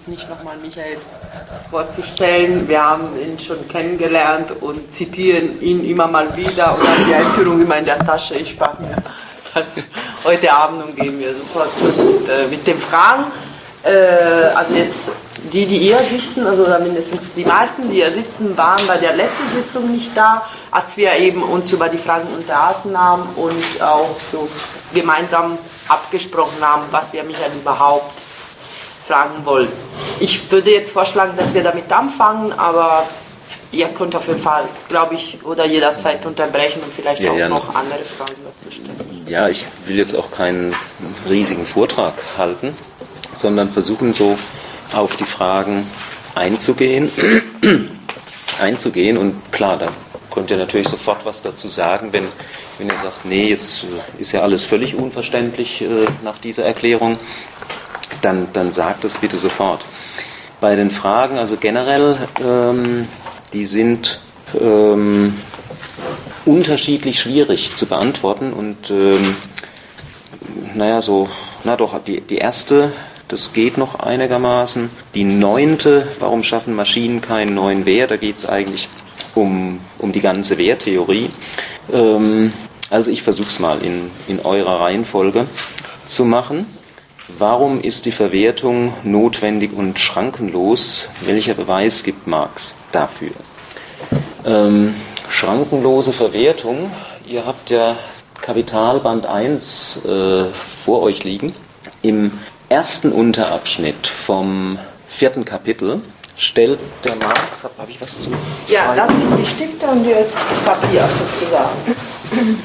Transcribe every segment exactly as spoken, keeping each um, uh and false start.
jetzt nicht nochmal Michael vorzustellen. Wir haben ihn schon kennengelernt und zitieren ihn immer mal wieder und haben die Einführung immer in der Tasche. Ich frage mir das heute Abend und gehen wir sofort mit, äh, mit den Fragen. Äh, also jetzt die, die hier sitzen, also oder mindestens die meisten, die hier sitzen, waren bei der letzten Sitzung nicht da, als wir eben uns über die Fragen unterhalten haben und auch so gemeinsam abgesprochen haben, was wir Michael überhaupt fragen wollen. Ich würde jetzt vorschlagen, dass wir damit anfangen, aber ihr könnt auf jeden Fall, glaube ich, oder jederzeit unterbrechen und vielleicht ja, auch ja, noch andere Fragen dazu stellen. Ja, ich will jetzt auch keinen riesigen Vortrag halten, sondern versuchen so auf die Fragen einzugehen, einzugehen und klar, da könnt ihr natürlich sofort was dazu sagen, wenn, wenn ihr sagt, nee, jetzt ist ja alles völlig unverständlich äh, nach dieser Erklärung, dann, dann sagt es bitte sofort. Bei den Fragen, also generell, ähm, die sind ähm, unterschiedlich schwierig zu beantworten und ähm, naja, so, na doch, die, die erste, das geht noch einigermaßen. Die neunte, warum schaffen Maschinen keinen neuen Wert? Da geht es eigentlich um, um die ganze Werttheorie. Ähm, also ich versuche es mal in, in eurer Reihenfolge zu machen. Warum ist die Verwertung notwendig und schrankenlos? Welcher Beweis gibt Marx dafür? Ähm, schrankenlose Verwertung. Ihr habt ja Kapitalband eins äh, vor euch liegen. Im ersten Unterabschnitt vom vierten Kapitel stellt der Marx, habe hab ich was zu? Ja, das sind die Stifte und hier ist Papier sozusagen.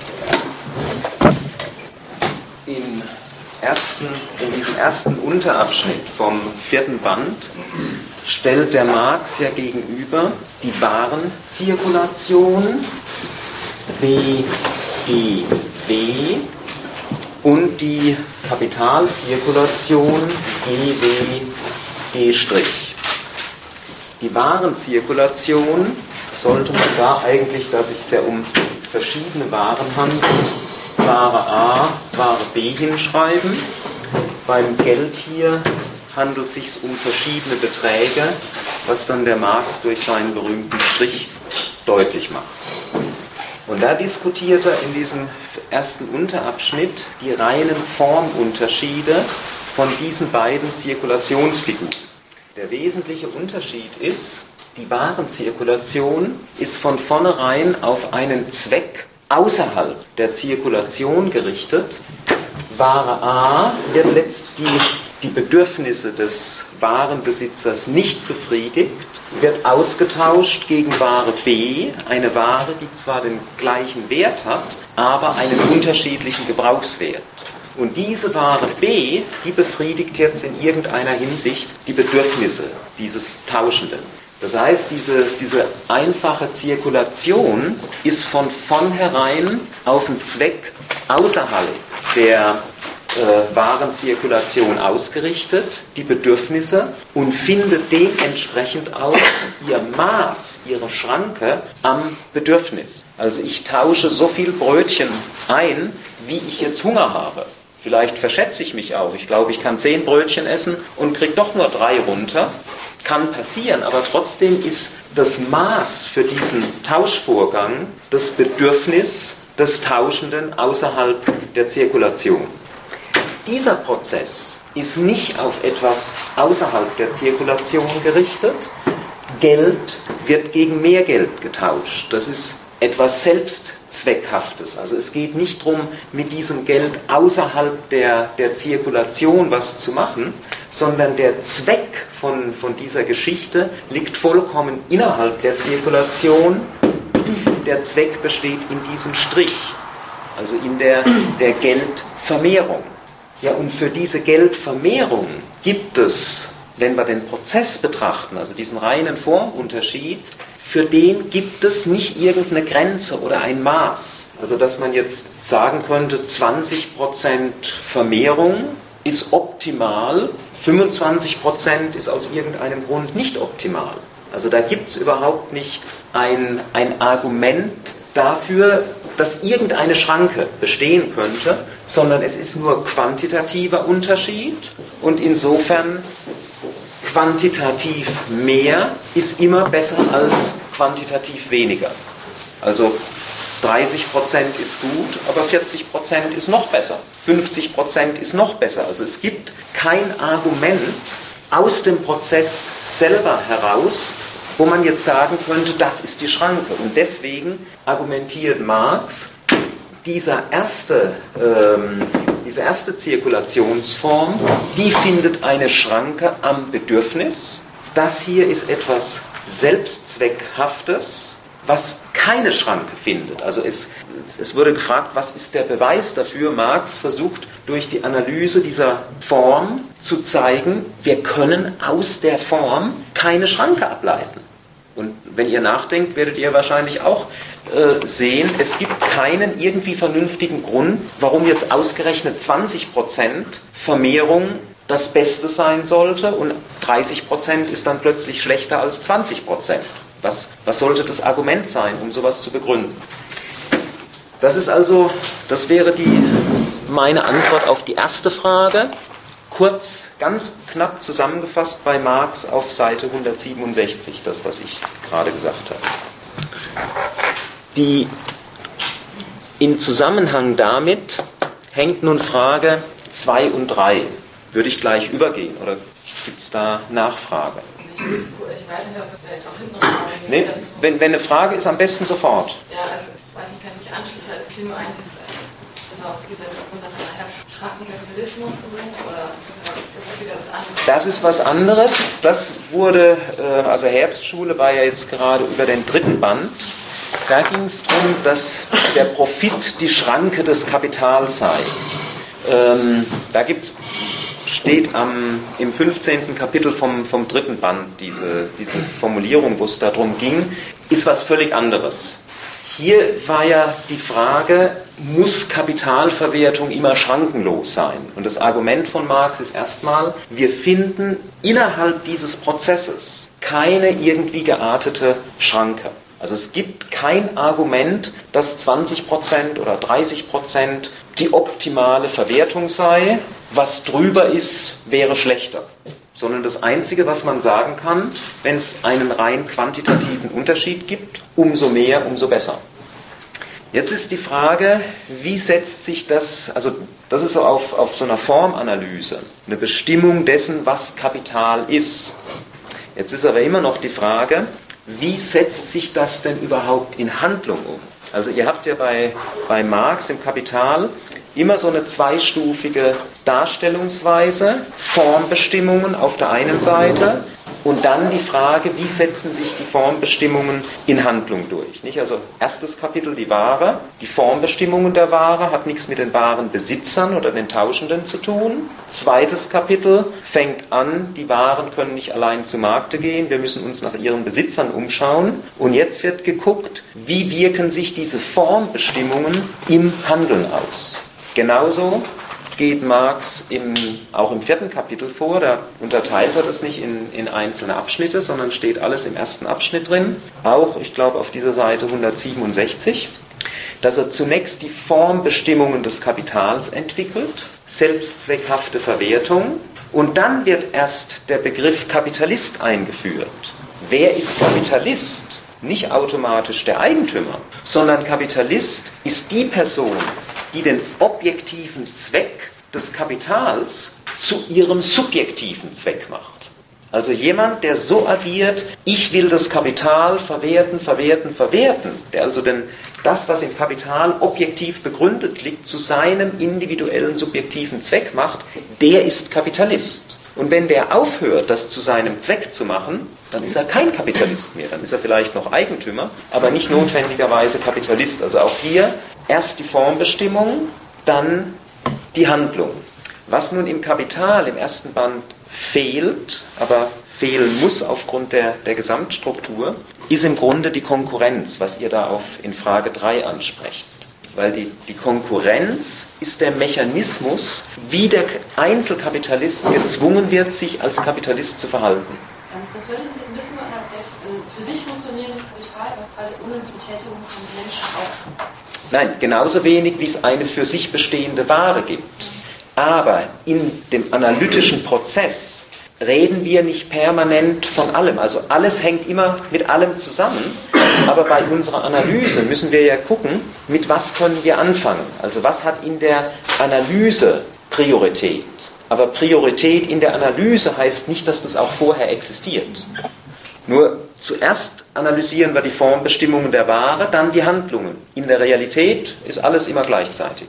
Im ersten, in diesem ersten Unterabschnitt vom vierten Band stellt der Marx ja gegenüber die Warenzirkulation B G W und die Kapitalzirkulation G W G'. Die Warenzirkulation sollte man da eigentlich, da es sich ja um verschiedene Waren handelt, Ware A, Ware B hinschreiben. Beim Geld hier handelt es sich um verschiedene Beträge, was dann der Marx durch seinen berühmten Strich deutlich macht. Und da diskutiert er in diesem ersten Unterabschnitt die reinen Formunterschiede von diesen beiden Zirkulationsfiguren. Der wesentliche Unterschied ist, die Warenzirkulation ist von vornherein auf einen Zweck außerhalb der Zirkulation gerichtet. Ware A wird letztlich die, die Bedürfnisse des Warenbesitzers nicht befriedigt, wird ausgetauscht gegen Ware B, eine Ware, die zwar den gleichen Wert hat, aber einen unterschiedlichen Gebrauchswert. Und diese Ware B, die befriedigt jetzt in irgendeiner Hinsicht die Bedürfnisse dieses Tauschenden. Das heißt, diese, diese einfache Zirkulation ist von vornherein auf einen Zweck außerhalb der äh, Warenzirkulation ausgerichtet, die Bedürfnisse, und findet dementsprechend auch ihr Maß, ihre Schranke am Bedürfnis. Also ich tausche so viel Brötchen ein, wie ich jetzt Hunger habe. Vielleicht verschätze ich mich auch. Ich glaube, ich kann zehn Brötchen essen und kriege doch nur drei runter. Kann passieren, aber trotzdem ist das Maß für diesen Tauschvorgang das Bedürfnis des Tauschenden außerhalb der Zirkulation. Dieser Prozess ist nicht auf etwas außerhalb der Zirkulation gerichtet. Geld wird gegen mehr Geld getauscht. Das ist etwas Selbstzweckhaftes. Also es geht nicht darum, mit diesem Geld außerhalb der, der Zirkulation was zu machen, sondern der Zweck von, von dieser Geschichte liegt vollkommen innerhalb der Zirkulation. Der Zweck besteht in diesem Strich, also in der, der Geldvermehrung. Ja, und für diese Geldvermehrung gibt es, wenn wir den Prozess betrachten, also diesen reinen Formunterschied, für den gibt es nicht irgendeine Grenze oder ein Maß. Also dass man jetzt sagen könnte, zwanzig Prozent Vermehrung ist optimal, fünfundzwanzig Prozent ist aus irgendeinem Grund nicht optimal. Also da gibt es überhaupt nicht ein, ein Argument dafür, dass irgendeine Schranke bestehen könnte, sondern es ist nur quantitativer Unterschied und insofern quantitativ mehr ist immer besser als quantitativ weniger. Also dreißig Prozent ist gut, aber vierzig Prozent ist noch besser. fünfzig Prozent ist noch besser. Also es gibt kein Argument aus dem Prozess selber heraus, wo man jetzt sagen könnte, das ist die Schranke. Und deswegen argumentiert Marx, dieser erste, ähm, diese erste Zirkulationsform, die findet eine Schranke am Bedürfnis. Das hier ist etwas Selbstzweckhaftes, was keine Schranke findet. Also es, es wurde gefragt, was ist der Beweis dafür? Marx versucht durch die Analyse dieser Form zu zeigen, wir können aus der Form keine Schranke ableiten. Und wenn ihr nachdenkt, werdet ihr wahrscheinlich auch äh, sehen, es gibt keinen irgendwie vernünftigen Grund, warum jetzt ausgerechnet zwanzig Prozent Vermehrung das Beste sein sollte und dreißig Prozent ist dann plötzlich schlechter als zwanzig Prozent. Was, was sollte das Argument sein, um sowas zu begründen? Das ist also, das wäre die, meine Antwort auf die erste Frage. Kurz, ganz knapp zusammengefasst bei Marx auf Seite hundertsiebenundsechzig, das, was ich gerade gesagt habe. Die, in Zusammenhang damit hängt nun Frage zwei und drei. Würde ich gleich übergehen oder gibt es da Nachfrage? Ich weiß nicht, ob wir vielleicht auch hinten noch mal Nee, wenn, wenn eine Frage ist, am besten sofort. Ja, also, weiß nicht, kann ich anschließen, ich fiel nur ein, das ist auch diese Diskussion nach Schrankenkapitalismus oder das ist wieder was anderes. Das ist was anderes. Das wurde, also Herbstschule war ja jetzt gerade über den dritten Band. Da ging es darum, dass der Profit die Schranke des Kapitals sei. Ähm, da gibt's, steht am, im fünfzehnten Kapitel vom, vom dritten Band diese, diese Formulierung, wo es darum ging, ist was völlig anderes. Hier war ja die Frage, muss Kapitalverwertung immer schrankenlos sein? Und das Argument von Marx ist erstmal, wir finden innerhalb dieses Prozesses keine irgendwie geartete Schranke. Also es gibt kein Argument, dass zwanzig Prozent oder dreißig Prozent die optimale Verwertung sei. Was drüber ist, wäre schlechter. Sondern das Einzige, was man sagen kann, wenn es einen rein quantitativen Unterschied gibt, umso mehr, umso besser. Jetzt ist die Frage, wie setzt sich das, also das ist so auf, auf so einer Formanalyse, eine Bestimmung dessen, was Kapital ist. Jetzt ist aber immer noch die Frage, wie setzt sich das denn überhaupt in Handlung um? Also ihr habt ja bei, bei Marx im Kapital immer so eine zweistufige Darstellungsweise, Formbestimmungen auf der einen Seite und dann die Frage, wie setzen sich die Formbestimmungen in Handlung durch. Nicht? Also erstes Kapitel, die Ware, die Formbestimmungen der Ware hat nichts mit den Warenbesitzern oder den Tauschenden zu tun. Zweites Kapitel fängt an, die Waren können nicht allein zu Markte gehen, wir müssen uns nach ihren Besitzern umschauen. Und jetzt wird geguckt, wie wirken sich diese Formbestimmungen im Handeln aus. Genauso geht Marx im, auch im vierten Kapitel vor, da unterteilt er das nicht in, in einzelne Abschnitte, sondern steht alles im ersten Abschnitt drin, auch, ich glaube, auf dieser Seite hundertsiebenundsechzig, dass er zunächst die Formbestimmungen des Kapitals entwickelt, selbstzweckhafte Verwertung, und dann wird erst der Begriff Kapitalist eingeführt. Wer ist Kapitalist? Nicht automatisch der Eigentümer, sondern Kapitalist ist die Person, die den objektiven Zweck des Kapitals zu ihrem subjektiven Zweck macht. Also jemand, der so agiert, ich will das Kapital verwerten, verwerten, verwerten, der also den, das, was im Kapital objektiv begründet liegt, zu seinem individuellen subjektiven Zweck macht, der ist Kapitalist. Und wenn der aufhört, das zu seinem Zweck zu machen, dann ist er kein Kapitalist mehr. Dann ist er vielleicht noch Eigentümer, aber nicht notwendigerweise Kapitalist. Also auch hier erst die Formbestimmung, dann die Handlung. Was nun im Kapital im ersten Band fehlt, aber fehlen muss aufgrund der, der Gesamtstruktur, ist im Grunde die Konkurrenz, was ihr da auf, in Frage drei ansprecht. Weil die, die Konkurrenz ist der Mechanismus, wie der Einzelkapitalist gezwungen wird, sich als Kapitalist zu verhalten. Also das würde ich jetzt wissen, als ein für sich funktionierendes Kapital, was quasi ohne die Betätigung von Menschen auch. Nein, genauso wenig, wie es eine für sich bestehende Ware gibt. Aber in dem analytischen Prozess reden wir nicht permanent von allem. Also alles hängt immer mit allem zusammen. Aber bei unserer Analyse müssen wir ja gucken, mit was können wir anfangen. Also was hat in der Analyse Priorität? Aber Priorität in der Analyse heißt nicht, dass das auch vorher existiert. Nur zuerst analysieren wir die Formbestimmungen der Ware, dann die Handlungen. In der Realität ist alles immer gleichzeitig.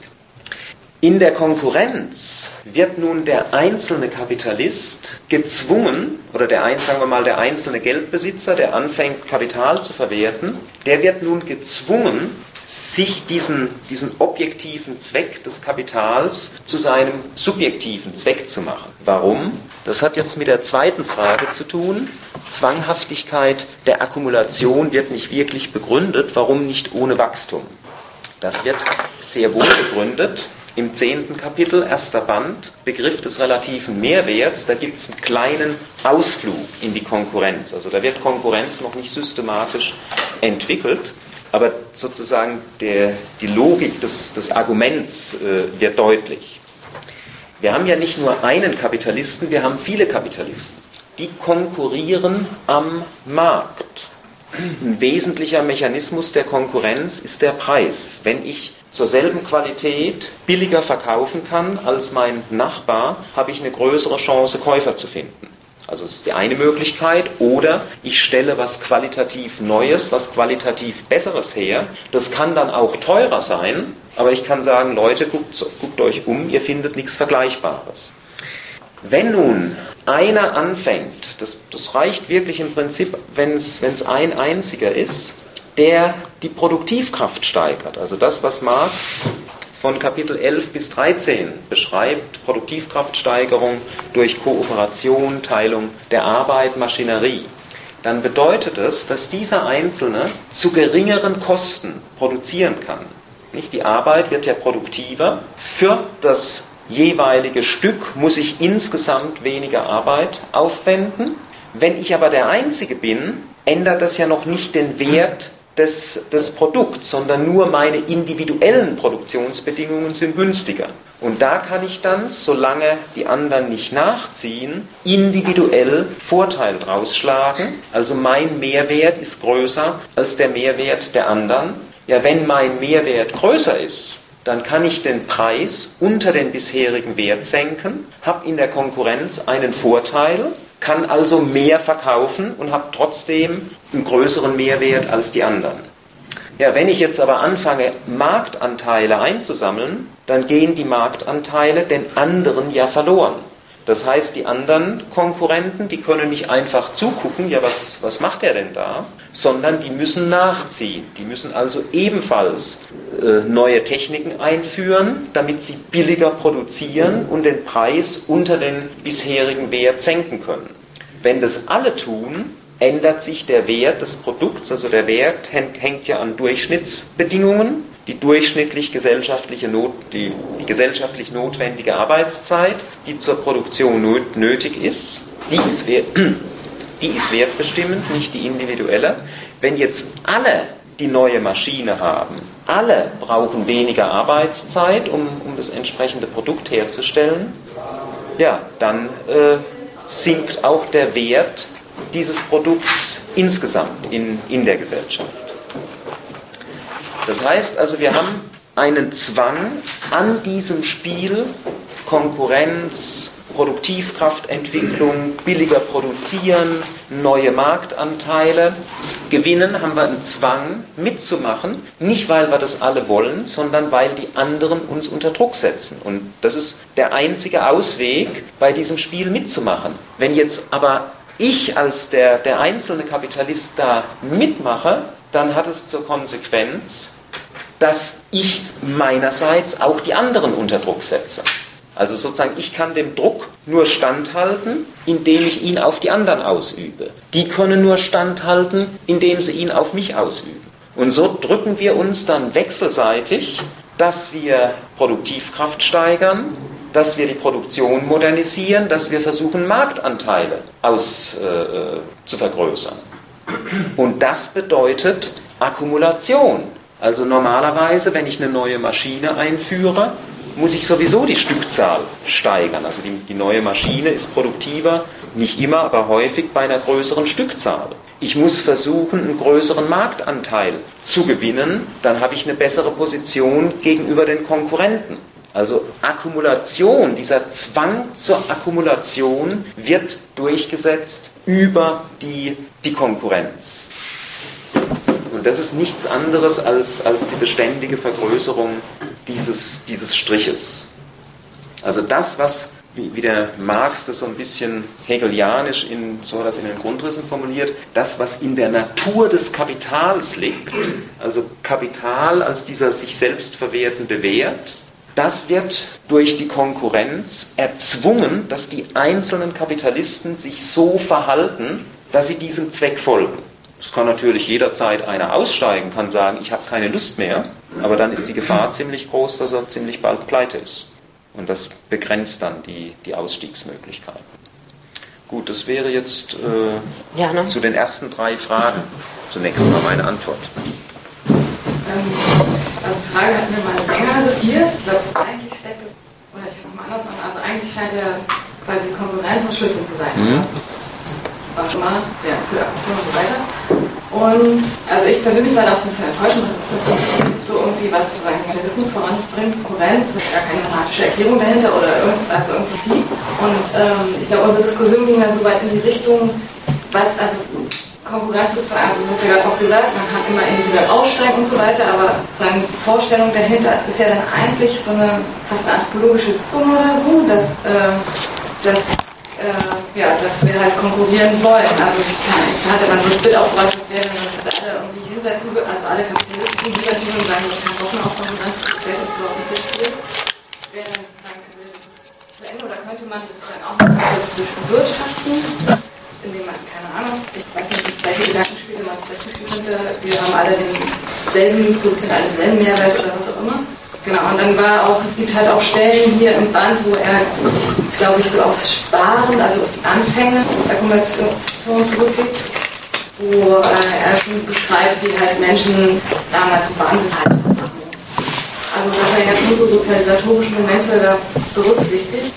In der Konkurrenz wird nun der einzelne Kapitalist gezwungen, oder der, sagen wir mal, der einzelne Geldbesitzer, der anfängt, Kapital zu verwerten, der wird nun gezwungen, sich diesen, diesen objektiven Zweck des Kapitals zu seinem subjektiven Zweck zu machen. Warum? Das hat jetzt mit der zweiten Frage zu tun. Zwanghaftigkeit der Akkumulation wird nicht wirklich begründet. Warum nicht ohne Wachstum? Das wird sehr wohl begründet. Im zehnten Kapitel, erster Band, Begriff des relativen Mehrwerts, da gibt es einen kleinen Ausflug in die Konkurrenz. Also da wird Konkurrenz noch nicht systematisch entwickelt, aber sozusagen der, die Logik des, des Arguments äh, wird deutlich. Wir haben ja nicht nur einen Kapitalisten, wir haben viele Kapitalisten. Die konkurrieren am Markt. Ein wesentlicher Mechanismus der Konkurrenz ist der Preis. Wenn ich zur selben Qualität billiger verkaufen kann als mein Nachbar, habe ich eine größere Chance, Käufer zu finden. Also das ist die eine Möglichkeit. Oder ich stelle was qualitativ Neues, was qualitativ Besseres her. Das kann dann auch teurer sein, aber ich kann sagen, Leute, guckt, guckt euch um, ihr findet nichts Vergleichbares. Wenn nun einer anfängt, das, das reicht wirklich im Prinzip, wenn es ein einziger ist, der die Produktivkraft steigert. Also das, was Marx von Kapitel elf bis dreizehn beschreibt, Produktivkraftsteigerung durch Kooperation, Teilung der Arbeit, Maschinerie, dann bedeutet es, dass dieser Einzelne zu geringeren Kosten produzieren kann. Nicht? Die Arbeit wird ja produktiver. Für das jeweilige Stück muss ich insgesamt weniger Arbeit aufwenden. Wenn ich aber der Einzige bin, ändert das ja noch nicht den Wert Des, des Produkts, sondern nur meine individuellen Produktionsbedingungen sind günstiger. Und da kann ich dann, solange die anderen nicht nachziehen, individuell Vorteil draus schlagen. Also mein Mehrwert ist größer als der Mehrwert der anderen. Ja, wenn mein Mehrwert größer ist, dann kann ich den Preis unter den bisherigen Wert senken, habe in der Konkurrenz einen Vorteil, kann also mehr verkaufen und habe trotzdem einen größeren Mehrwert als die anderen. Ja, wenn ich jetzt aber anfange, Marktanteile einzusammeln, dann gehen die Marktanteile den anderen ja verloren. Das heißt, die anderen Konkurrenten, die können nicht einfach zugucken, ja, was, was macht der denn da? Sondern die müssen nachziehen. Die müssen also ebenfalls äh, neue Techniken einführen, damit sie billiger produzieren und den Preis unter den bisherigen Wert senken können. Wenn das alle tun, ändert sich der Wert des Produkts, also der Wert hängt ja an Durchschnittsbedingungen. Die durchschnittlich gesellschaftliche Not, die, die gesellschaftlich notwendige Arbeitszeit, die zur Produktion not, nötig ist, die ist, wert, die ist wertbestimmend, nicht die individuelle. Wenn jetzt alle die neue Maschine haben, alle brauchen weniger Arbeitszeit, um, um das entsprechende Produkt herzustellen, ja, dann äh, sinkt auch der Wert dieses Produkts insgesamt in, in der Gesellschaft. Das heißt also, wir haben einen Zwang an diesem Spiel, Konkurrenz, Produktivkraftentwicklung, billiger produzieren, neue Marktanteile gewinnen, haben wir einen Zwang mitzumachen, nicht weil wir das alle wollen, sondern weil die anderen uns unter Druck setzen. Und das ist der einzige Ausweg, bei diesem Spiel mitzumachen. Wenn jetzt aber ich als der, der einzelne Kapitalist da mitmache, dann hat es zur Konsequenz, dass ich meinerseits auch die anderen unter Druck setze. Also sozusagen, ich kann dem Druck nur standhalten, indem ich ihn auf die anderen ausübe. Die können nur standhalten, indem sie ihn auf mich ausüben. Und so drücken wir uns dann wechselseitig, dass wir Produktivkraft steigern, dass wir die Produktion modernisieren, dass wir versuchen, Marktanteile aus, äh, zu vergrößern. Und das bedeutet Akkumulation. Also normalerweise, wenn ich eine neue Maschine einführe, muss ich sowieso die Stückzahl steigern. Also die, die neue Maschine ist produktiver, nicht immer, aber häufig bei einer größeren Stückzahl. Ich muss versuchen, einen größeren Marktanteil zu gewinnen, dann habe ich eine bessere Position gegenüber den Konkurrenten. Also Akkumulation, dieser Zwang zur Akkumulation wird durchgesetzt über die, die Konkurrenz. Und das ist nichts anderes als, als die beständige Vergrößerung dieses, dieses Striches. Also das, was, wie, wie der Marx das so ein bisschen hegelianisch, in, so hat er das in den Grundrissen formuliert, das, was in der Natur des Kapitals liegt, also Kapital als dieser sich selbst verwertende Wert, das wird durch die Konkurrenz erzwungen, dass die einzelnen Kapitalisten sich so verhalten, dass sie diesem Zweck folgen. Es kann natürlich jederzeit einer aussteigen, kann sagen, ich habe keine Lust mehr, aber dann ist die Gefahr ziemlich groß, dass er ziemlich bald pleite ist. Und das begrenzt dann die, die Ausstiegsmöglichkeiten. Gut, das wäre jetzt äh, ja, ne? zu den ersten drei Fragen zunächst mal meine Antwort. Ähm, also die Frage hatten wir mal länger diskutiert. Ich glaube, eigentlich steckt es, oder ich fange mal anders an, also eigentlich scheint ja quasi Konkurrenz und Schlüssel zu sein. Mhm. Was schon mal, ja, für Aktion und so weiter. Und also ich persönlich war da auch ein bisschen enttäuscht, dass es so irgendwie was sozusagen Kapitalismus voranbringt, Konkurrenz, mit gar keine mathematische Erklärung dahinter oder irgendwas, also irgendein Prinzip. Und ähm, ich glaube, unsere Diskussion ging dann so weit in die Richtung, was, also Konkurrenz sozusagen, also du hast ja gerade auch gesagt, man kann immer individuell aussteigen und so weiter, aber sozusagen die Vorstellung dahinter ist ja dann eigentlich so eine fast eine anthropologische Zunge oder so, dass, äh, dass Äh, ja, dass wir halt konkurrieren wollen. Also ich, kann, ich hatte dann so das Bild aufgebracht, das wäre, wenn man uns alle irgendwie hinsetzen würde, also alle Kapitalisten hinsetzen würden und sagen, ich kann doch noch auf Konkurrenz, das Geld uns überhaupt nicht gespielt, wäre dann sozusagen Kapitalismus zu Ende, oder könnte man sozusagen auch noch kapitalistisch bewirtschaften, indem man, keine Ahnung, ich weiß nicht, welche Gedankenspiele man vielleicht spielen könnte, wir haben alle denselben, produzieren alle denselben Mehrwert oder was auch immer. Genau, und dann war auch, es gibt halt auch Stellen hier im Band, wo er, glaube ich, so aufs Sparen, also auf die Anfänge der Akkumulation zurückgeht, wo äh, er schon beschreibt, wie halt Menschen damals so Wahnsinn hatten. Also, dass er jetzt nur so sozialisatorische Momente da berücksichtigt.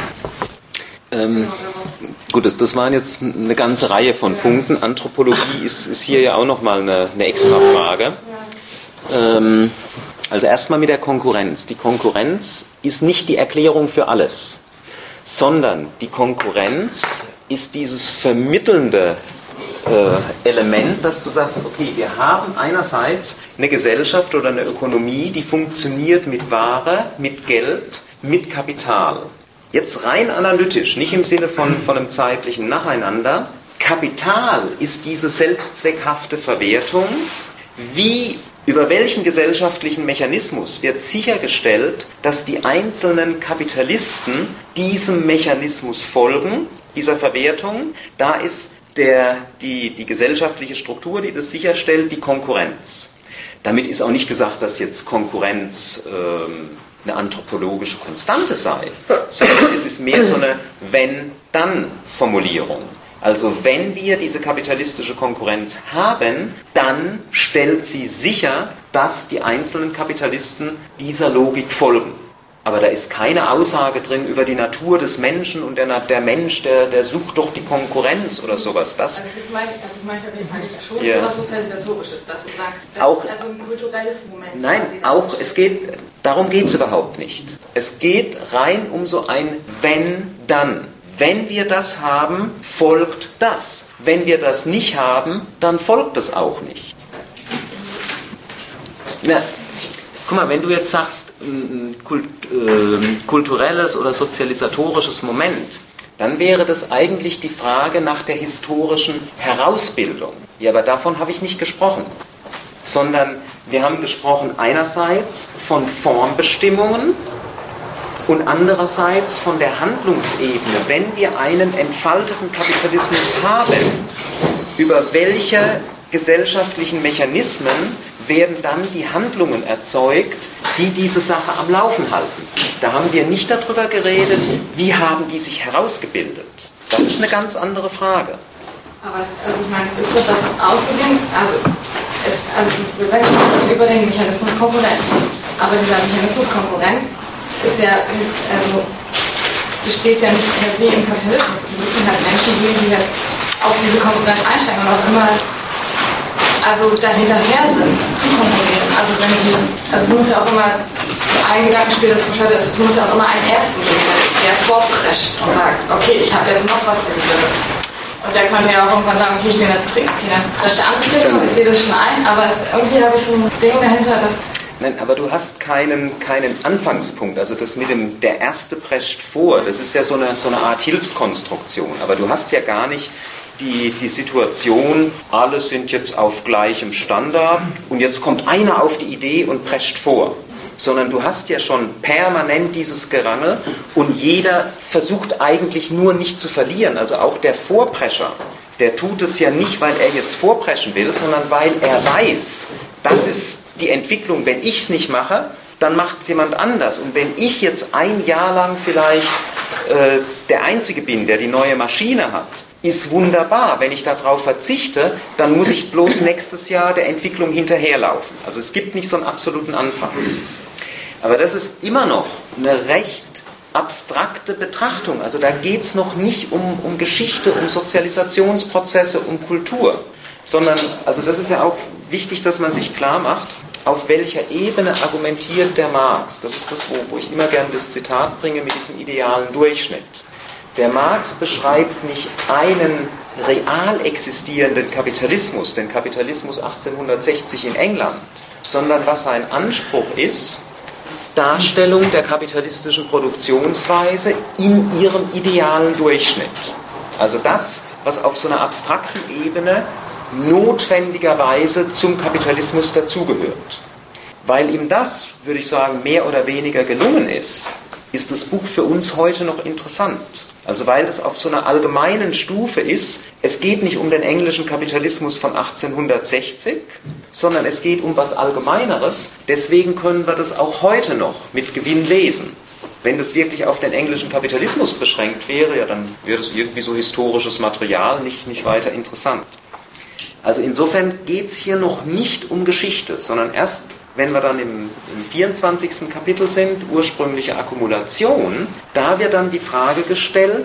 Ähm, gut, das, das waren jetzt eine ganze Reihe von ja. Punkten. Anthropologie ist, ist hier ja auch nochmal eine, eine extra Frage. Ja. Ähm, Also erstmal mit der Konkurrenz. Die Konkurrenz ist nicht die Erklärung für alles, sondern die Konkurrenz ist dieses vermittelnde äh, Element, dass du sagst, okay, wir haben einerseits eine Gesellschaft oder eine Ökonomie, die funktioniert mit Ware, mit Geld, mit Kapital. Jetzt rein analytisch, nicht im Sinne von, von einem zeitlichen Nacheinander. Kapital ist diese selbstzweckhafte Verwertung. Wie Über welchen gesellschaftlichen Mechanismus wird sichergestellt, dass die einzelnen Kapitalisten diesem Mechanismus folgen, dieser Verwertung? Da ist der, die, die gesellschaftliche Struktur, die das sicherstellt, die Konkurrenz. Damit ist auch nicht gesagt, dass jetzt Konkurrenz ähm, eine anthropologische Konstante sei, sondern es ist mehr so eine Wenn-Dann-Formulierung. Also wenn wir diese kapitalistische Konkurrenz haben, dann stellt sie sicher, dass die einzelnen Kapitalisten dieser Logik folgen. Aber da ist keine Aussage drin über die Natur des Menschen und der, der Mensch, der, der sucht doch die Konkurrenz oder sowas. Das, also das meine ich, also ich meine eigentlich schon ja. so was Sozialisatorisches, dass du sagst, das auch, ist also ein kulturelles Moment. Nein, auch es geht, darum geht es überhaupt nicht. Es geht rein um so ein Wenn-Dann. Wenn wir das haben, folgt das. Wenn wir das nicht haben, dann folgt es auch nicht. Na, guck mal, wenn du jetzt sagst, ein kult, äh, kulturelles oder sozialisatorisches Moment, dann wäre das eigentlich die Frage nach der historischen Herausbildung. Ja, aber davon habe ich nicht gesprochen. Sondern wir haben gesprochen einerseits von Formbestimmungen, und andererseits von der Handlungsebene. Wenn wir einen entfalteten Kapitalismus haben, über welche gesellschaftlichen Mechanismen werden dann die Handlungen erzeugt, die diese Sache am Laufen halten? Da haben wir nicht darüber geredet, wie haben die sich herausgebildet. Das ist eine ganz andere Frage. Aber es, also ich meine, es ist doch davon auszugehen, also, es, also wir wechseln über den Mechanismus Konkurrenz. Aber dieser Mechanismus Konkurrenz ist ja, also besteht ja nicht per se im Kapitalismus. Du müssen halt Menschen geben, die halt auf diese Konkurrenz einsteigen und auch immer also dahinterher sind, zu konkurrieren. Also wenn sie, also es muss ja auch immer, ein Gedankenspiel, das zum Beispiel ist, es muss ja auch immer einen Ersten geben, der vorprescht und sagt, okay, ich habe jetzt noch was Wildes. Und der könnte ja auch irgendwann sagen, okay, ich bin jetzt zufrieden, okay, dann prescht der andere Stück, ich sehe das schon ein, aber irgendwie habe ich so ein Ding dahinter, dass Nein, aber du hast keinen, keinen Anfangspunkt. Also das mit dem, der Erste prescht vor, das ist ja so eine, so eine Art Hilfskonstruktion. Aber du hast ja gar nicht die, die Situation, alle sind jetzt auf gleichem Standard und jetzt kommt einer auf die Idee und prescht vor. Sondern du hast ja schon permanent dieses Gerangel und jeder versucht eigentlich nur nicht zu verlieren. Also auch der Vorprescher, der tut es ja nicht, weil er jetzt vorpreschen will, sondern weil er weiß, das ist die Entwicklung. Wenn ich es nicht mache, dann macht es jemand anders. Und wenn ich jetzt ein Jahr lang vielleicht äh, der Einzige bin, der die neue Maschine hat, ist wunderbar. Wenn ich darauf verzichte, dann muss ich bloß nächstes Jahr der Entwicklung hinterherlaufen. Also es gibt nicht so einen absoluten Anfang. Aber das ist immer noch eine recht abstrakte Betrachtung. Also da geht es noch nicht um, um Geschichte, um Sozialisationsprozesse, um Kultur. Sondern, also das ist ja auch wichtig, dass man sich klar macht, auf welcher Ebene argumentiert der Marx. Das ist das, wo, wo ich immer gerne das Zitat bringe mit diesem idealen Durchschnitt. Der Marx beschreibt nicht einen real existierenden Kapitalismus, den Kapitalismus achtzehnhundertsechzig in England, sondern was sein Anspruch ist, Darstellung der kapitalistischen Produktionsweise in ihrem idealen Durchschnitt. Also das, was auf so einer abstrakten Ebene notwendigerweise zum Kapitalismus dazugehört. Weil ihm das, würde ich sagen, mehr oder weniger gelungen ist, ist das Buch für uns heute noch interessant. Also weil es auf so einer allgemeinen Stufe ist, es geht nicht um den englischen Kapitalismus von achtzehnhundertsechzig, sondern es geht um was Allgemeineres. Deswegen können wir das auch heute noch mit Gewinn lesen. Wenn das wirklich auf den englischen Kapitalismus beschränkt wäre, ja, dann wäre es irgendwie so historisches Material, nicht, nicht weiter interessant. Also insofern geht es hier noch nicht um Geschichte, sondern erst, wenn wir dann im, im vierundzwanzigsten Kapitel sind, ursprüngliche Akkumulation, da wird dann die Frage gestellt,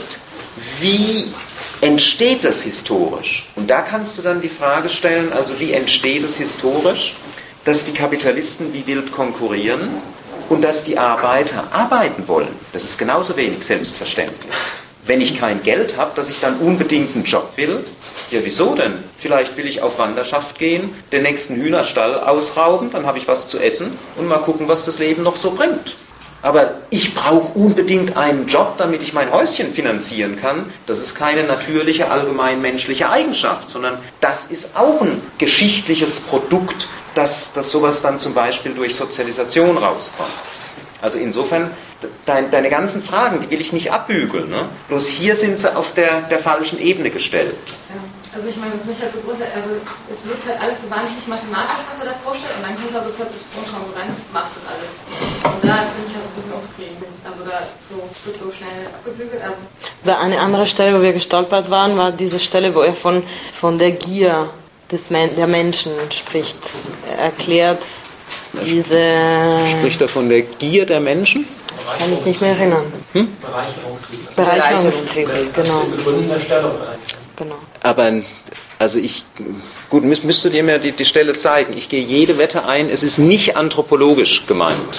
wie entsteht es historisch? Und da kannst du dann die Frage stellen, also wie entsteht es historisch, dass die Kapitalisten wie wild konkurrieren und dass die Arbeiter arbeiten wollen. Das ist genauso wenig selbstverständlich. Wenn ich kein Geld habe, dass ich dann unbedingt einen Job will, ja wieso denn? Vielleicht will ich auf Wanderschaft gehen, den nächsten Hühnerstall ausrauben, dann habe ich was zu essen und mal gucken, was das Leben noch so bringt. Aber ich brauche unbedingt einen Job, damit ich mein Häuschen finanzieren kann. Das ist keine natürliche, allgemeinmenschliche Eigenschaft, sondern das ist auch ein geschichtliches Produkt, dass, dass sowas dann zum Beispiel durch Sozialisation rauskommt. Also insofern, dein, deine ganzen Fragen, die will ich nicht abbügeln. Ne? Bloß hier sind sie auf der, der falschen Ebene gestellt. Ja. Also ich meine, das ist nicht halt so grundsätzlich, also es wirkt halt alles so wahnsinnig mathematisch, was er da vorstellt, und dann kommt da so plötzlich Grundkonkurrenz, macht das alles. Und da bin ich also ein bisschen unzufrieden. Also da so, wird so schnell abgebügelt. Also. Eine andere Stelle, wo wir gestolpert waren, war diese Stelle, wo er von, von der Gier des Men- der Menschen spricht. Er erklärt diese... Spricht er von der Gier der Menschen? Kann ich nicht mehr erinnern. Hm? Bereicherungstrieb. Bereicherungstrieb, genau. Begründen der Stellung bereits. Genau. Aber, also ich, gut, müsst, müsst ihr dir mir die, die Stelle zeigen. Ich gehe jede Wette ein, es ist nicht anthropologisch gemeint.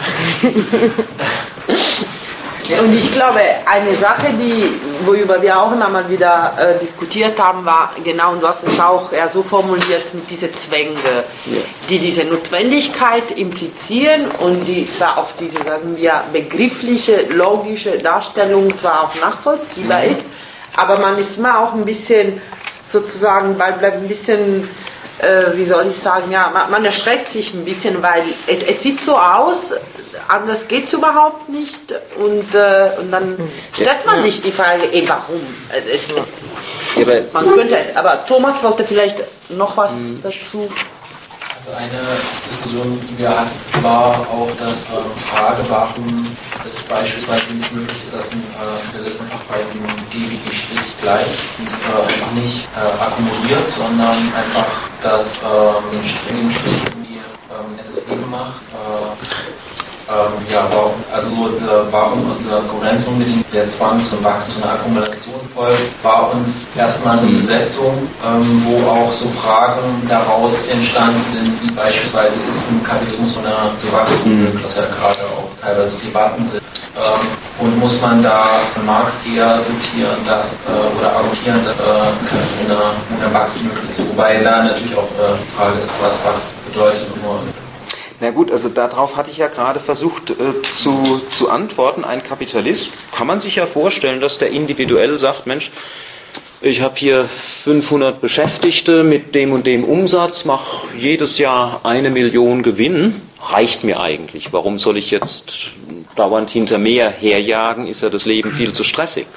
Und ich glaube, eine Sache, die, worüber wir auch immer mal wieder äh, diskutiert haben, war genau, und du hast es auch eher so formuliert, mit diesen Zwänge, ja, die diese Notwendigkeit implizieren und die zwar auch diese, sagen wir, begriffliche, logische Darstellung zwar auch nachvollziehbar mhm. ist, aber man ist immer auch ein bisschen, sozusagen, weil bleibt ein bisschen, äh, wie soll ich sagen, ja, man, man erschreckt sich ein bisschen, weil es, es sieht so aus, anders geht es überhaupt nicht und, äh, und dann stellt man sich die Frage, eh, warum? Es, ja, man könnte es, aber Thomas wollte vielleicht noch was mhm. dazu. Also eine Diskussion, die wir hatten, war auch das ähm, Frage, warum es beispielsweise nicht möglich ist, dass ein Kapitalist einfach bei dem ewigen Strich gleich und äh, einfach nicht äh, akkumuliert, sondern einfach das ähm, den Strich irgendwie ähm, das Leben macht. Äh, Ähm, ja, warum, also so, der, warum aus der Konkurrenz unbedingt der Zwang zum Wachstum und Akkumulation folgt, war uns erstmal eine Besetzung, ähm, wo auch so Fragen daraus entstanden sind, wie beispielsweise ist ein Kapitalismus oder so Wachstum möglich, was ja gerade auch teilweise Debatten sind. Ähm, und muss man da von Marx eher dotieren, dass, äh, oder argumentieren, dass äh, in einer, in einer Wachstum möglich ist. Wobei da natürlich auch äh, die Frage ist, was Wachstum bedeutet. Nur Na gut, also darauf hatte ich ja gerade versucht äh, zu, zu antworten. Ein Kapitalist kann man sich ja vorstellen, dass der individuell sagt, Mensch, ich habe hier fünfhundert Beschäftigte mit dem und dem Umsatz, mache jedes Jahr eine Million Gewinn, reicht mir eigentlich. Warum soll ich jetzt dauernd hinter mehr herjagen, ist ja das Leben viel zu stressig.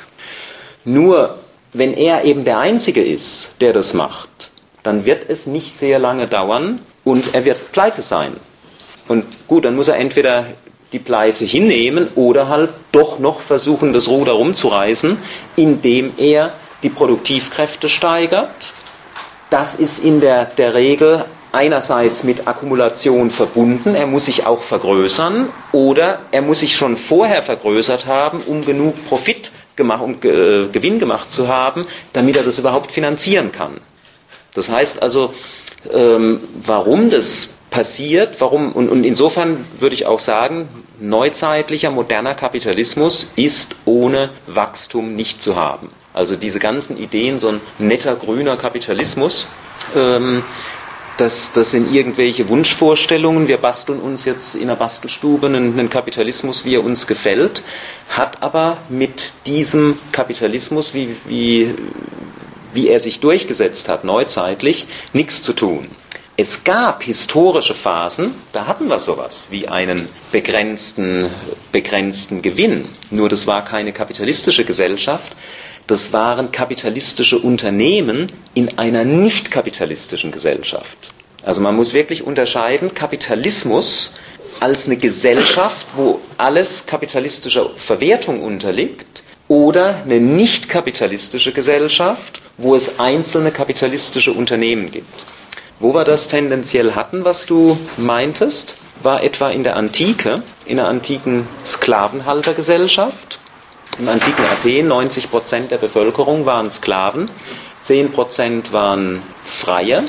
Nur, wenn er eben der Einzige ist, der das macht, dann wird es nicht sehr lange dauern und er wird pleite sein. Und gut, dann muss er entweder die Pleite hinnehmen oder halt doch noch versuchen, das Ruder rumzureißen, indem er die Produktivkräfte steigert. Das ist in der, der Regel einerseits mit Akkumulation verbunden, er muss sich auch vergrößern oder er muss sich schon vorher vergrößert haben, um genug Profit gemacht, um äh, Gewinn gemacht zu haben, damit er das überhaupt finanzieren kann. Das heißt also, ähm, warum das passiert, warum, und, und insofern würde ich auch sagen, neuzeitlicher, moderner Kapitalismus ist ohne Wachstum nicht zu haben. Also diese ganzen Ideen, so ein netter, grüner Kapitalismus, ähm, das, das sind irgendwelche Wunschvorstellungen, wir basteln uns jetzt in einer Bastelstube einen, einen Kapitalismus, wie er uns gefällt, hat aber mit diesem Kapitalismus, wie, wie, wie er sich durchgesetzt hat, neuzeitlich, nichts zu tun. Es gab historische Phasen, da hatten wir sowas wie einen begrenzten, begrenzten Gewinn. Nur das war keine kapitalistische Gesellschaft, das waren kapitalistische Unternehmen in einer nicht kapitalistischen Gesellschaft. Also man muss wirklich unterscheiden, Kapitalismus als eine Gesellschaft, wo alles kapitalistischer Verwertung unterliegt, oder eine nicht kapitalistische Gesellschaft, wo es einzelne kapitalistische Unternehmen gibt. Wo wir das tendenziell hatten, was du meintest, war etwa in der Antike, in der antiken Sklavenhaltergesellschaft. Im antiken Athen, neunzig Prozent der Bevölkerung waren Sklaven, zehn Prozent waren Freie.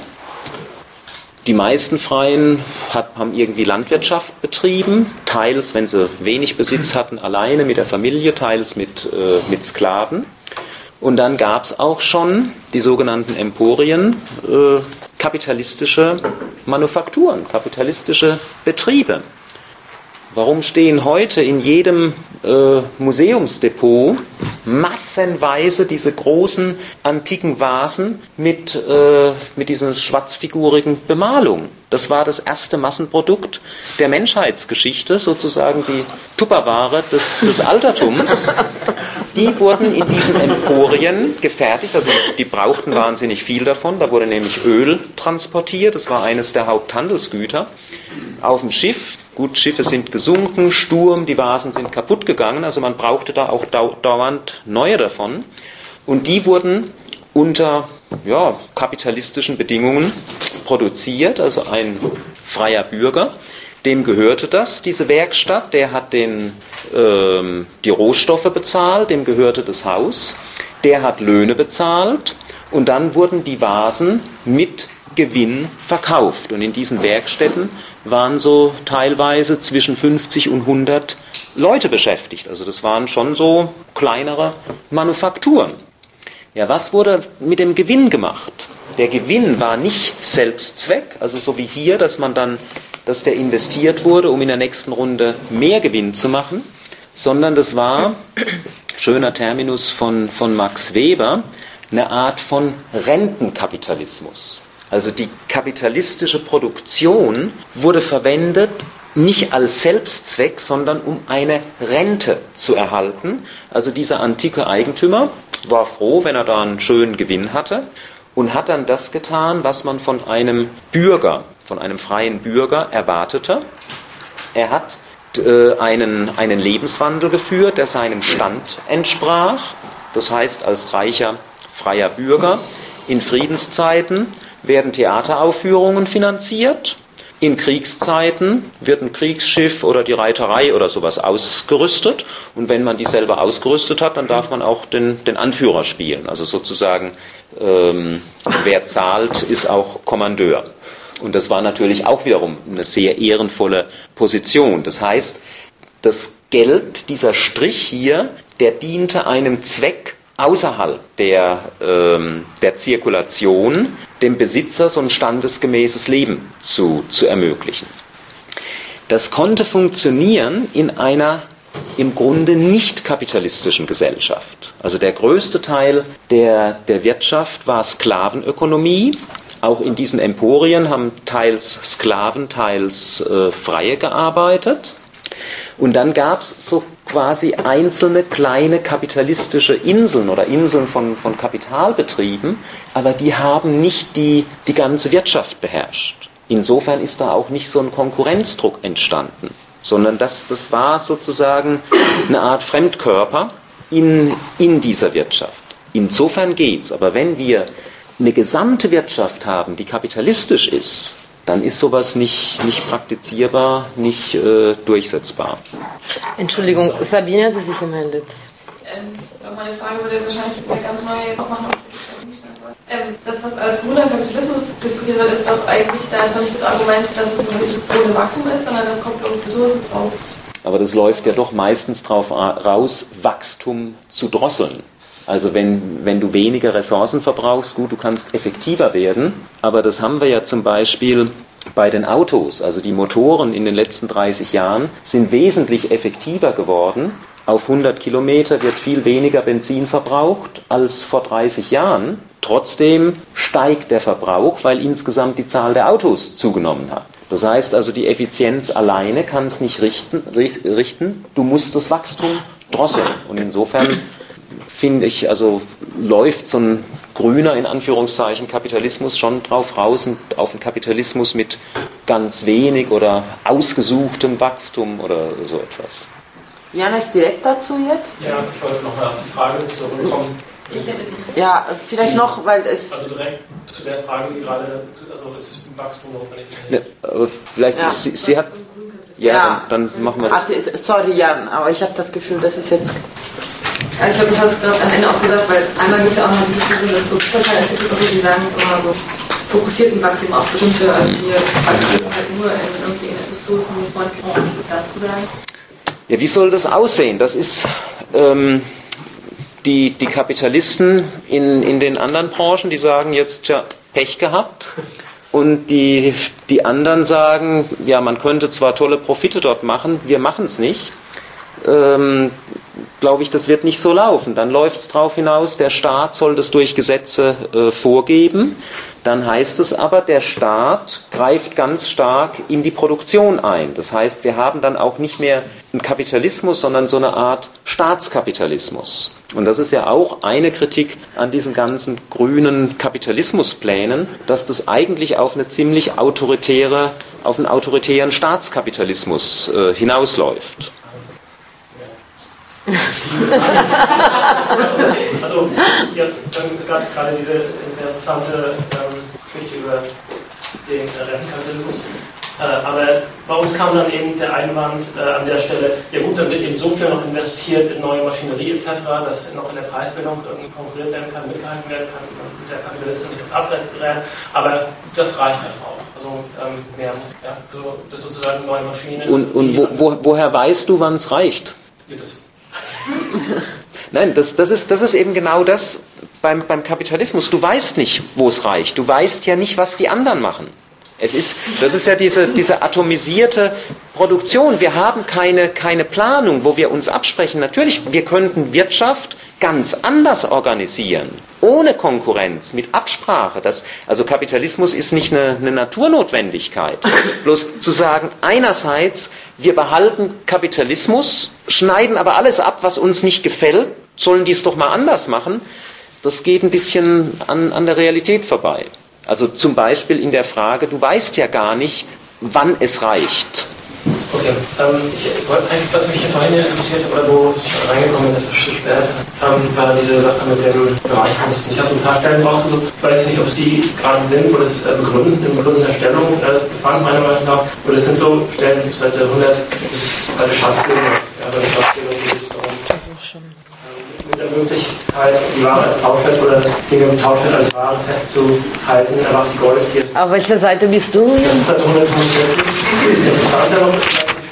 Die meisten Freien hat, haben irgendwie Landwirtschaft betrieben, teils, wenn sie wenig Besitz hatten, alleine mit der Familie, teils mit, äh, mit Sklaven. Und dann gab es auch schon die sogenannten Emporien, äh, kapitalistische Manufakturen, kapitalistische Betriebe. Warum stehen heute in jedem äh, Museumsdepot massenweise diese großen antiken Vasen mit, äh, mit diesen schwarzfigurigen Bemalungen? Das war das erste Massenprodukt der Menschheitsgeschichte, sozusagen die Tupperware des, des Altertums. Die wurden in diesen Emporien gefertigt, also die brauchten wahnsinnig viel davon, da wurde nämlich Öl transportiert, das war eines der Haupthandelsgüter, auf dem Schiff. Gut, Schiffe sind gesunken, Sturm, die Vasen sind kaputt gegangen, also man brauchte da auch dauernd neue davon. Und die wurden unter ja, kapitalistischen Bedingungen produziert, also ein freier Bürger, dem gehörte das, diese Werkstatt, der hat den, ähm, die Rohstoffe bezahlt, dem gehörte das Haus, der hat Löhne bezahlt und dann wurden die Vasen mit Gewinn verkauft. Und in diesen Werkstätten waren so teilweise zwischen fünfzig und hundert Leute beschäftigt. Also das waren schon so kleinere Manufakturen. Ja, was wurde mit dem Gewinn gemacht? Der Gewinn war nicht Selbstzweck, also so wie hier, dass man dann, dass der investiert wurde, um in der nächsten Runde mehr Gewinn zu machen, sondern das war, schöner Terminus von, von Max Weber, eine Art von Rentenkapitalismus. Also die kapitalistische Produktion wurde verwendet nicht als Selbstzweck, sondern um eine Rente zu erhalten. Also dieser antike Eigentümer war froh, wenn er da einen schönen Gewinn hatte und hat dann das getan, was man von einem Bürger, von einem freien Bürger erwartete. Er hat äh, einen, einen Lebenswandel geführt, der seinem Stand entsprach. Das heißt, als reicher, freier Bürger in Friedenszeiten werden Theateraufführungen finanziert In Kriegszeiten wird ein Kriegsschiff oder die Reiterei oder sowas ausgerüstet. Und wenn man die selber ausgerüstet hat, dann darf man auch den, den Anführer spielen. Also sozusagen, ähm, wer zahlt, ist auch Kommandeur. Und das war natürlich auch wiederum eine sehr ehrenvolle Position. Das heißt, das Geld, dieser Strich hier, der diente einem Zweck außerhalb der, ähm, der Zirkulation, dem Besitzer so ein standesgemäßes Leben zu, zu ermöglichen. Das konnte funktionieren in einer im Grunde nicht kapitalistischen Gesellschaft. Also der größte Teil der, der Wirtschaft war Sklavenökonomie. Auch in diesen Emporien haben teils Sklaven, teils äh, Freie gearbeitet. Und dann gab es so quasi einzelne kleine kapitalistische Inseln oder Inseln von, von Kapitalbetrieben, aber die haben nicht die, die ganze Wirtschaft beherrscht. Insofern ist da auch nicht so ein Konkurrenzdruck entstanden, sondern das, das war sozusagen eine Art Fremdkörper in, in dieser Wirtschaft. Insofern geht's, aber wenn wir eine gesamte Wirtschaft haben, die kapitalistisch ist, dann ist sowas nicht, nicht praktizierbar, nicht äh, durchsetzbar. Entschuldigung, Sabine hatte sich gemeldet. Ähm, meine Frage würde wahrscheinlich jetzt mal ganz neu aufmachen. Ähm, das, was als Grüner Kapitalismus diskutiert wird, ist doch eigentlich, da ist doch nicht das Argument, dass es ein höchstes ohne Wachstum ist, sondern das kommt auf Ressourcen drauf. Aber das läuft ja doch meistens drauf raus, Wachstum zu drosseln. Also wenn, wenn du weniger Ressourcen verbrauchst, gut, du kannst effektiver werden, aber das haben wir ja zum Beispiel bei den Autos. Also die Motoren in den letzten dreißig Jahren sind wesentlich effektiver geworden. Auf hundert Kilometer wird viel weniger Benzin verbraucht als vor dreißig Jahren. Trotzdem steigt der Verbrauch, weil insgesamt die Zahl der Autos zugenommen hat. Das heißt also, die Effizienz alleine kann es nicht richten, richten. Du musst das Wachstum drosseln. Und insofern finde ich, also läuft so ein grüner, in Anführungszeichen, Kapitalismus schon drauf raus, auf einen Kapitalismus mit ganz wenig oder ausgesuchtem Wachstum oder so etwas. Jana ist direkt dazu jetzt? Ja, ich wollte nochmal auf die Frage zurückkommen. Ja, vielleicht noch, weil es... Also direkt zu der Frage, die gerade, also ist Wachstum notwendig? Ja, aber vielleicht, Ja. ist, sie, sie hat... Ja, Ja. Dann, dann machen wir das. Ach, sorry Jan, aber ich habe das Gefühl, das ist jetzt... Ja, ich glaube, das hast du gerade am Ende auch gesagt, weil einmal gibt es ja auch noch die Diskussion, dass so Superteil-Institute, die sagen, es immer so fokussierten Wachstum auf bestimmte, also wir wachsen halt nur in irgendwie in ressourcenfreundlichen Orten. Was dazu sagen? Ja, wie soll das aussehen? Das ist ähm, die, die Kapitalisten in, in den anderen Branchen, die sagen jetzt, ja, Pech gehabt. Und die, die anderen sagen, ja, man könnte zwar tolle Profite dort machen, wir machen es nicht. Ähm, glaube ich, das wird nicht so laufen. Dann läuft es darauf hinaus, der Staat soll das durch Gesetze äh, vorgeben. Dann heißt es aber, der Staat greift ganz stark in die Produktion ein. Das heißt, wir haben dann auch nicht mehr einen Kapitalismus, sondern so eine Art Staatskapitalismus. Und das ist ja auch eine Kritik an diesen ganzen grünen Kapitalismusplänen, dass das eigentlich auf eine ziemlich autoritäre, auf einen autoritären Staatskapitalismus äh, hinausläuft. Also jetzt gab es gerade diese interessante ähm, Geschichte über den äh, Rentenkapitalismus. Äh, aber bei uns kam dann eben der Einwand äh, an der Stelle, ja gut, dann wird eben so viel noch investiert in neue Maschinerie et cetera, dass noch in der Preisbildung irgendwie konkurriert werden kann, mitgehalten werden kann, und der Kapitalist nicht ins Abseits gerät. Aber das reicht dann auch. Also ähm, mehr muss, ja, so, das sozusagen neue Maschinen. Und, und wo, wo, woher weißt du, wann es reicht? Ja, das Nein, das, das, ist, das ist eben genau das beim, beim Kapitalismus. Du weißt nicht, wo es reicht. Du weißt ja nicht, was die anderen machen. Es ist, das ist ja diese, diese atomisierte Produktion. Wir haben keine, keine Planung, wo wir uns absprechen. Natürlich, wir könnten Wirtschaft ganz anders organisieren, ohne Konkurrenz, mit Absprache. Das, also Kapitalismus ist nicht eine, eine Naturnotwendigkeit. Bloß zu sagen, einerseits, wir behalten Kapitalismus, schneiden aber alles ab, was uns nicht gefällt, sollen die es doch mal anders machen, das geht ein bisschen an, an der Realität vorbei. Also zum Beispiel in der Frage, du weißt ja gar nicht, wann es reicht. Okay, ähm, ich wollte eigentlich, was mich hier vorhin interessiert hat, oder wo ich reingekommen bin, das ist später, ähm, war diese Sache mit dem Bereicherungs. Ich habe ein paar Stellen rausgesucht, ich weiß nicht, ob es die gerade sind, wo das äh, begründen, im Begründen der Stellung äh, befand, meiner Meinung nach, oder es sind so Stellen, Seite hundert bis bei der Schatzbildung, ja, bei der Schatzbildung geht es darum, mit der Möglichkeit, die Ware als Tauschwert oder Dinge im Tauschwert als Ware festzuhalten, erwacht die Goldgier. Auf welcher Seite bist du? Das ist Seite hundertfünfundvierzig. Interessanter noch ist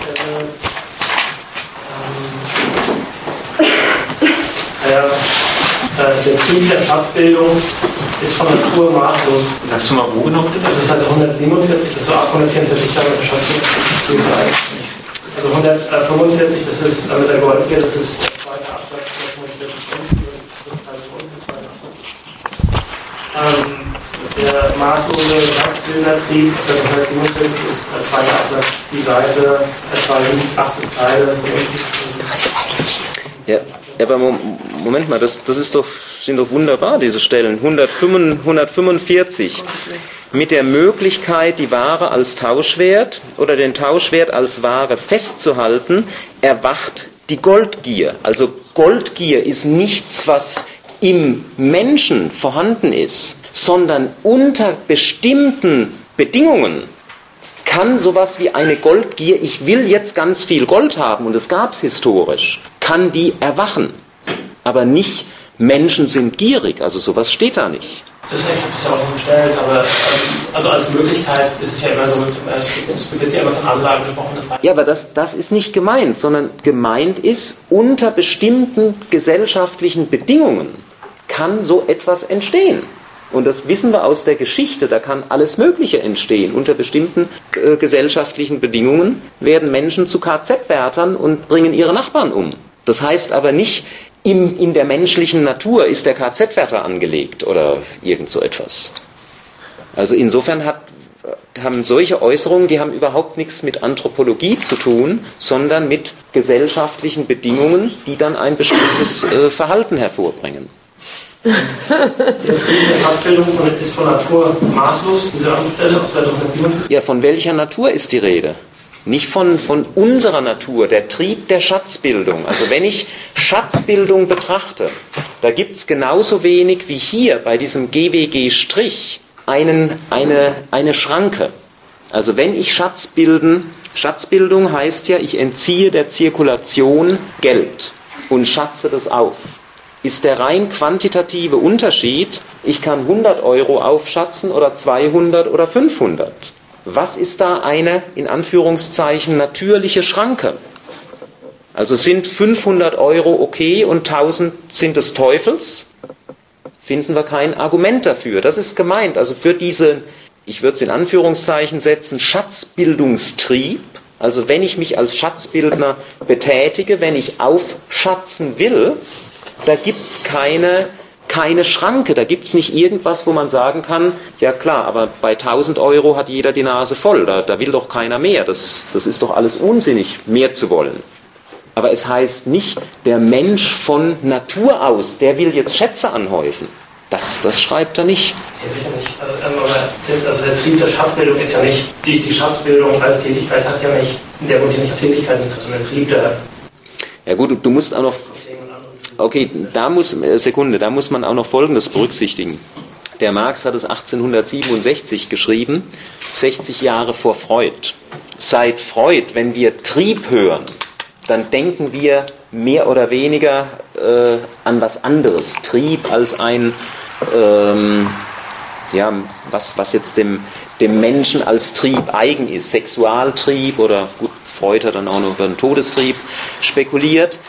ähm, ja, äh, der Trieb der Schatzbildung ist von Natur maßlos. Sagst du mal, wo genau bitte? Das ist Seite hundertsiebenundvierzig, das ist so ab hundertvierundvierzig Jahre mit der Schatzbildung. Also hundertfünfundvierzig, das ist äh, mit der Goldgier, das ist der zweite Absatz. Ähm, der maßlose Schatzbildertrieb aus der hundertsiebenundvierzig ist der zweite Absatz, die Seite etwa achtzig Teile. Ja, aber Moment mal, das, das ist doch, sind doch wunderbar, diese Stellen. hundertfünfundvierzig. Mit der Möglichkeit, die Ware als Tauschwert oder den Tauschwert als Ware festzuhalten, erwacht die Goldgier. Also Goldgier ist nichts, was im Menschen vorhanden ist, sondern unter bestimmten Bedingungen kann sowas wie eine Goldgier, ich will jetzt ganz viel Gold haben, und das gab es historisch, kann die erwachen. Aber nicht, Menschen sind gierig, also sowas steht da nicht. Das habe ich ja auch gestellt, aber also als Möglichkeit ist es ja immer so, es wird ja immer von Anlagen gesprochen. Ja, aber das, das ist nicht gemeint, sondern gemeint ist, unter bestimmten gesellschaftlichen Bedingungen kann so etwas entstehen. Und das wissen wir aus der Geschichte, da kann alles Mögliche entstehen. Unter bestimmten äh, gesellschaftlichen Bedingungen werden Menschen zu K Z-Wärtern und bringen ihre Nachbarn um. Das heißt aber nicht, im, in der menschlichen Natur ist der K Z-Wärter angelegt oder irgend so etwas. Also insofern hat, haben solche Äußerungen, die haben überhaupt nichts mit Anthropologie zu tun, sondern mit gesellschaftlichen Bedingungen, die dann ein bestimmtes äh, Verhalten hervorbringen. Die Schatzbildung ist von Natur maßlos, diese Anstelle auf Seite hundertsiebenundvierzig. Ja, von welcher Natur ist die Rede? Nicht von, von unserer Natur, der Trieb der Schatzbildung. Also wenn ich Schatzbildung betrachte, da gibt es genauso wenig wie hier bei diesem G W G' einen, eine, eine Schranke. Also wenn ich Schatz bilden, Schatzbildung heißt ja, ich entziehe der Zirkulation Geld und schatze das auf. Ist der rein quantitative Unterschied, ich kann hundert Euro aufschatzen oder zweihundert oder fünfhundert. Was ist da eine, in Anführungszeichen, natürliche Schranke? Also sind fünfhundert Euro okay und tausend sind des Teufels? Finden wir kein Argument dafür. Das ist gemeint. Also für diese, ich würde es in Anführungszeichen setzen, Schatzbildungstrieb. Also wenn ich mich als Schatzbildner betätige, wenn ich aufschatzen will, da gibt es keine, keine Schranke, da gibt es nicht irgendwas, wo man sagen kann, ja klar, aber bei tausend Euro hat jeder die Nase voll, da, da will doch keiner mehr, das, das ist doch alles unsinnig, mehr zu wollen. Aber es heißt nicht, der Mensch von Natur aus, der will jetzt Schätze anhäufen. Das, das schreibt er nicht. Ja, sicher nicht. Also, aber also der Trieb der Schatzbildung ist ja nicht, die, die Schatzbildung als Tätigkeit hat ja nicht, der wird ja nicht als Tätigkeit, sondern der Trieb der... Ja gut, du, du musst auch noch... Okay, da muss, Sekunde, da muss man auch noch Folgendes berücksichtigen. Der Marx hat es achtzehnhundertsiebenundsechzig geschrieben, sechzig Jahre vor Freud. Seit Freud, wenn wir Trieb hören, dann denken wir mehr oder weniger äh, an was anderes. Trieb als ein, ähm, ja, was, was jetzt dem, dem Menschen als Trieb eigen ist. Sexualtrieb oder, gut, Freud hat dann auch noch über den Todestrieb spekuliert.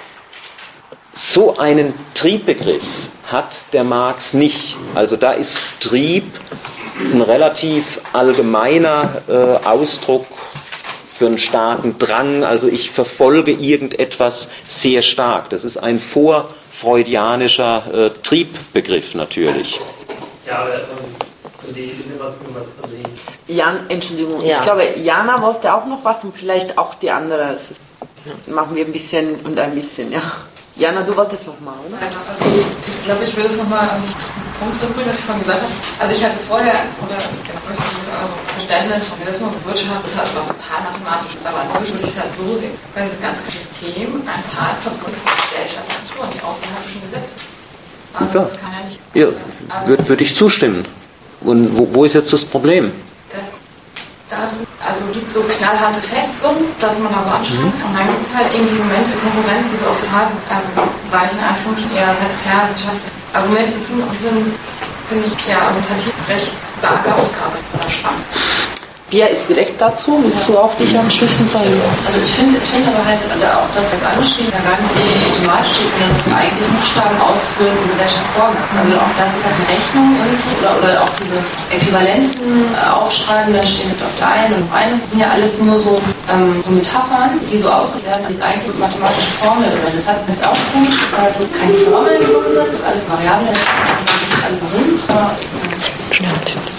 So einen Triebbegriff hat der Marx nicht. Also da ist Trieb ein relativ allgemeiner äh, Ausdruck für einen starken Drang. Also ich verfolge irgendetwas sehr stark. Das ist ein vorfreudianischer äh, Triebbegriff natürlich. Ja, aber also die, also die Jan, Entschuldigung, Ja. ich glaube, Jana wollte auch noch was und vielleicht auch die andere. Machen wir ein bisschen und ein bisschen, ja. Jana, du wolltest noch mal, oder? Also ich glaube, ich will das nochmal an den Punkt bringen, was ich vorhin gesagt habe. Also ich hatte vorher, oder genau, ich also Verständnis von Kapitalismus und Wirtschaft ist halt was total Mathematisches, aber inzwischen würde ich es halt so sehen, weil dieses ganze System ein Teilverbund von Gesellschaft und Natur und die außerhalbischen Gesetze. Also Ja. das kann ja nicht. Ja, Also, würde würd ich zustimmen. Und wo, wo ist jetzt das Problem? das, da, also gibt so knallharte Facts um, dass man da so anschauen kann. Und dann gibt es halt eben diese Momente in Konkurrenz, die so auf total, also weichen Anführungsstrichen eher sozialwissenschaftliche Argumente bezogen sind, finde ich ja argumentativ recht stark ausgearbeitet oder spannend. Wer ist direkt dazu? Willst du auch dich anschließen sein? Also ich finde, ich finde aber halt also auch das, was angeschrieben ist, ja gar nicht so automatisch ist, sondern dass wir eigentlich Buchstaben ausführen und Gesellschaft vorgast. Also auch das ist halt eine Rechnung irgendwie oder, oder auch diese Äquivalenten äh, aufschreiben, dann stehen auf der einen und auf der einen. Das sind ja alles nur so, ähm, so Metaphern, die so ausgedrückt werden, die eigentlich mathematische Formeln oder das hat mit auch gut, dass halt so keine Formeln drin sind, das ist alles Variablen, das ist alles rund. Ja, natürlich.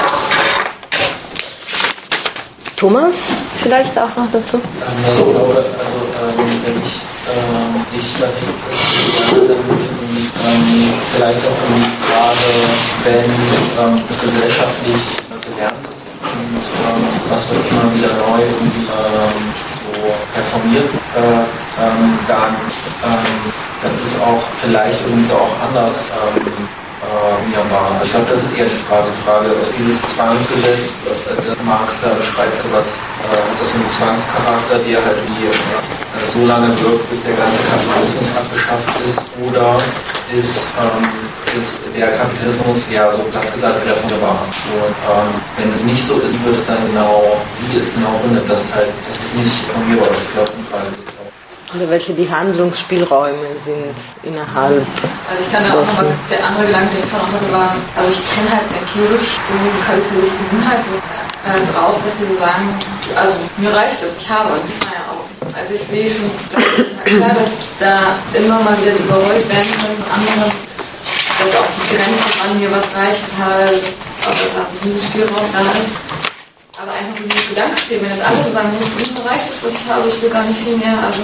Thomas, vielleicht auch noch dazu? Ähm, ich glaube, also ähm, wenn ich ähm, dich da nicht verstehe, dann irgendwie ähm, vielleicht auch um die Frage, wenn ähm, das gesellschaftlich gelernt ist und ähm, was wird immer wieder neu irgendwie ähm, so performiert, äh, ähm, dann ähm, dann ist es auch vielleicht irgendwie so auch anders ähm, Ja, also ich glaube, das ist eher die Frage. Die Frage, dieses Zwangsgesetz, das Marx da beschreibt, sowas, das ist ein Zwangscharakter, der halt wie so lange wirkt, bis der ganze Kapitalismus abgeschafft ist, oder ist, ähm, ist der Kapitalismus, ja, so platt gesagt, wieder wunderbar. Und ähm, wenn es nicht so ist, wie wird es dann genau, wie es genau gründet, das halt, das ist nicht von mir aus, ich glaube, die Frage geht auch. Oder welche die Handlungsspielräume sind innerhalb. Also ich kann da auch nochmal, der andere Gedanke, den ich vorhin auch hatte, war, also ich kenne halt empirisch so Kapitalisten sind halt so äh, drauf, dass sie so sagen, also mir reicht das, ich habe, und sieht man ja auch. Also ich sehe schon klar, dass da immer mal wieder überrollt werden können von anderen, dass auch die Grenze, wann mir was reicht, halt, also dass ein Spielraum da ist. Aber einfach so dieses Gedankenspiel, wenn jetzt alle so sagen, mir reicht das, was ich habe, ich will gar nicht viel mehr, also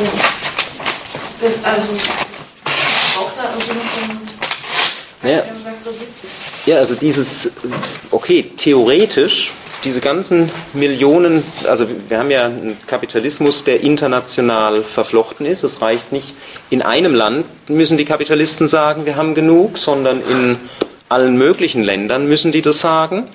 das, also braucht da irgendwie noch so ein Ja. Ja, also dieses, okay, theoretisch, diese ganzen Millionen, also wir haben ja einen Kapitalismus, der international verflochten ist. Es reicht nicht, in einem Land müssen die Kapitalisten sagen, wir haben genug, sondern in allen möglichen Ländern müssen die das sagen.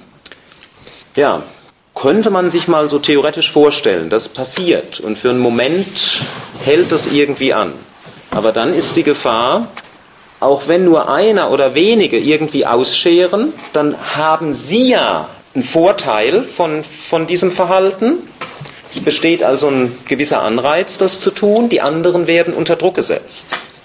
Ja, könnte man sich mal so theoretisch vorstellen, das passiert und für einen Moment hält das irgendwie an. Aber dann ist die Gefahr, auch wenn nur einer oder wenige irgendwie ausscheren, dann haben sie ja einen Vorteil von, von diesem Verhalten. Es besteht also ein gewisser Anreiz, das zu tun, die anderen werden unter Druck gesetzt.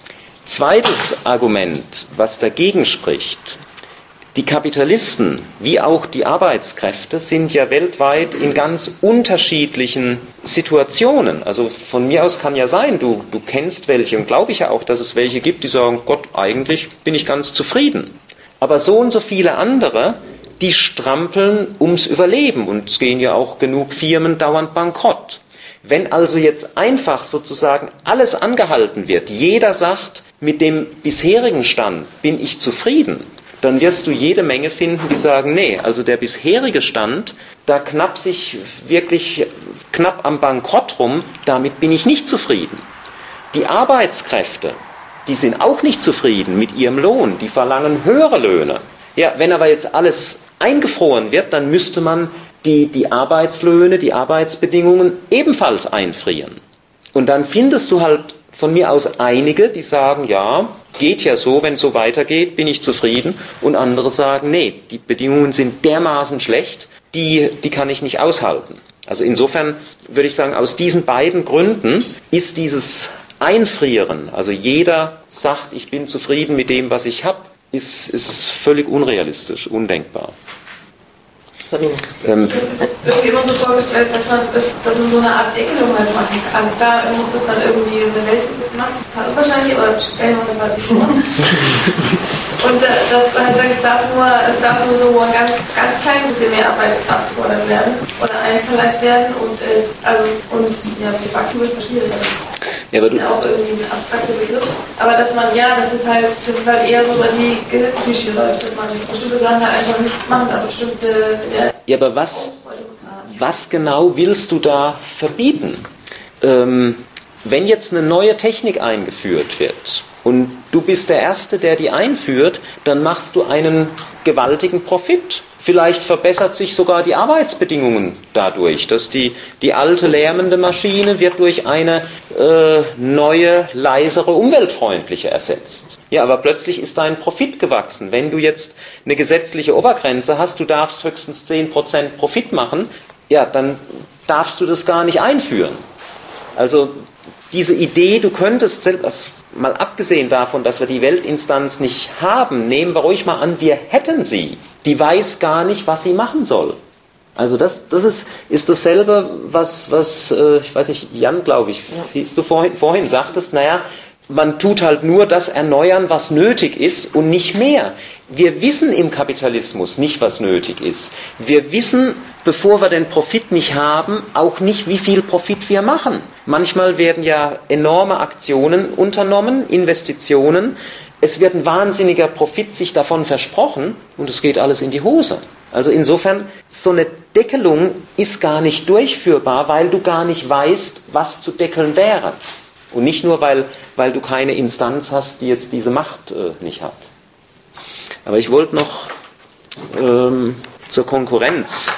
Zweites Argument, was dagegen spricht: Die Kapitalisten wie auch die Arbeitskräfte sind ja weltweit in ganz unterschiedlichen Situationen. Also von mir aus kann ja sein, du, du kennst welche, und glaube ich ja auch, dass es welche gibt, die sagen, Gott, eigentlich bin ich ganz zufrieden. Aber so und so viele andere, die strampeln ums Überleben, und es gehen ja auch genug Firmen dauernd bankrott. Wenn also jetzt einfach sozusagen alles angehalten wird, jeder sagt, mit dem bisherigen Stand bin ich zufrieden, dann wirst du jede Menge finden, die sagen, nee, also der bisherige Stand, da knapp sich wirklich knapp am Bankrott rum, damit bin ich nicht zufrieden. Die Arbeitskräfte, die sind auch nicht zufrieden mit ihrem Lohn, die verlangen höhere Löhne. Ja, wenn aber jetzt alles eingefroren wird, dann müsste man die, die Arbeitslöhne, die Arbeitsbedingungen ebenfalls einfrieren. Und dann findest du halt von mir aus einige, die sagen, ja, geht ja so, wenn es so weitergeht, bin ich zufrieden. Und andere sagen, nee, die Bedingungen sind dermaßen schlecht, die, die kann ich nicht aushalten. Also insofern würde ich sagen, aus diesen beiden Gründen ist dieses Einfrieren, also jeder sagt, ich bin zufrieden mit dem, was ich habe, ist, ist völlig unrealistisch, undenkbar. Ähm, es ist irgendwie immer so vorgestellt, dass man, das, dass man so eine Art Deckelung halt machen kann. Da muss das dann irgendwie, so eine Welt ist es gemacht, total unwahrscheinlich, oder stellen wir uns mal vor. Und äh, das halt sagt, es darf nur, es darf nur so ein ganz, ganz kleines bisschen mehr Arbeitskraft gefordert werden oder einverleibt werden, und es, also, und ja, die Wachstum ist schwierig. Ja, aber das ist ja auch irgendwie ein abstrakter Begriff. Aber dass man, ja, das ist halt, das ist halt eher so, wenn die Gesetzklischee läuft, dass man bestimmte Sachen halt einfach nicht macht, also bestimmte. Ja, aber was, was genau willst du da verbieten? Ähm, wenn jetzt eine neue Technik eingeführt wird und du bist der Erste, der die einführt, dann machst du einen gewaltigen Profit. Vielleicht verbessert sich sogar die Arbeitsbedingungen dadurch, dass die, die alte lärmende Maschine wird durch eine äh, neue, leisere, umweltfreundliche ersetzt. Ja, aber plötzlich ist dein Profit gewachsen. Wenn du jetzt eine gesetzliche Obergrenze hast, du darfst höchstens zehn Prozent Profit machen, ja, dann darfst du das gar nicht einführen. Also diese Idee, du könntest selbst, mal abgesehen davon, dass wir die Weltinstanz nicht haben, nehmen wir ruhig mal an, wir hätten sie. Die weiß gar nicht, was sie machen soll. Also das, das ist, ist dasselbe, was, was äh, ich weiß nicht, Jan, glaube ich, hieß du vorhin, vorhin sagtest, naja, man tut halt nur das erneuern, was nötig ist und nicht mehr. Wir wissen im Kapitalismus nicht, was nötig ist. Wir wissen, bevor wir den Profit nicht haben, auch nicht, wie viel Profit wir machen. Manchmal werden ja enorme Aktionen unternommen, Investitionen. Es wird ein wahnsinniger Profit sich davon versprochen und es geht alles in die Hose. Also insofern, so eine Deckelung ist gar nicht durchführbar, weil du gar nicht weißt, was zu deckeln wäre. Und nicht nur, weil, weil du keine Instanz hast, die jetzt diese Macht äh, nicht hat. Aber ich wollte noch ähm, zur Konkurrenz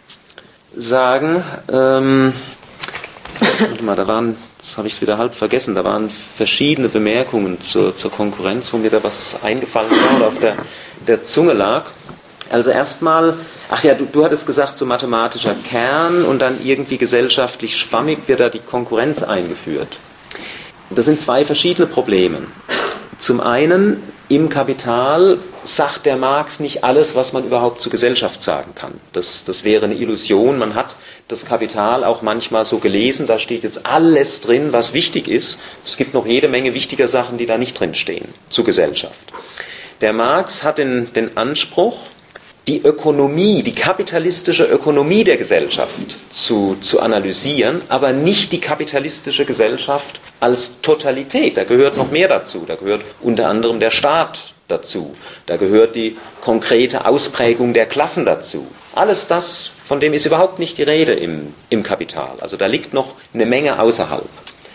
sagen, ähm, warte mal, da waren, jetzt habe ich es wieder halb vergessen, da waren verschiedene Bemerkungen zur, zur Konkurrenz, wo mir da was eingefallen war oder auf der, der Zunge lag. Also erstmal, ach ja, du, du hattest gesagt, so mathematischer Kern und dann irgendwie gesellschaftlich schwammig wird da die Konkurrenz eingeführt. Das sind zwei verschiedene Probleme. Zum einen, im Kapital sagt der Marx nicht alles, was man überhaupt zur Gesellschaft sagen kann. Das, das wäre eine Illusion. Man hat das Kapital auch manchmal so gelesen, da steht jetzt alles drin, was wichtig ist. Es gibt noch jede Menge wichtiger Sachen, die da nicht drin stehen, zur Gesellschaft. Der Marx hat den, den Anspruch, die Ökonomie, die kapitalistische Ökonomie der Gesellschaft zu, zu analysieren, aber nicht die kapitalistische Gesellschaft als Totalität. Da gehört noch mehr dazu. Da gehört unter anderem der Staat dazu. Da gehört die konkrete Ausprägung der Klassen dazu. Alles das, von dem ist überhaupt nicht die Rede im, im Kapital. Also da liegt noch eine Menge außerhalb.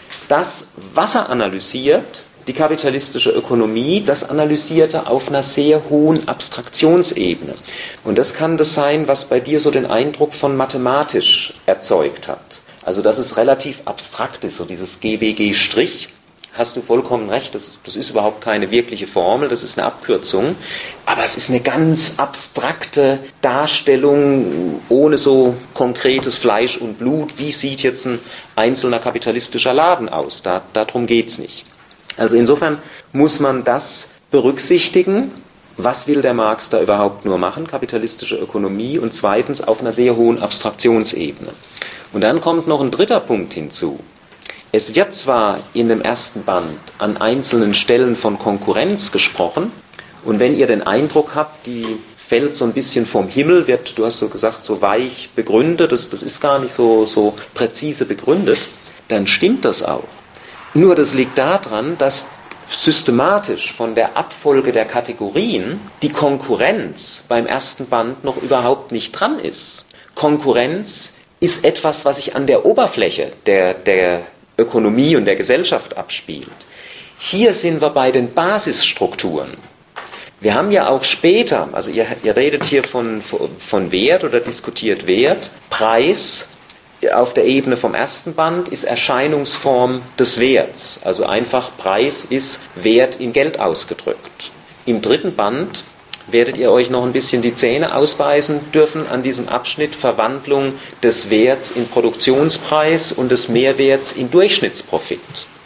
Das, was er analysiert, die kapitalistische Ökonomie, das analysierte auf einer sehr hohen Abstraktionsebene. Und das kann das sein, was bei dir so den Eindruck von mathematisch erzeugt hat. Also dass es relativ abstrakt ist, so dieses G B G', hast du vollkommen recht, das ist, das ist überhaupt keine wirkliche Formel, das ist eine Abkürzung, aber es ist eine ganz abstrakte Darstellung ohne so konkretes Fleisch und Blut. Wie sieht jetzt ein einzelner kapitalistischer Laden aus? Da, darum geht es nicht. Also insofern muss man das berücksichtigen, was will der Marx da überhaupt nur machen, kapitalistische Ökonomie, und zweitens auf einer sehr hohen Abstraktionsebene. Und dann kommt noch ein dritter Punkt hinzu. Es wird zwar in dem ersten Band an einzelnen Stellen von Konkurrenz gesprochen, und wenn ihr den Eindruck habt, die fällt so ein bisschen vom Himmel, wird, du hast so gesagt, so weich begründet, das, das ist gar nicht so, so präzise begründet, dann stimmt das auch. Nur das liegt daran, dass systematisch von der Abfolge der Kategorien die Konkurrenz beim ersten Band noch überhaupt nicht dran ist. Konkurrenz ist etwas, was sich an der Oberfläche der, der Ökonomie und der Gesellschaft abspielt. Hier sind wir bei den Basisstrukturen. Wir haben ja auch später, also ihr, ihr redet hier von, von Wert oder diskutiert Wert, Preis. Auf der Ebene vom ersten Band ist Erscheinungsform des Werts. Also einfach Preis ist Wert in Geld ausgedrückt. Im dritten Band werdet ihr euch noch ein bisschen die Zähne ausbeißen dürfen an diesem Abschnitt Verwandlung des Werts in Produktionspreis und des Mehrwerts in Durchschnittsprofit.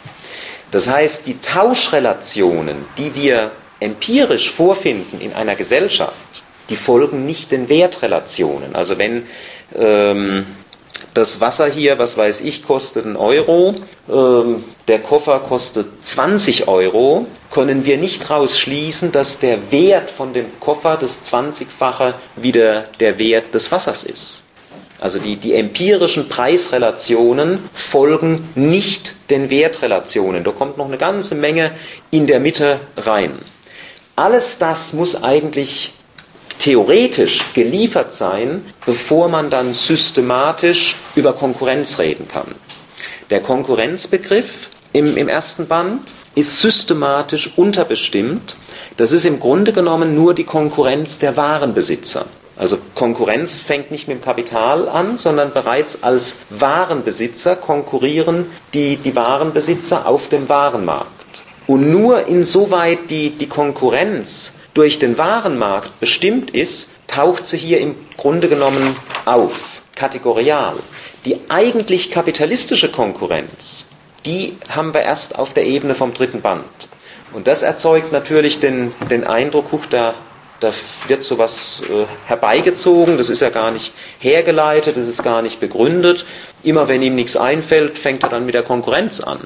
Das heißt, die Tauschrelationen, die wir empirisch vorfinden in einer Gesellschaft, die folgen nicht den Wertrelationen. Also wenn ähm, das Wasser hier, was weiß ich, kostet einen Euro, ähm, der Koffer kostet zwanzig Euro, können wir nicht rausschließen, dass der Wert von dem Koffer das zwanzigfache wieder der Wert des Wassers ist. Also die, die empirischen Preisrelationen folgen nicht den Wertrelationen. Da kommt noch eine ganze Menge in der Mitte rein. Alles das muss eigentlich theoretisch geliefert sein, bevor man dann systematisch über Konkurrenz reden kann. Der Konkurrenzbegriff im, im ersten Band ist systematisch unterbestimmt. Das ist im Grunde genommen nur die Konkurrenz der Warenbesitzer. Also Konkurrenz fängt nicht mit dem Kapital an, sondern bereits als Warenbesitzer konkurrieren die, die Warenbesitzer auf dem Warenmarkt. Und nur insoweit die, die Konkurrenz durch den Warenmarkt bestimmt ist, taucht sie hier im Grunde genommen auf, kategorial. Die eigentlich kapitalistische Konkurrenz, die haben wir erst auf der Ebene vom dritten Band. Und das erzeugt natürlich den, den Eindruck, huch, da, da wird sowas äh, herbeigezogen, das ist ja gar nicht hergeleitet, das ist gar nicht begründet. Immer wenn ihm nichts einfällt, fängt er dann mit der Konkurrenz an.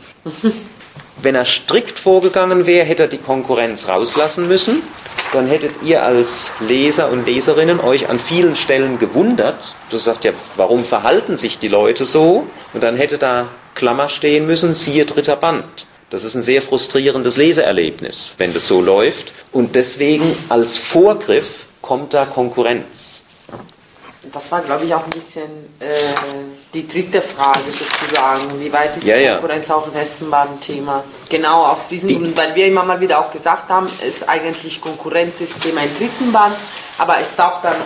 Wenn er strikt vorgegangen wäre, hätte er die Konkurrenz rauslassen müssen. Dann hättet ihr als Leser und Leserinnen euch an vielen Stellen gewundert. Das sagt ja, warum verhalten sich die Leute so? Und dann hätte da Klammer stehen müssen, siehe dritter Band. Das ist ein sehr frustrierendes Leseerlebnis, wenn das so läuft. Und deswegen als Vorgriff kommt da Konkurrenz. Das war, glaube ich, auch ein bisschen äh, die dritte Frage sozusagen. Wie weit ist ja, die ja. Konkurrenz auch im ersten Band-Thema? Genau, aus diesem Grund, weil wir immer mal wieder auch gesagt haben, ist eigentlich Konkurrenz ist Thema im dritten Band, aber es taucht dann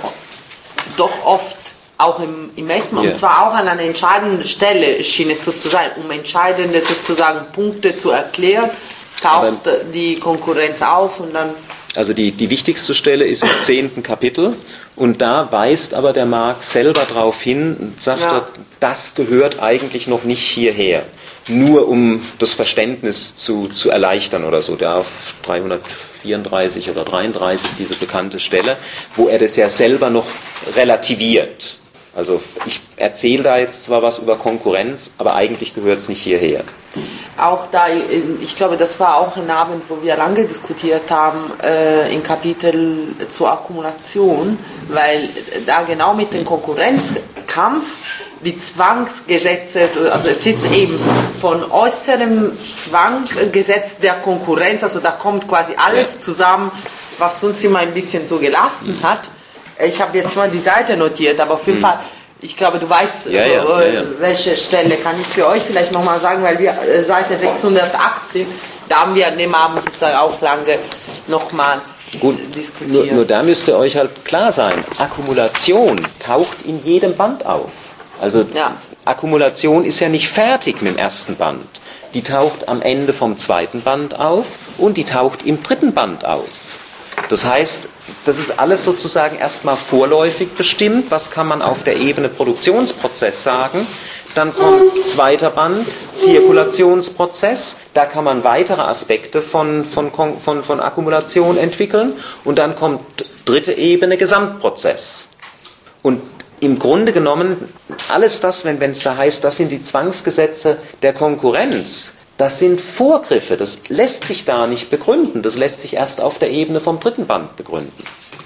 doch oft auch im, im ersten Band, ja. und zwar auch an einer entscheidenden Stelle schien es so zu sein, um entscheidende sozusagen Punkte zu erklären, taucht aber die Konkurrenz auf und dann... Also die, die wichtigste Stelle ist im zehnten Kapitel und da weist aber der Marx selber darauf hin und sagt, ja. er, das gehört eigentlich noch nicht hierher. Nur um das Verständnis zu, zu erleichtern oder so. Da auf dreihundertvierunddreißig oder dreiunddreißig diese bekannte Stelle, wo er das ja selber noch relativiert. Also ich erzähle da jetzt zwar was über Konkurrenz, aber eigentlich gehört es nicht hierher. Auch da, ich glaube, das war auch ein Abend, wo wir lange diskutiert haben, äh, im Kapitel zur Akkumulation, weil da genau mit dem Konkurrenzkampf die Zwangsgesetze, also es ist eben von äußerem Zwanggesetz der Konkurrenz, also da kommt quasi alles zusammen, was uns immer ein bisschen so gelassen mhm. hat. Ich habe jetzt mal die Seite notiert, aber auf jeden mhm. Fall, ich glaube, du weißt, ja, ja, also, ja, ja. welche Stelle kann ich für euch vielleicht nochmal sagen, weil wir äh, Seite sechshundertachtzig, da haben wir an dem Abend sozusagen auch lange nochmal diskutiert. Nur, nur da müsste euch halt klar sein, Akkumulation taucht in jedem Band auf. Also ja. Akkumulation ist ja nicht fertig mit dem ersten Band. Die taucht am Ende vom zweiten Band auf und die taucht im dritten Band auf. Das heißt, das ist alles sozusagen erstmal vorläufig bestimmt. Was kann man auf der Ebene Produktionsprozess sagen? Dann kommt zweiter Band, Zirkulationsprozess. Da kann man weitere Aspekte von, von, von, von Akkumulation entwickeln. Und dann kommt dritte Ebene, Gesamtprozess. Und im Grunde genommen, alles das, wenn es da heißt, das sind die Zwangsgesetze der Konkurrenz, das sind Vorgriffe, das lässt sich da nicht begründen, das lässt sich erst auf der Ebene vom dritten Band begründen.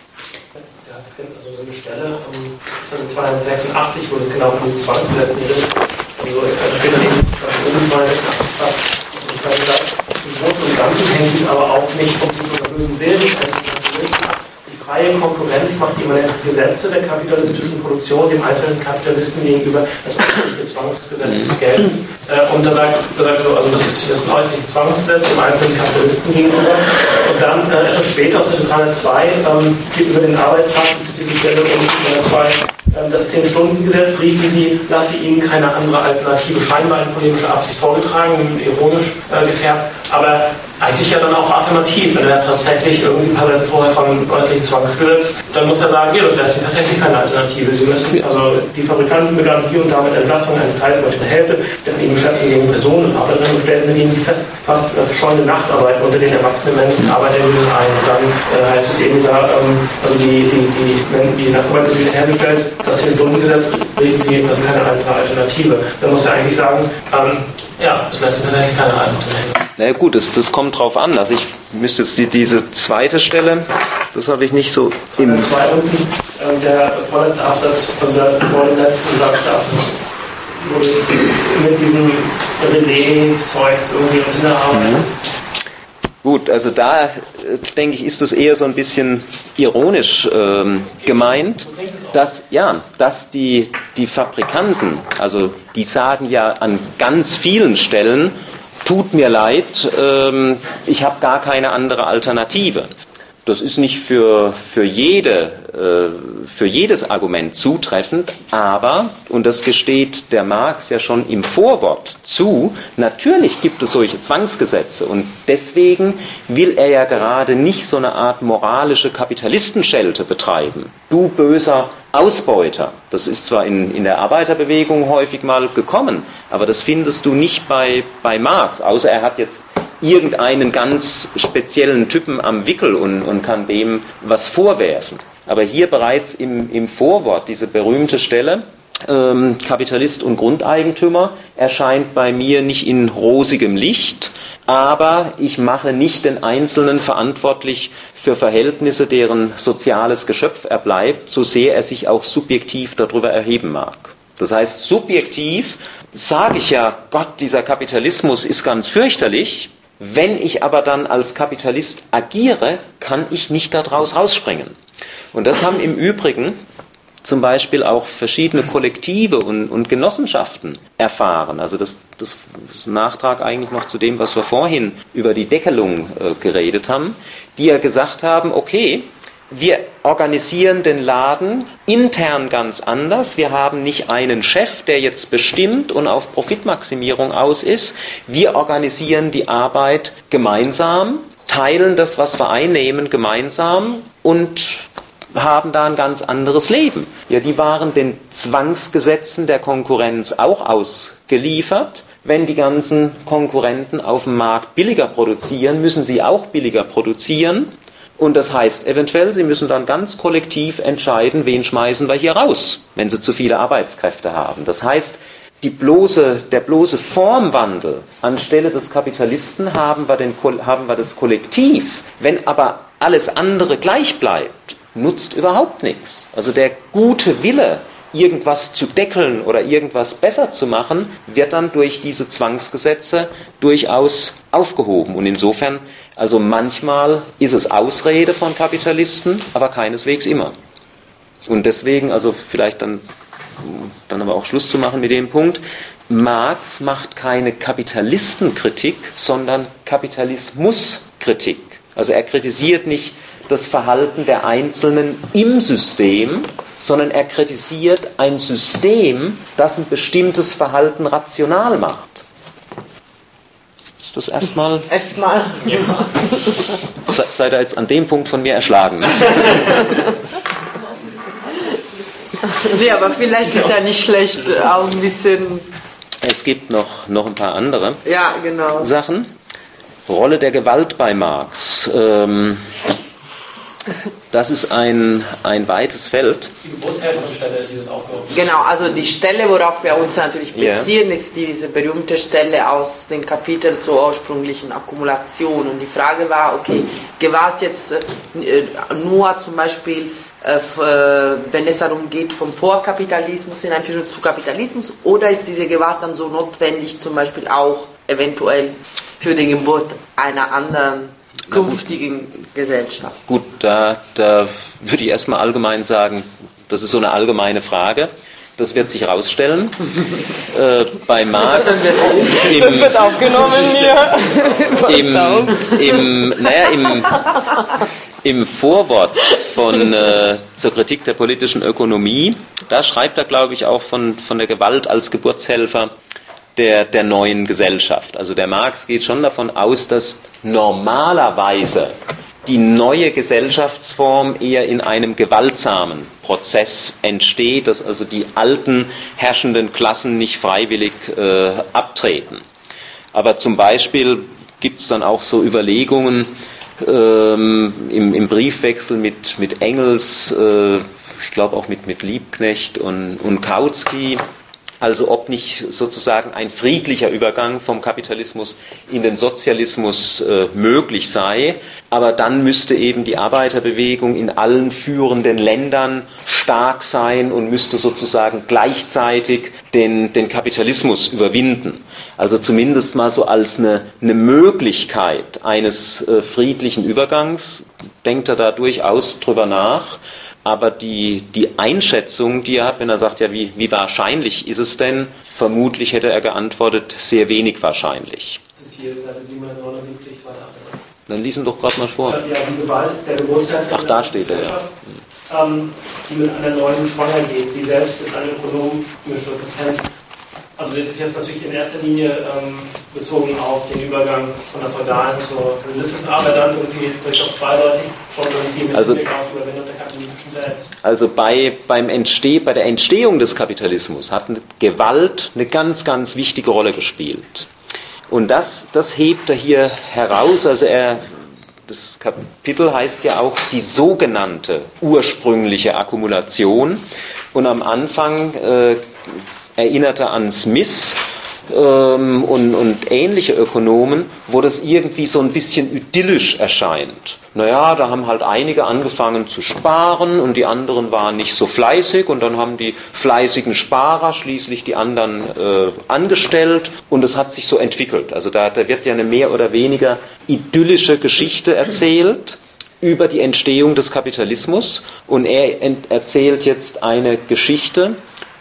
Da hat es also so eine Stelle, um, zweihundertsechsundachtzig, wo es genau von den Zwangsgesetzen ist. Also da steht dann eben oben zweihundertsechsundachtzig. Im Großen und Ganzen hängt es aber auch nicht vom bösen Willen. Die freie Konkurrenz macht immanente Gesetze der kapitalistischen Produktion dem einzelnen Kapitalisten gegenüber als öffentliche Zwangsgesetze gelten. Äh, und da sagt, da sagt so, also das ist, das ist ein äußerliches Zwangsgesetz dem einzelnen Kapitalisten gegenüber. Und dann äh, etwas später aus der dreihundertzwei ähm, geht über den Arbeitstag für diese Stelle und dreihundertzwei ähm, das zehn-Stunden-Gesetz riefen sie, lasse ihnen keine andere Alternative, scheinbar in polemischer Absicht vorgetragen, ironisch äh, gefärbt, aber eigentlich ja dann auch affirmativ, wenn er tatsächlich irgendwie ein paar Sätze vorher von äußerlichen Zwangsgesetz, dann muss er sagen, ja, das lässt sich tatsächlich keine Alternative. Sie müssen, also die Fabrikanten begannen hier und da mit Entlassung eines Teils, zum Beispiel der Hälfte, der ihnen Beschäftigten gegen Personen und Arbeiterinnen und stellten mit ihnen die fest, fast äh, verschollene Nachtarbeit unter den erwachsenen männlichen Arbeiterinnen ein. Und dann äh, heißt es eben da, ähm, also die, die, die, wenn die Nachtarbeit wird hergestellt, das zehn-Stunden-Gesetz regen sie also keine andere Alternative. Dann muss er eigentlich sagen, ähm, ja, es lässt sich tatsächlich keine Alternative. Na ja, gut, das, das kommt drauf an. Also ich müsste jetzt die, diese zweite Stelle, das habe ich nicht so im... Zwei unten, äh, der vorletzte Absatz, also der vor dem letzten Satz der Absatz, wo es mit diesem Relais-Zeugs irgendwie unter der Arbeit. Gut, also da äh, denke ich, ist das eher so ein bisschen ironisch ähm, gemeint, dass, ja, dass die, die Fabrikanten, also die sagen ja an ganz vielen Stellen, tut mir leid, ähm, ich habe gar keine andere Alternative. Das ist nicht für, für, jede, äh, für jedes Argument zutreffend, aber, und das gesteht der Marx ja schon im Vorwort zu, natürlich gibt es solche Zwangsgesetze und deswegen will er ja gerade nicht so eine Art moralische Kapitalistenschelte betreiben. Du böser Ausbeuter. Das ist zwar in, in der Arbeiterbewegung häufig mal gekommen, aber das findest du nicht bei, bei Marx, außer er hat jetzt irgendeinen ganz speziellen Typen am Wickel und, und kann dem was vorwerfen. Aber hier bereits im, im Vorwort, diese berühmte Stelle, ähm, Kapitalist und Grundeigentümer, erscheint bei mir nicht in rosigem Licht, aber ich mache nicht den Einzelnen verantwortlich für Verhältnisse, deren soziales Geschöpf er bleibt, so sehr er sich auch subjektiv darüber erheben mag. Das heißt, subjektiv sage ich ja, Gott, dieser Kapitalismus ist ganz fürchterlich. Wenn ich aber dann als Kapitalist agiere, kann ich nicht daraus rausspringen. Und das haben im Übrigen zum Beispiel auch verschiedene Kollektive und, und Genossenschaften erfahren. Also das, das ist ein Nachtrag eigentlich noch zu dem, was wir vorhin über die Deckelung äh, geredet haben, die ja gesagt haben, okay, wir organisieren den Laden intern ganz anders. Wir haben nicht einen Chef, der jetzt bestimmt und auf Profitmaximierung aus ist. Wir organisieren die Arbeit gemeinsam, teilen das, was wir einnehmen, gemeinsam und haben da ein ganz anderes Leben. Ja, die waren den Zwangsgesetzen der Konkurrenz auch ausgeliefert. Wenn die ganzen Konkurrenten auf dem Markt billiger produzieren, müssen sie auch billiger produzieren. Und das heißt eventuell, sie müssen dann ganz kollektiv entscheiden, wen schmeißen wir hier raus, wenn sie zu viele Arbeitskräfte haben. Das heißt, die bloße, der bloße Formwandel anstelle des Kapitalisten haben wir, den, haben wir das Kollektiv. Wenn aber alles andere gleich bleibt, nutzt überhaupt nichts. Also der gute Wille, irgendwas zu deckeln oder irgendwas besser zu machen, wird dann durch diese Zwangsgesetze durchaus aufgehoben. Und insofern, also manchmal ist es Ausrede von Kapitalisten, aber keineswegs immer. Und deswegen, also vielleicht dann, dann aber auch Schluss zu machen mit dem Punkt, Marx macht keine Kapitalistenkritik, sondern Kapitalismuskritik. Also er kritisiert nicht das Verhalten der Einzelnen im System, sondern er kritisiert ein System, das ein bestimmtes Verhalten rational macht. Ist das erstmal? Erstmal. Ja. Se, seid ihr jetzt an dem Punkt von mir erschlagen? Nee, aber vielleicht ist ja nicht schlecht, auch ein bisschen. Es gibt noch, noch ein paar andere Ja, genau. Sachen. Rolle der Gewalt bei Marx. Ähm, Das ist ein, ein weites Feld. Die Geburtshelferstelle, die das aufgehoben hat. Genau, also die Stelle, worauf wir uns natürlich beziehen, yeah. ist diese berühmte Stelle aus dem Kapitel zur ursprünglichen Akkumulation. Und die Frage war, okay, Gewalt jetzt äh, nur zum Beispiel, äh, wenn es darum geht, vom Vorkapitalismus in Einführung zu Kapitalismus, oder ist diese Gewalt dann so notwendig, zum Beispiel auch eventuell für die Geburt einer anderen künftigen Gesellschaft? Gut, da, da würde ich erstmal allgemein sagen, das ist so eine allgemeine Frage. Das wird sich herausstellen. äh, bei Marx. Im, das wird aufgenommen hier. Im, im, naja, im, im Vorwort von, äh, zur Kritik der politischen Ökonomie, da schreibt er, glaube ich, auch von, von der Gewalt als Geburtshelfer Der, der neuen Gesellschaft. Also der Marx geht schon davon aus, dass normalerweise die neue Gesellschaftsform eher in einem gewaltsamen Prozess entsteht, dass also die alten herrschenden Klassen nicht freiwillig äh, abtreten. Aber zum Beispiel gibt es dann auch so Überlegungen ähm, im, im Briefwechsel mit, mit Engels, äh, ich glaube auch mit, mit Liebknecht und, und Kautsky, Also ob nicht sozusagen ein friedlicher Übergang vom Kapitalismus in den Sozialismus äh, möglich sei. Aber dann müsste eben die Arbeiterbewegung in allen führenden Ländern stark sein und müsste sozusagen gleichzeitig den, den Kapitalismus überwinden. Also zumindest mal so als eine, eine Möglichkeit eines äh, friedlichen Übergangs, denkt er da durchaus drüber nach. Aber die, die Einschätzung, die er hat, wenn er sagt, ja, wie, wie wahrscheinlich ist es denn? Vermutlich hätte er geantwortet, sehr wenig wahrscheinlich. Das ist hier Seite siebenhundertneunundsiebzig, zweite Abteilung. Dann lies ihn doch gerade mal vor. Ja, die Gewalt der Geburtstag. Ach, da steht er, ja. Ähm, die mit einer neuen schwanger geht. Sie selbst ist eine ökonomische Patent. Also das ist jetzt natürlich in erster Linie ähm, bezogen auf den Übergang von der feudalen zur kommunistischen, aber dann irgendwie durchaus zweideutig schon irgendwie mit also, Blick auf Überwindung der kapitalistischen Welt. Also bei, beim Entsteh, bei der Entstehung des Kapitalismus hat Gewalt eine ganz, ganz wichtige Rolle gespielt. Und das, das hebt er hier heraus. Also er, das Kapitel heißt ja auch die sogenannte ursprüngliche Akkumulation. Und am Anfang äh, erinnerte an Smith ähm, und, und ähnliche Ökonomen, wo das irgendwie so ein bisschen idyllisch erscheint. Naja, da haben halt einige angefangen zu sparen und die anderen waren nicht so fleißig und dann haben die fleißigen Sparer schließlich die anderen äh, angestellt und es hat sich so entwickelt. Also da, da wird ja eine mehr oder weniger idyllische Geschichte erzählt über die Entstehung des Kapitalismus und er ent- erzählt jetzt eine Geschichte,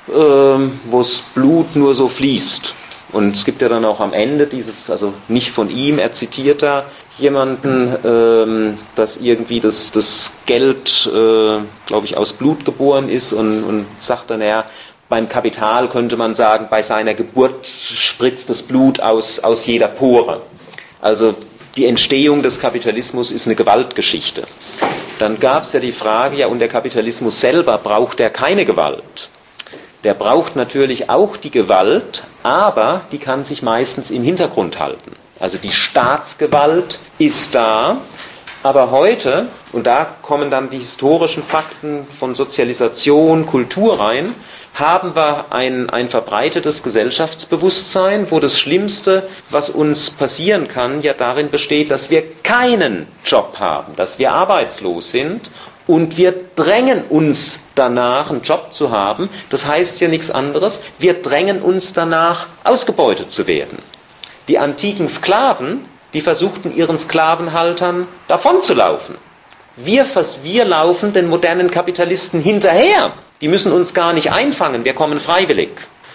Ähm, wo das Blut nur so fließt. Und es gibt ja dann auch am Ende dieses, also nicht von ihm, er zitiert da jemanden, ähm, dass irgendwie das, das Geld, äh, glaube ich, aus Blut geboren ist und, und sagt dann, ja, beim Kapital könnte man sagen, bei seiner Geburt spritzt das Blut aus, aus jeder Pore. Also die Entstehung des Kapitalismus ist eine Gewaltgeschichte. Dann gab es ja die Frage, ja, und der Kapitalismus selber, braucht er keine Gewalt? Der braucht natürlich auch die Gewalt, aber die kann sich meistens im Hintergrund halten. Also die Staatsgewalt ist da, aber heute, und da kommen dann die historischen Fakten von Sozialisation, Kultur rein, haben wir ein, ein verbreitetes Gesellschaftsbewusstsein, wo das Schlimmste, was uns passieren kann, ja darin besteht, dass wir keinen Job haben, dass wir arbeitslos sind. Und wir drängen uns danach, einen Job zu haben. Das heißt ja nichts anderes. Wir drängen uns danach, ausgebeutet zu werden. Die antiken Sklaven, die versuchten ihren Sklavenhaltern davonzulaufen. Wir, wir laufen den modernen Kapitalisten hinterher. Die müssen uns gar nicht einfangen. Wir kommen freiwillig.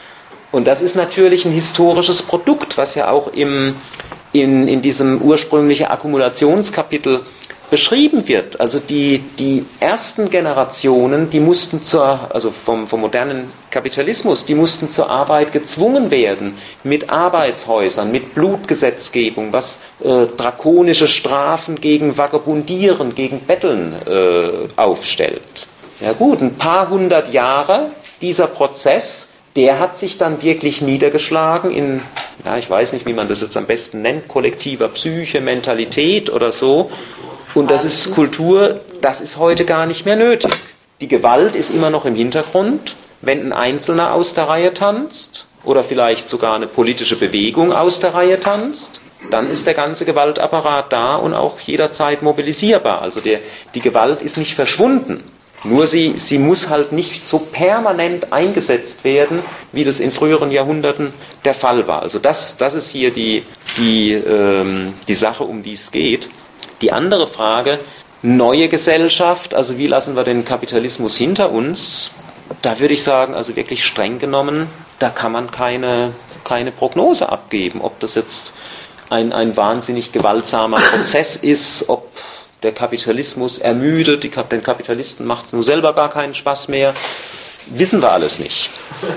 Und das ist natürlich ein historisches Produkt, was ja auch im, in, in diesem ursprünglichen Akkumulationskapitel beschrieben wird. Also die, die ersten Generationen, die mussten zur, also vom, vom modernen Kapitalismus, die mussten zur Arbeit gezwungen werden, mit Arbeitshäusern, mit Blutgesetzgebung, was äh, drakonische Strafen gegen Vagabundieren, gegen Betteln äh, aufstellt. Ja gut, ein paar hundert Jahre, dieser Prozess, der hat sich dann wirklich niedergeschlagen in, ja, ich weiß nicht, wie man das jetzt am besten nennt, kollektiver Psyche, Mentalität oder so. Und das ist Kultur, das ist heute gar nicht mehr nötig. Die Gewalt ist immer noch im Hintergrund. Wenn ein Einzelner aus der Reihe tanzt oder vielleicht sogar eine politische Bewegung aus der Reihe tanzt, dann ist der ganze Gewaltapparat da und auch jederzeit mobilisierbar. Also der, die Gewalt ist nicht verschwunden. Nur sie, sie muss halt nicht so permanent eingesetzt werden, wie das in früheren Jahrhunderten der Fall war. Also das, das ist hier die, die, ähm, die Sache, um die es geht. Die andere Frage, neue Gesellschaft, also wie lassen wir den Kapitalismus hinter uns? Da würde ich sagen, also wirklich streng genommen, da kann man keine, keine Prognose abgeben, ob das jetzt ein, ein wahnsinnig gewaltsamer Prozess ist, ob der Kapitalismus ermüdet, die, den Kapitalisten macht es nun selber gar keinen Spaß mehr, wissen wir alles nicht.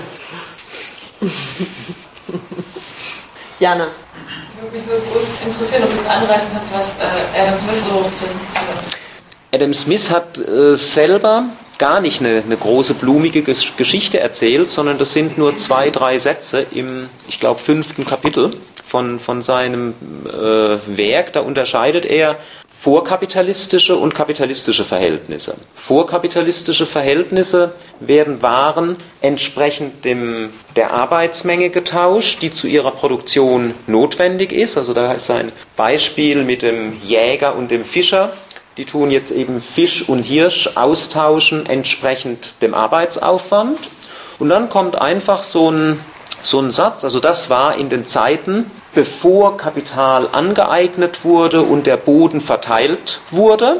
Jana. Mich würde uns interessieren, ob du es anreißen kannst, was äh, Adam Smith so zu Adam Smith hat äh, selber gar nicht eine, eine große blumige Ges- Geschichte erzählt, sondern das sind nur zwei, drei Sätze im, ich glaube, fünften Kapitel von, von seinem äh, Werk. Da unterscheidet er vorkapitalistische und kapitalistische Verhältnisse. Vorkapitalistische Verhältnisse werden Waren entsprechend dem, der Arbeitsmenge getauscht, die zu ihrer Produktion notwendig ist. Also da ist ein Beispiel mit dem Jäger und dem Fischer. Die tun jetzt eben Fisch und Hirsch austauschen entsprechend dem Arbeitsaufwand. Und dann kommt einfach so ein, so ein Satz, also das war in den Zeiten, bevor Kapital angeeignet wurde und der Boden verteilt wurde.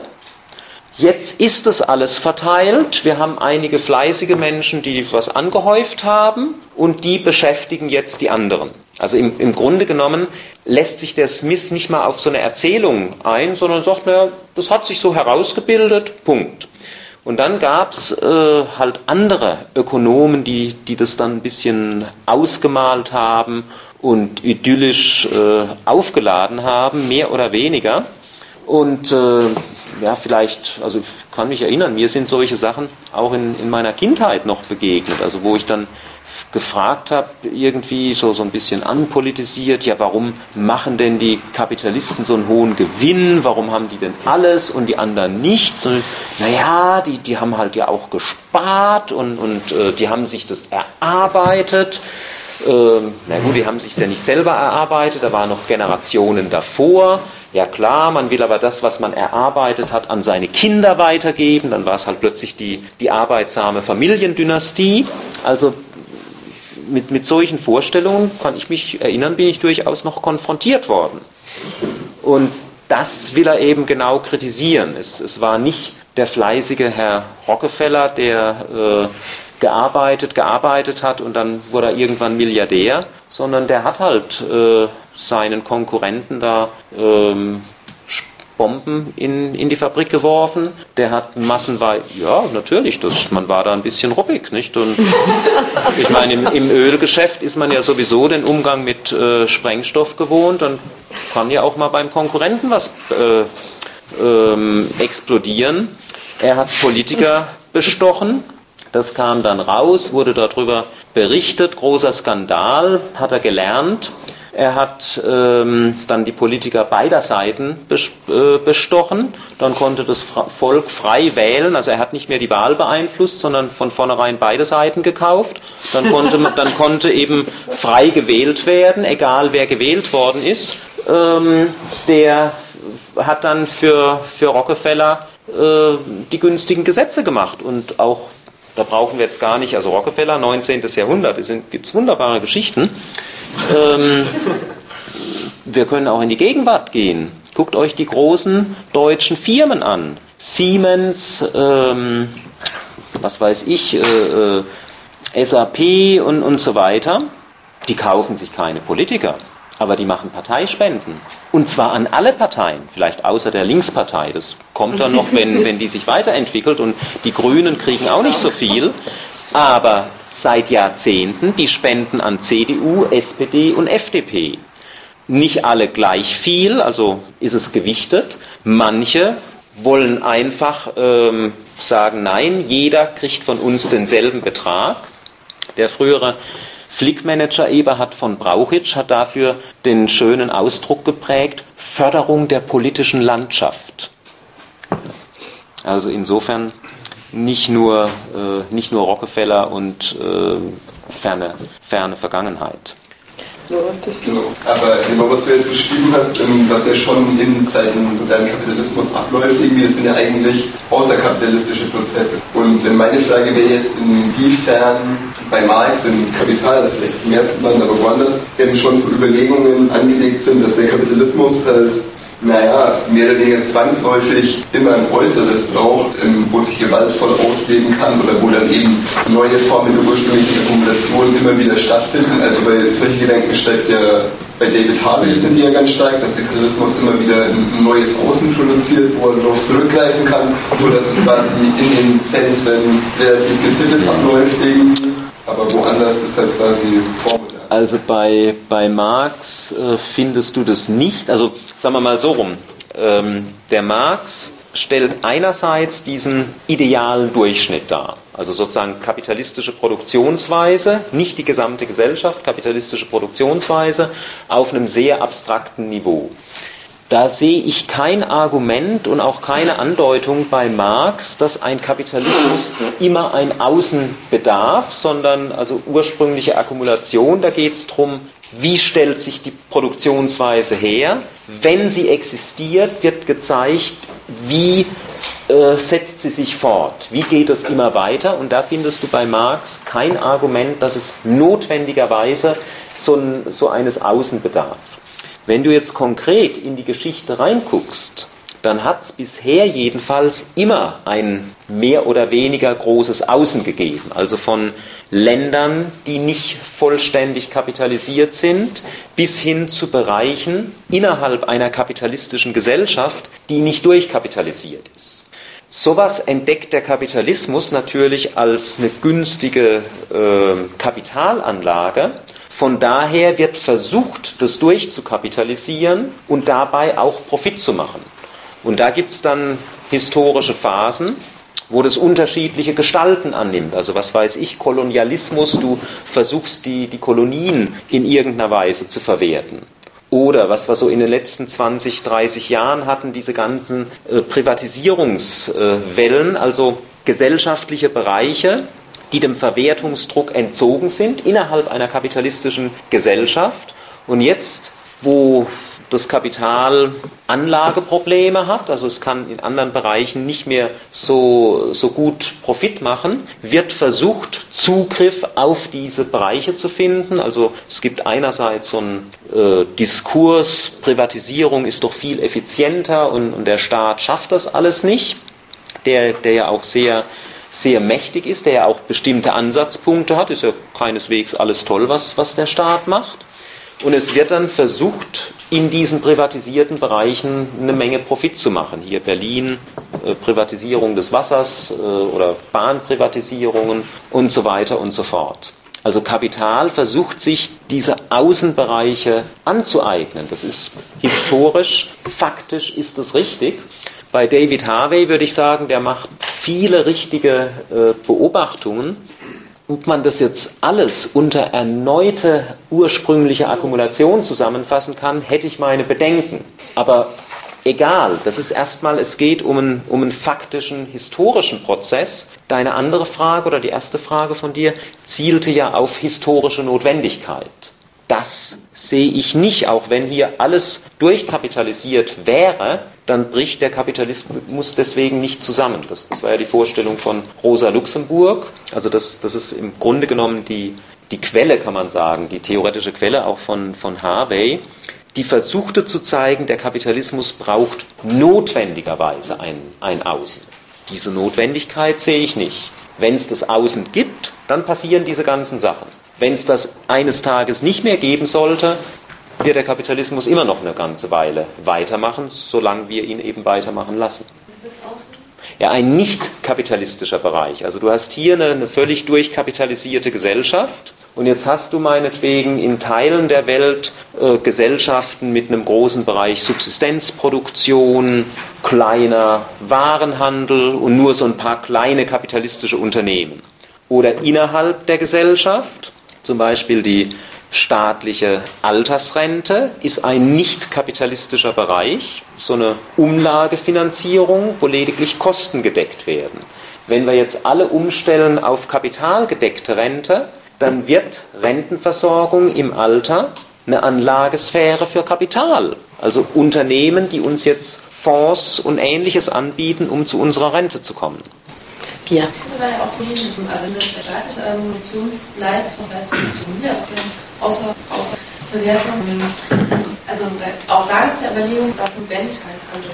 Jetzt ist es alles verteilt. Wir haben einige fleißige Menschen, die was angehäuft haben und die beschäftigen jetzt die anderen. Also im, im Grunde genommen lässt sich der Smith nicht mal auf so eine Erzählung ein, sondern sagt, naja, das hat sich so herausgebildet, Punkt. Und dann gab es äh, halt andere Ökonomen, die, die das dann ein bisschen ausgemalt haben und idyllisch äh, aufgeladen haben, mehr oder weniger. Und äh, ja, vielleicht, also ich kann mich erinnern, mir sind solche Sachen auch in, in meiner Kindheit noch begegnet, also wo ich dann gefragt habe, irgendwie so, so ein bisschen anpolitisiert, ja, warum machen denn die Kapitalisten so einen hohen Gewinn, warum haben die denn alles und die anderen nichts? Und, naja, die, die haben halt ja auch gespart und, und äh, die haben sich das erarbeitet. Ähm, na gut, die haben sich ja nicht selber erarbeitet, da waren noch Generationen davor. Ja klar, man will aber das, was man erarbeitet hat, an seine Kinder weitergeben. Dann war es halt plötzlich die, die arbeitsame Familiendynastie. Also mit, mit solchen Vorstellungen, kann ich mich erinnern, bin ich durchaus noch konfrontiert worden. Und das will er eben genau kritisieren. Es, es war nicht der fleißige Herr Rockefeller, der äh, gearbeitet, gearbeitet hat und dann wurde er irgendwann Milliardär, sondern der hat halt äh, seinen Konkurrenten da ähm, Bomben in, in die Fabrik geworfen. Der hat massenweise, ja, natürlich, das, man war da ein bisschen ruppig, nicht? Und ich meine, im, im Ölgeschäft ist man ja sowieso den Umgang mit äh, Sprengstoff gewohnt, dann kann ja auch mal beim Konkurrenten was äh, ähm, explodieren. Er hat Politiker bestochen. Das kam dann raus, wurde darüber berichtet, großer Skandal, hat er gelernt. Er hat ähm, dann die Politiker beider Seiten bes- äh, bestochen, dann konnte das Fra- Volk frei wählen, also er hat nicht mehr die Wahl beeinflusst, sondern von vornherein beide Seiten gekauft. Dann konnte, dann konnte eben frei gewählt werden, egal wer gewählt worden ist. Ähm, der hat dann für, für Rockefeller äh, die günstigen Gesetze gemacht und auch, da brauchen wir jetzt gar nicht, also Rockefeller, neunzehntes Jahrhundert, es gibt wunderbare Geschichten. Ähm, wir können auch in die Gegenwart gehen. Guckt euch die großen deutschen Firmen an. Siemens, ähm, was weiß ich, äh, äh, S A P und, und so weiter. Die kaufen sich keine Politiker, aber die machen Parteispenden. Und zwar an alle Parteien, vielleicht außer der Linkspartei. Das kommt dann noch, wenn, wenn die sich weiterentwickelt. Und die Grünen kriegen auch nicht so viel. Aber seit Jahrzehnten, die spenden an C D U, S P D und F D P. Nicht alle gleich viel, also ist es gewichtet. Manche wollen einfach ähm, sagen, nein, jeder kriegt von uns denselben Betrag. Der frühere Flickmanager Eberhard von Brauchitsch hat dafür den schönen Ausdruck geprägt, Förderung der politischen Landschaft. Also insofern nicht nur, äh, nicht nur Rockefeller und äh, ferne, ferne Vergangenheit. Genau. Aber genau, was du jetzt beschrieben hast, was ja schon in Zeiten modernen Kapitalismus abläuft, irgendwie, das sind ja eigentlich außerkapitalistische Prozesse. Und meine Frage wäre jetzt, inwiefern bei Marx im Kapital, also vielleicht im ersten Land, aber woanders, eben schon so Überlegungen angelegt sind, dass der Kapitalismus halt, naja, mehr oder weniger zwangsläufig immer ein Äußeres braucht, wo sich Gewalt voll ausleben kann oder wo dann eben neue Formen der ursprünglichen Akkumulation immer wieder stattfinden. Also bei solchen Gedanken steckt ja bei David Harvey sind die ja ganz stark, dass der Kapitalismus immer wieder ein neues Außen produziert, wo er darauf zurückgreifen kann, so dass es quasi in den Zentren relativ gesittet abläuft irgendwie, aber woanders ist halt quasi vormodern. Also bei, bei Marx äh, findest du das nicht, also sagen wir mal so rum, ähm, der Marx stellt einerseits diesen idealen Durchschnitt dar, also sozusagen kapitalistische Produktionsweise, nicht die gesamte Gesellschaft, kapitalistische Produktionsweise auf einem sehr abstrakten Niveau. Da sehe ich kein Argument und auch keine Andeutung bei Marx, dass ein Kapitalismus immer ein Außen bedarf, sondern also ursprüngliche Akkumulation, da geht es darum, wie stellt sich die Produktionsweise her. Wenn sie existiert, wird gezeigt, wie äh, setzt sie sich fort, wie geht es immer weiter. Und da findest du bei Marx kein Argument, dass es notwendigerweise so, ein, so eines Außen bedarf. Wenn du jetzt konkret in die Geschichte reinguckst, dann hat es bisher jedenfalls immer ein mehr oder weniger großes Außen gegeben. Also von Ländern, die nicht vollständig kapitalisiert sind, bis hin zu Bereichen innerhalb einer kapitalistischen Gesellschaft, die nicht durchkapitalisiert ist. Sowas entdeckt der Kapitalismus natürlich als eine günstige äh, Kapitalanlage. Von daher wird versucht, das durchzukapitalisieren und dabei auch Profit zu machen. Und da gibt es dann historische Phasen, wo das unterschiedliche Gestalten annimmt. Also was weiß ich, Kolonialismus, du versuchst die, die Kolonien in irgendeiner Weise zu verwerten. Oder was wir so in den letzten zwanzig, dreißig Jahren hatten, diese ganzen äh, Privatisierungswellen, äh, also gesellschaftliche Bereiche, die dem Verwertungsdruck entzogen sind innerhalb einer kapitalistischen Gesellschaft. Und jetzt, wo das Kapital Anlageprobleme hat, also es kann in anderen Bereichen nicht mehr so, so gut Profit machen, wird versucht, Zugriff auf diese Bereiche zu finden. Also es gibt einerseits so einen äh, Diskurs, Privatisierung ist doch viel effizienter und, und der Staat schafft das alles nicht, der, der ja auch sehr sehr mächtig ist, der ja auch bestimmte Ansatzpunkte hat, ist ja keineswegs alles toll, was, was der Staat macht. Und es wird dann versucht, in diesen privatisierten Bereichen eine Menge Profit zu machen. Hier Berlin, äh, Privatisierung des Wassers äh, oder Bahnprivatisierungen und so weiter und so fort. Also Kapital versucht sich diese Außenbereiche anzueignen. Das ist historisch, faktisch ist es richtig. Bei David Harvey würde ich sagen, der macht viele richtige äh, Beobachtungen. Ob man das jetzt alles unter erneute ursprüngliche Akkumulation zusammenfassen kann, hätte ich meine Bedenken. Aber egal, das ist erstmal, es geht um einen, um einen faktischen, historischen Prozess. Deine andere Frage oder die erste Frage von dir zielte ja auf historische Notwendigkeit. Das sehe ich nicht, auch wenn hier alles durchkapitalisiert wäre, dann bricht der Kapitalismus deswegen nicht zusammen. Das, das war ja die Vorstellung von Rosa Luxemburg. Also das, das ist im Grunde genommen die, die Quelle, kann man sagen, die theoretische Quelle auch von, von Harvey, die versuchte zu zeigen, der Kapitalismus braucht notwendigerweise ein, ein Außen. Diese Notwendigkeit sehe ich nicht. Wenn es das Außen gibt, dann passieren diese ganzen Sachen. Wenn es das eines Tages nicht mehr geben sollte, wird der Kapitalismus immer noch eine ganze Weile weitermachen, solange wir ihn eben weitermachen lassen. Ja, ein nicht kapitalistischer Bereich. Also du hast hier eine, eine völlig durchkapitalisierte Gesellschaft und jetzt hast du meinetwegen in Teilen der Welt äh, Gesellschaften mit einem großen Bereich Subsistenzproduktion, kleiner Warenhandel und nur so ein paar kleine kapitalistische Unternehmen. Oder innerhalb der Gesellschaft, zum Beispiel die staatliche Altersrente, ist ein nicht kapitalistischer Bereich, so eine Umlagefinanzierung, wo lediglich Kosten gedeckt werden. Wenn wir jetzt alle umstellen auf kapitalgedeckte Rente, dann wird Rentenversorgung im Alter eine Anlagesphäre für Kapital. Also Unternehmen, die uns jetzt Fonds und Ähnliches anbieten, um zu unserer Rente zu kommen. Pia. Das war ja auch die, also das staatliche Produktionsleistung, Leistung, außer, außer Bewertung. Also auch da gibt es ja Überlegungen, was Notwendigkeit könnte.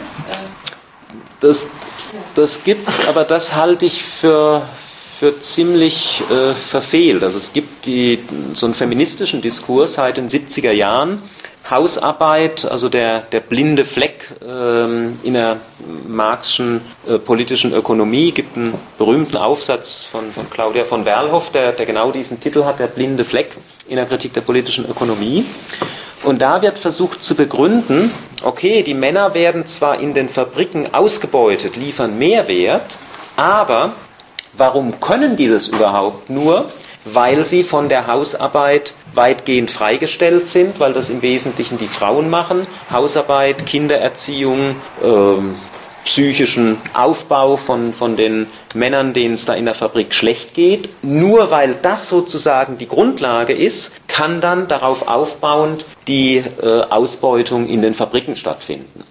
Das, das gibt es, aber das halte ich für, für ziemlich äh, verfehlt. Also es gibt die, so einen feministischen Diskurs seit den siebziger Jahren. Hausarbeit, also der, der blinde Fleck ähm, in der marxischen äh, politischen Ökonomie, gibt einen berühmten Aufsatz von, von Claudia von Werlhoff, der, der genau diesen Titel hat, der blinde Fleck in der Kritik der politischen Ökonomie. Und da wird versucht zu begründen, okay, die Männer werden zwar in den Fabriken ausgebeutet, liefern Mehrwert, aber warum können die das überhaupt nur, weil sie von der Hausarbeit weitgehend freigestellt sind, weil das im Wesentlichen die Frauen machen. Hausarbeit, Kindererziehung, ähm, psychischen Aufbau von, von den Männern, denen es da in der Fabrik schlecht geht. Nur weil das sozusagen die Grundlage ist, kann dann darauf aufbauend die äh, Ausbeutung in den Fabriken stattfinden.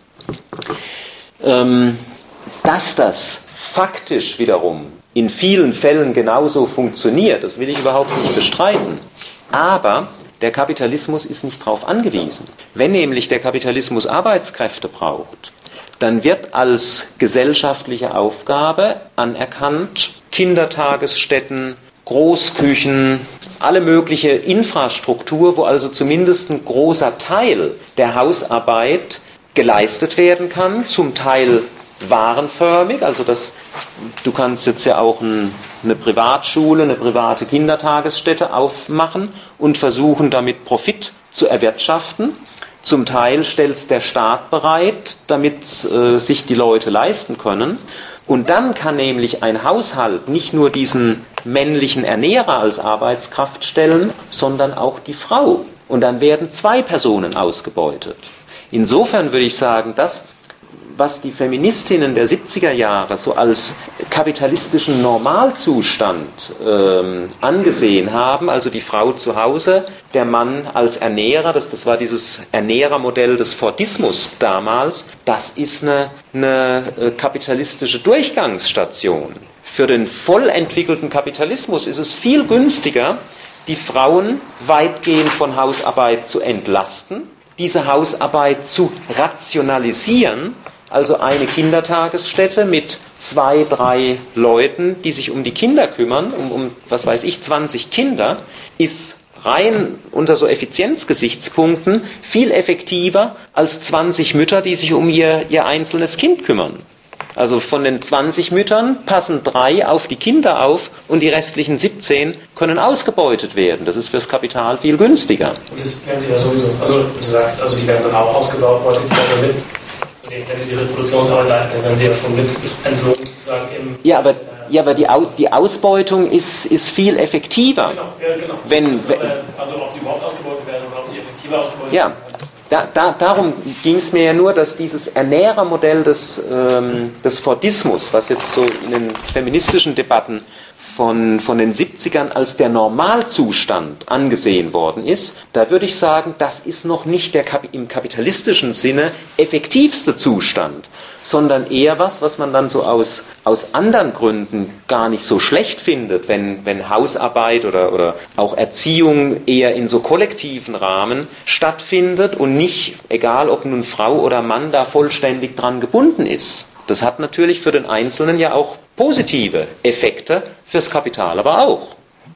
Ähm, dass das faktisch wiederum in vielen Fällen genauso funktioniert, das will ich überhaupt nicht bestreiten. Aber der Kapitalismus ist nicht darauf angewiesen. Wenn nämlich der Kapitalismus Arbeitskräfte braucht, dann wird als gesellschaftliche Aufgabe anerkannt, Kindertagesstätten, Großküchen, alle mögliche Infrastruktur, wo also zumindest ein großer Teil der Hausarbeit geleistet werden kann, zum Teil warenförmig, also das, du kannst jetzt ja auch ein, eine Privatschule, eine private Kindertagesstätte aufmachen und versuchen damit Profit zu erwirtschaften. Zum Teil stellt es der Staat bereit, damit äh, sich die Leute leisten können. Und dann kann nämlich ein Haushalt nicht nur diesen männlichen Ernährer als Arbeitskraft stellen, sondern auch die Frau. Und dann werden zwei Personen ausgebeutet. Insofern würde ich sagen, dass was die Feministinnen der siebziger Jahre so als kapitalistischen Normalzustand ähm, angesehen haben, also die Frau zu Hause, der Mann als Ernährer, das, das war dieses Ernährermodell des Fordismus damals, das ist eine, eine kapitalistische Durchgangsstation. Für den voll entwickelten Kapitalismus ist es viel günstiger, die Frauen weitgehend von Hausarbeit zu entlasten, diese Hausarbeit zu rationalisieren, also eine Kindertagesstätte mit zwei, drei Leuten, die sich um die Kinder kümmern, um, um was weiß ich, zwanzig Kinder, ist rein unter so Effizienzgesichtspunkten viel effektiver als zwanzig Mütter, die sich um ihr, ihr einzelnes Kind kümmern. Also von den zwanzig Müttern passen drei auf die Kinder auf und die restlichen siebzehn können ausgebeutet werden. Das ist fürs Kapital viel günstiger. Und das werden sie ja sowieso, also du sagst, also die werden dann auch ausgebeutet, die werden mit. Wenn sie die Reproduktionsarbeit leisten, dann werden sie ja schon mit entlohnt sozusagen im... Ja, aber, ja, aber die, die Ausbeutung ist, ist viel effektiver. Genau, ja, genau. Wenn, also ob sie überhaupt ausgebeutet werden oder ob sie effektiver ausgebeutet ja, werden. da, da, darum ging es mir ja nur, dass dieses Ernährermodell des, ähm, des Fordismus, was jetzt so in den feministischen Debatten von, von den siebzigern als der Normalzustand angesehen worden ist, da würde ich sagen, das ist noch nicht der im kapitalistischen Sinne effektivste Zustand, sondern eher was, was man dann so aus, aus anderen Gründen gar nicht so schlecht findet, wenn, wenn Hausarbeit oder, oder auch Erziehung eher in so kollektiven Rahmen stattfindet und nicht, egal ob nun Frau oder Mann, da vollständig dran gebunden ist. Das hat natürlich für den Einzelnen ja auch positive Effekte, fürs Kapital aber auch.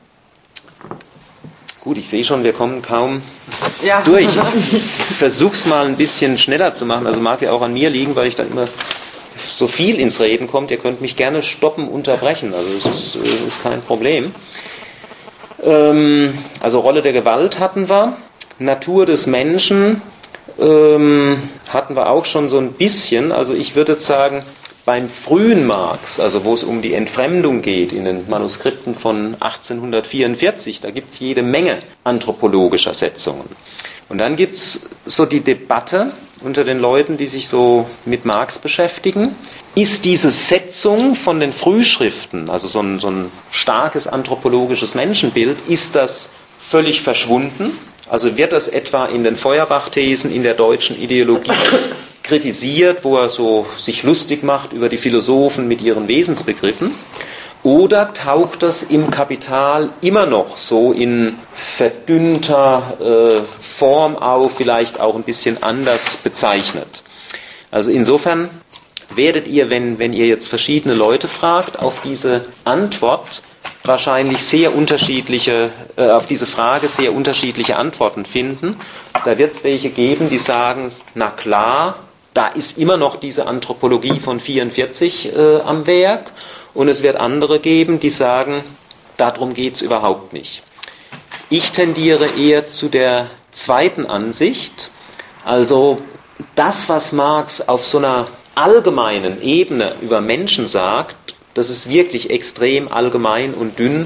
Gut, ich sehe schon, wir kommen kaum ja. durch. Ich versuche es mal ein bisschen schneller zu machen. Also mag ja auch an mir liegen, weil ich dann immer so viel ins Reden kommt. Ihr könnt mich gerne stoppen, unterbrechen. Also das ist, ist kein Problem. Ähm, also Rolle der Gewalt hatten wir. Natur des Menschen ähm, hatten wir auch schon so ein bisschen. Also ich würde sagen, beim frühen Marx, also wo es um die Entfremdung geht, in den Manuskripten von achtzehnhundertvierundvierzig, da gibt es jede Menge anthropologischer Setzungen. Und dann gibt es so die Debatte unter den Leuten, die sich so mit Marx beschäftigen. Ist diese Setzung von den Frühschriften, also so ein, so ein starkes anthropologisches Menschenbild, ist das völlig verschwunden? Also wird das etwa in den Feuerbach-Thesen in der deutschen Ideologie kritisiert, wo er so sich lustig macht über die Philosophen mit ihren Wesensbegriffen? Oder taucht das im Kapital immer noch so in verdünnter äh, Form auf, vielleicht auch ein bisschen anders bezeichnet? Also insofern werdet ihr, wenn, wenn ihr jetzt verschiedene Leute fragt, auf diese Antwort wahrscheinlich sehr unterschiedliche, äh, auf diese Frage sehr unterschiedliche Antworten finden. Da wird es welche geben, die sagen, na klar, da ist immer noch diese Anthropologie von vierundvierzig äh, am Werk. Und es wird andere geben, die sagen, darum geht es überhaupt nicht. Ich tendiere eher zu der zweiten Ansicht. Also das, was Marx auf so einer allgemeinen Ebene über Menschen sagt, das ist wirklich extrem allgemein und dünn.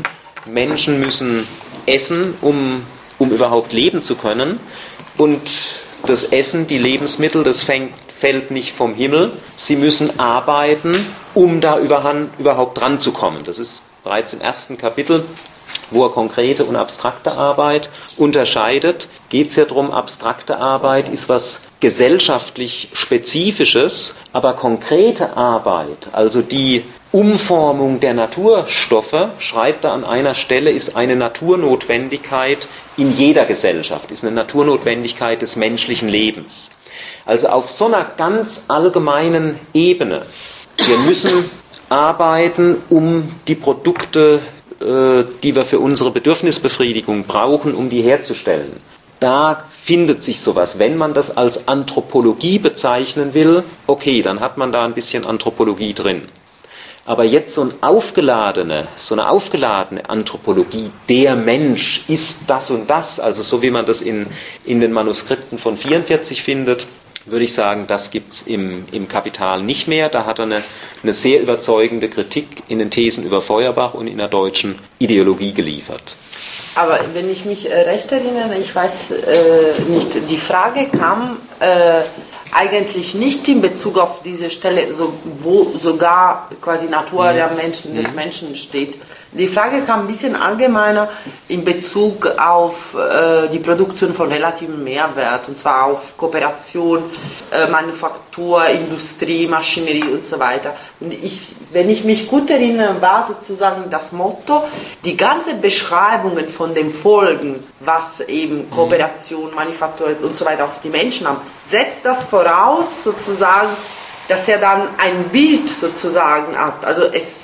Menschen müssen essen, um, um überhaupt leben zu können. Und das Essen, die Lebensmittel, das fängt, fällt nicht vom Himmel. Sie müssen arbeiten, um da überhaupt dran zu kommen. Das ist bereits im ersten Kapitel, wo er konkrete und abstrakte Arbeit unterscheidet. Geht es ja darum, abstrakte Arbeit ist was gesellschaftlich Spezifisches, aber konkrete Arbeit, also die Umformung der Naturstoffe, schreibt er an einer Stelle, ist eine Naturnotwendigkeit in jeder Gesellschaft, ist eine Naturnotwendigkeit des menschlichen Lebens. Also auf so einer ganz allgemeinen Ebene, wir müssen arbeiten, um die Produkte, äh, die wir für unsere Bedürfnisbefriedigung brauchen, um die herzustellen. Da findet sich sowas. Wenn man das als Anthropologie bezeichnen will, okay, dann hat man da ein bisschen Anthropologie drin. Aber jetzt so, ein aufgeladene, so eine aufgeladene Anthropologie, der Mensch ist das und das, also so wie man das in, in den Manuskripten von vierundvierzig findet, würde ich sagen, das gibt es im, im Kapital nicht mehr. Da hat er eine, eine sehr überzeugende Kritik in den Thesen über Feuerbach und in der deutschen Ideologie geliefert. Aber wenn ich mich äh, recht erinnere, ich weiß äh, nicht, die Frage kam äh, eigentlich nicht in Bezug auf diese Stelle, so, wo sogar quasi Natur der Menschen, des Menschen steht. Die Frage kam ein bisschen allgemeiner in Bezug auf äh, die Produktion von relativem Mehrwert, und zwar auf Kooperation, äh, Manufaktur, Industrie, Maschinerie und so weiter. Und ich, wenn ich mich gut erinnere, war sozusagen das Motto, die ganze Beschreibungen von den Folgen, was eben Kooperation, Manufaktur und so weiter auf die Menschen haben, setzt das voraus sozusagen, dass er dann ein Bild sozusagen hat. Also es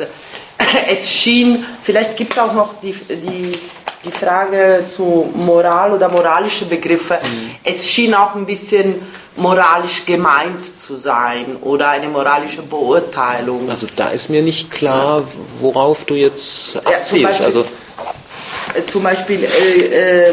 Es schien, vielleicht gibt es auch noch die, die, die Frage zu Moral oder moralische Begriffe, mhm. Es schien auch ein bisschen moralisch gemeint zu sein oder eine moralische Beurteilung. Also da ist mir nicht klar, worauf du jetzt abzielst. Ja, also zum Beispiel äh,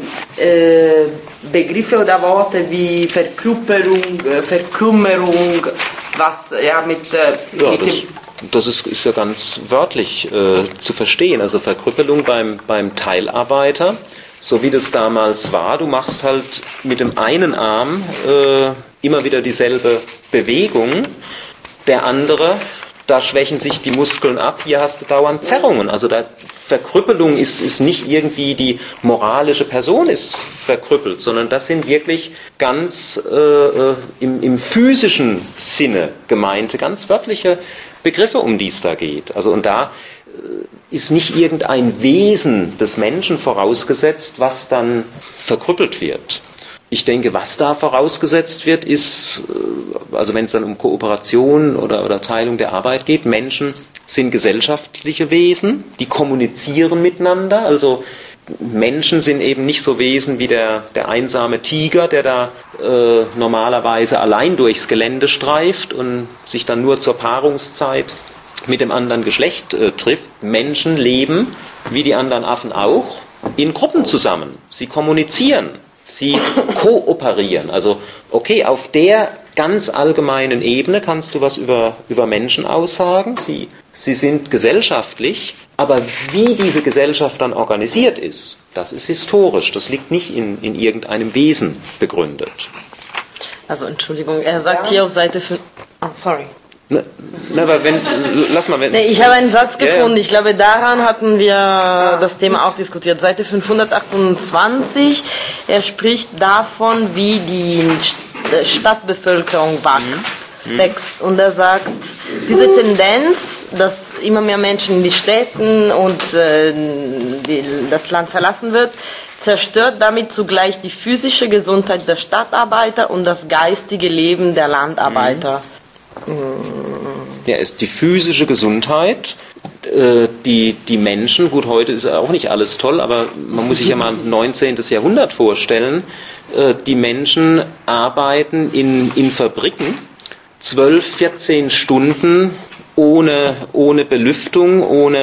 äh, Begriffe oder Worte wie Verkrüppelung, äh, Verkümmerung, was ja mit, äh, ja, mit das, dem das ist, ist ja ganz wörtlich äh, zu verstehen. Also Verkrüppelung beim, beim Teilarbeiter, so wie das damals war. Du machst halt mit dem einen Arm äh, immer wieder dieselbe Bewegung, der andere, da schwächen sich die Muskeln ab, hier hast du dauernd Zerrungen. Also da, Verkrüppelung ist, ist nicht irgendwie die moralische Person ist verkrüppelt, sondern das sind wirklich ganz äh, im, im physischen Sinne gemeinte, ganz wörtliche Begriffe, um die es da geht. Also und da äh, ist nicht irgendein Wesen des Menschen vorausgesetzt, was dann verkrüppelt wird. Ich denke, was da vorausgesetzt wird, ist, also wenn es dann um Kooperation oder, oder Teilung der Arbeit geht, Menschen sind gesellschaftliche Wesen, die kommunizieren miteinander. Also Menschen sind eben nicht so Wesen wie der, der einsame Tiger, der da äh, normalerweise allein durchs Gelände streift und sich dann nur zur Paarungszeit mit dem anderen Geschlecht äh, trifft. Menschen leben, wie die anderen Affen auch, in Gruppen zusammen. Sie kommunizieren. Sie kooperieren. Also, okay, auf der ganz allgemeinen Ebene kannst du was über, über Menschen aussagen. Sie, sie sind gesellschaftlich, aber wie diese Gesellschaft dann organisiert ist, das ist historisch. Das liegt nicht in, in irgendeinem Wesen begründet. Also, Entschuldigung, er sagt ja hier auf Seite fünf. Oh, sorry. Ne, ne, aber wenn, lass mal, wenn. Nee, ich habe einen Satz gefunden, yeah. Ich glaube, daran hatten wir das Thema auch diskutiert. Seite fünfhundertachtundzwanzig, er spricht davon, wie die Stadtbevölkerung wächst. Mhm. wächst. Und er sagt, diese Tendenz, dass immer mehr Menschen in die Städten und äh, die, das Land verlassen wird, zerstört damit zugleich die physische Gesundheit der Stadtarbeiter und das geistige Leben der Landarbeiter. Mhm. Ja, ist die physische Gesundheit, äh, die, die Menschen, gut, heute ist auch nicht alles toll, aber man muss sich ja mal neunzehntes Jahrhundert vorstellen, äh, die Menschen arbeiten in, in Fabriken zwölf, vierzehn Stunden ohne, ohne Belüftung, ohne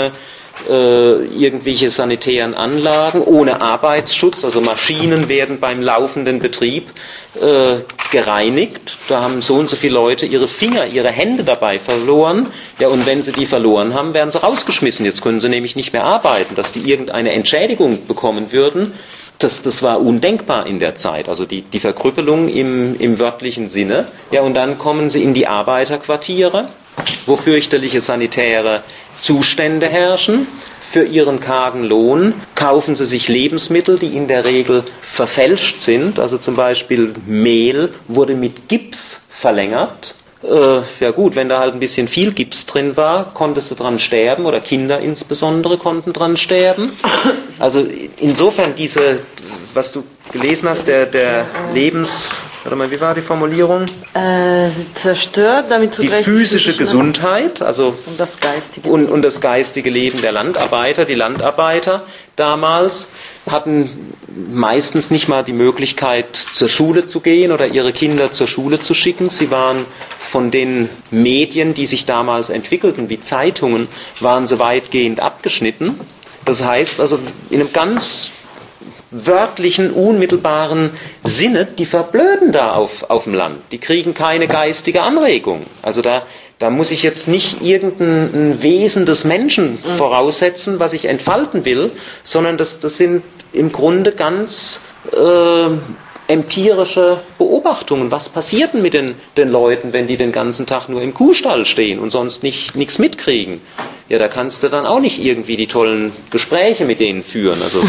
äh, irgendwelche sanitären Anlagen, ohne Arbeitsschutz, also Maschinen werden beim laufenden Betrieb äh, gereinigt. Da haben so und so viele Leute ihre Finger, ihre Hände dabei verloren. Ja, und wenn sie die verloren haben, werden sie rausgeschmissen. Jetzt können sie nämlich nicht mehr arbeiten. Dass die irgendeine Entschädigung bekommen würden, Das, das war undenkbar in der Zeit, also die, die Verkrüppelung im, im wörtlichen Sinne. Ja, und dann kommen sie in die Arbeiterquartiere, wo fürchterliche sanitäre Zustände herrschen. Für ihren kargen Lohn kaufen sie sich Lebensmittel, die in der Regel verfälscht sind. Also zum Beispiel Mehl wurde mit Gips verlängert. Äh, ja gut, wenn da halt ein bisschen viel Gips drin war, konntest du dran sterben, oder Kinder insbesondere konnten dran sterben. Also insofern diese, was du gelesen hast, der, der Lebens... Warte mal, wie war die Formulierung? Äh, sie zerstört, damit zugleich die physische Gesundheit, also und das geistige und, und das geistige Leben der Landarbeiter. Die Landarbeiter damals hatten meistens nicht mal die Möglichkeit, zur Schule zu gehen oder ihre Kinder zur Schule zu schicken. Sie waren von den Medien, die sich damals entwickelten, wie Zeitungen, waren sie weitgehend abgeschnitten. Das heißt also, in einem ganz wörtlichen, unmittelbaren Sinne, die verblöden da auf, auf dem Land. Die kriegen keine geistige Anregung. Also da, da muss ich jetzt nicht irgendein Wesen des Menschen mhm. voraussetzen, was ich entfalten will, sondern das, das sind im Grunde ganz äh, empirische Beobachtungen. Was passiert denn mit den, den Leuten, wenn die den ganzen Tag nur im Kuhstall stehen und sonst nicht, nichts mitkriegen? Ja, da kannst du dann auch nicht irgendwie die tollen Gespräche mit denen führen. Also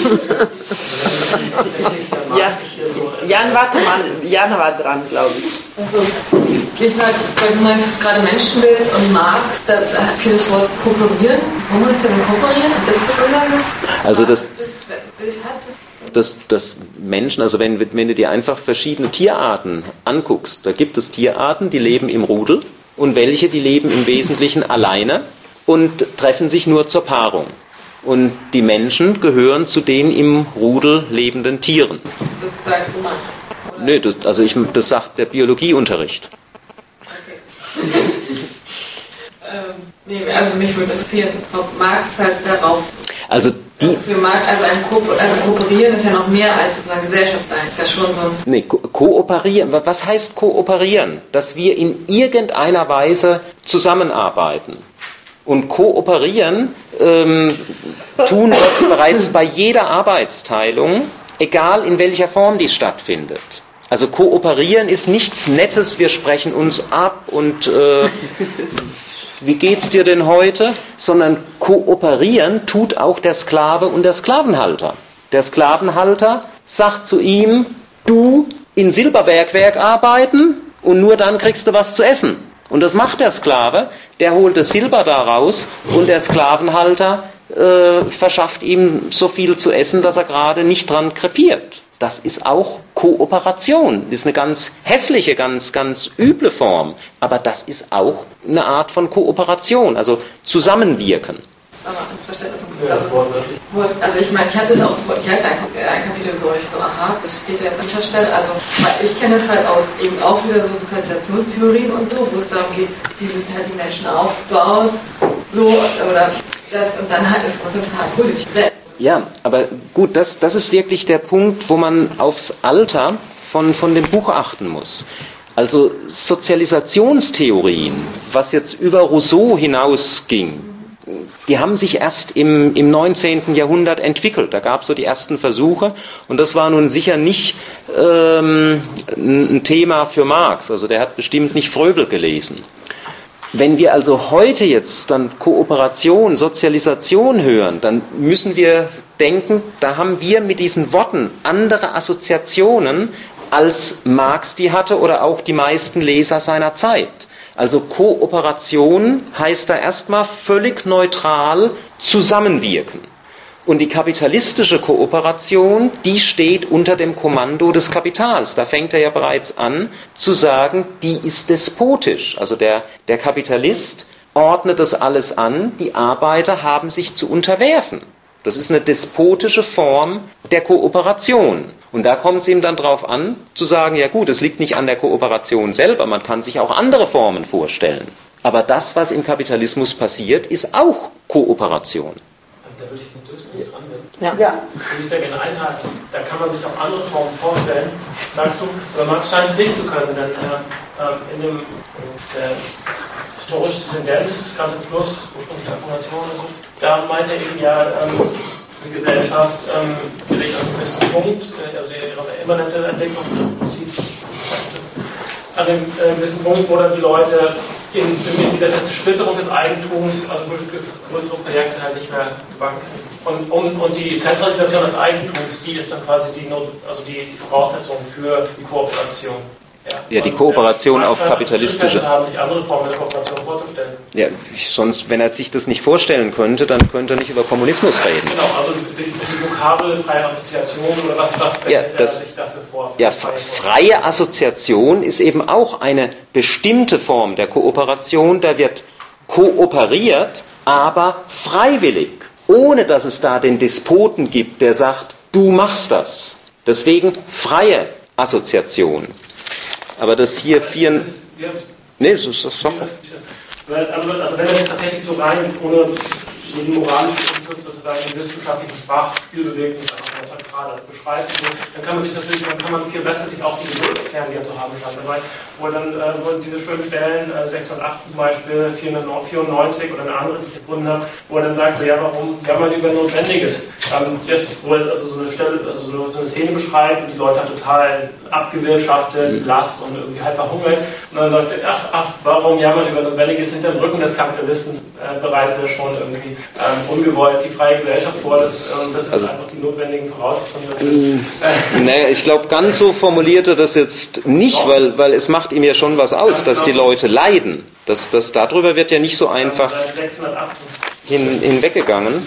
ja, Jan, warte mal, Jan war dran, glaube ich. Also, ich war, weil du meintest gerade Menschenbild und Marx, da hat viel das Wort kooperieren. Warum ist denn kooperieren? Das für unser Also das, das, das Menschen, also wenn, wenn du dir einfach verschiedene Tierarten anguckst, da gibt es Tierarten, die leben im Rudel und welche, die leben im Wesentlichen alleine und treffen sich nur zur Paarung. Und die Menschen gehören zu den im Rudel lebenden Tieren. Das sagt du Marx? Nö, das, also ich, das sagt der Biologieunterricht. Okay. ähm, nee, also mich würde interessieren, ob Marx halt darauf... Also die... Für Marx, also, ein Ko- also kooperieren ist ja noch mehr als es eine Gesellschaft sein. Ist ja schon so ein... Nee, ko- kooperieren. Was heißt kooperieren? Dass wir in irgendeiner Weise zusammenarbeiten. Und kooperieren ähm, tun wir bereits bei jeder Arbeitsteilung, egal in welcher Form die stattfindet. Also kooperieren ist nichts Nettes, wir sprechen uns ab und äh, wie geht's dir denn heute? Sondern kooperieren tut auch der Sklave und der Sklavenhalter. Der Sklavenhalter sagt zu ihm, du in Silberbergwerk arbeiten und nur dann kriegst du was zu essen. Und das macht der Sklave, der holt das Silber daraus und der Sklavenhalter äh, verschafft ihm so viel zu essen, dass er gerade nicht dran krepiert. Das ist auch Kooperation. Das ist eine ganz hässliche, ganz, ganz üble Form. Aber das ist auch eine Art von Kooperation, also Zusammenwirken. Aber ans Verständnis also, also ich meine, ich hatte es auch, ich hatte ein, ein Kapitel so, ich so, aha, das steht ja an dieser Stelle, also weil ich kenne es halt aus eben auch wieder so Sozialisationstheorien und so, wo es darum geht, wie sind halt die Menschen aufgebaut, so, oder das, und dann halt ist es total positiv selbst. Ja, aber gut, das, das ist wirklich der Punkt, wo man aufs Alter von, von dem Buch achten muss. Also Sozialisationstheorien, was jetzt über Rousseau hinausging, die haben sich erst im, im neunzehnten Jahrhundert entwickelt. Da gab es so die ersten Versuche und das war nun sicher nicht ähm, ein Thema für Marx. Also der hat bestimmt nicht Fröbel gelesen. Wenn wir also heute jetzt dann Kooperation, Sozialisation hören, dann müssen wir denken, da haben wir mit diesen Worten andere Assoziationen, als Marx die hatte oder auch die meisten Leser seiner Zeit. Also Kooperation heißt da erstmal völlig neutral zusammenwirken. Und die kapitalistische Kooperation, die steht unter dem Kommando des Kapitals. Da fängt er ja bereits an zu sagen, die ist despotisch. Also der, der Kapitalist ordnet das alles an, die Arbeiter haben sich zu unterwerfen. Das ist eine despotische Form der Kooperation. Und da kommt es ihm dann drauf an, zu sagen, ja gut, es liegt nicht an der Kooperation selber, man kann sich auch andere Formen vorstellen. Aber das, was im Kapitalismus passiert, ist auch Kooperation. Da würde ich nicht anwenden. Ja. Ja. Würde ich da gerne einhaken. Da kann man sich auch andere Formen vorstellen. Sagst du, oder man scheint es nicht zu können, denn äh, in dem der historische Tendenz, ganz am Schluss, ursprünglich der Formation und so, da meint er eben ja, ähm, die Gesellschaft ähm, gerät an einem gewissen Punkt, äh, also ihre immanente Entwicklung im Prinzip, an einem äh, gewissen Punkt, wo dann die Leute in, in dieser Zersplitterung des Eigentums, also größere Projekte halt nicht mehr gebacken können. Und, und, und die Zentralisation des Eigentums, die ist dann quasi die, Not, also die, die Voraussetzung für die Kooperation. Ja, ja, die Kooperation auf kapitalistische. Haben sich andere Formen der Kooperation vorzustellen. Ja, sonst, wenn er sich das nicht vorstellen könnte, dann könnte er nicht über Kommunismus reden. Genau, also die, die Vokabel freie Assoziation oder was, was ja, stellt das, er sich dafür vor? Ja, freie Assoziation ist eben auch eine bestimmte Form der Kooperation. Da wird kooperiert, aber freiwillig, ohne dass es da den Despoten gibt, der sagt, du machst das. Deswegen freie Assoziation. Aber das hier vier... Nee, das ist das doch. Also, also wenn er sich tatsächlich so rein, ohne jeden moralischen Input sozusagen in wissenschaftlichen Sprachspiel bewegt und einfach das halt gerade beschreibt, dann kann man sich natürlich, dann kann man viel besser sich auch die Geduld erklären, die er zu haben scheint. Dabei, wo dann äh, wo diese schönen Stellen, äh, sechshundertachtzehn zum Beispiel, vierhundertvierundneunzig oder eine andere, die ich gefunden habe, wo er dann sagt, so, ja, warum, ja, man über Notwendiges. Ähm, jetzt, wo er also so eine Stelle, also so, so eine Szene beschreibt und die Leute halt total abgewirtschaftet, blass und irgendwie halb verhungert. Und dann sagt er, ach, ach, warum jammern über Notwendiges hinter dem Rücken des Kapitalisten äh, bereits ja schon irgendwie ähm, ungewollt die freie Gesellschaft vor, das, äh, das sind also, einfach die notwendigen Voraussetzungen. Äh, naja, ich glaube, ganz so formuliert er das jetzt nicht, doch. weil, weil es macht ihm ja schon was aus, ja, dass die Leute leiden. Das, das, darüber wird ja nicht so einfach hin, hinweggegangen.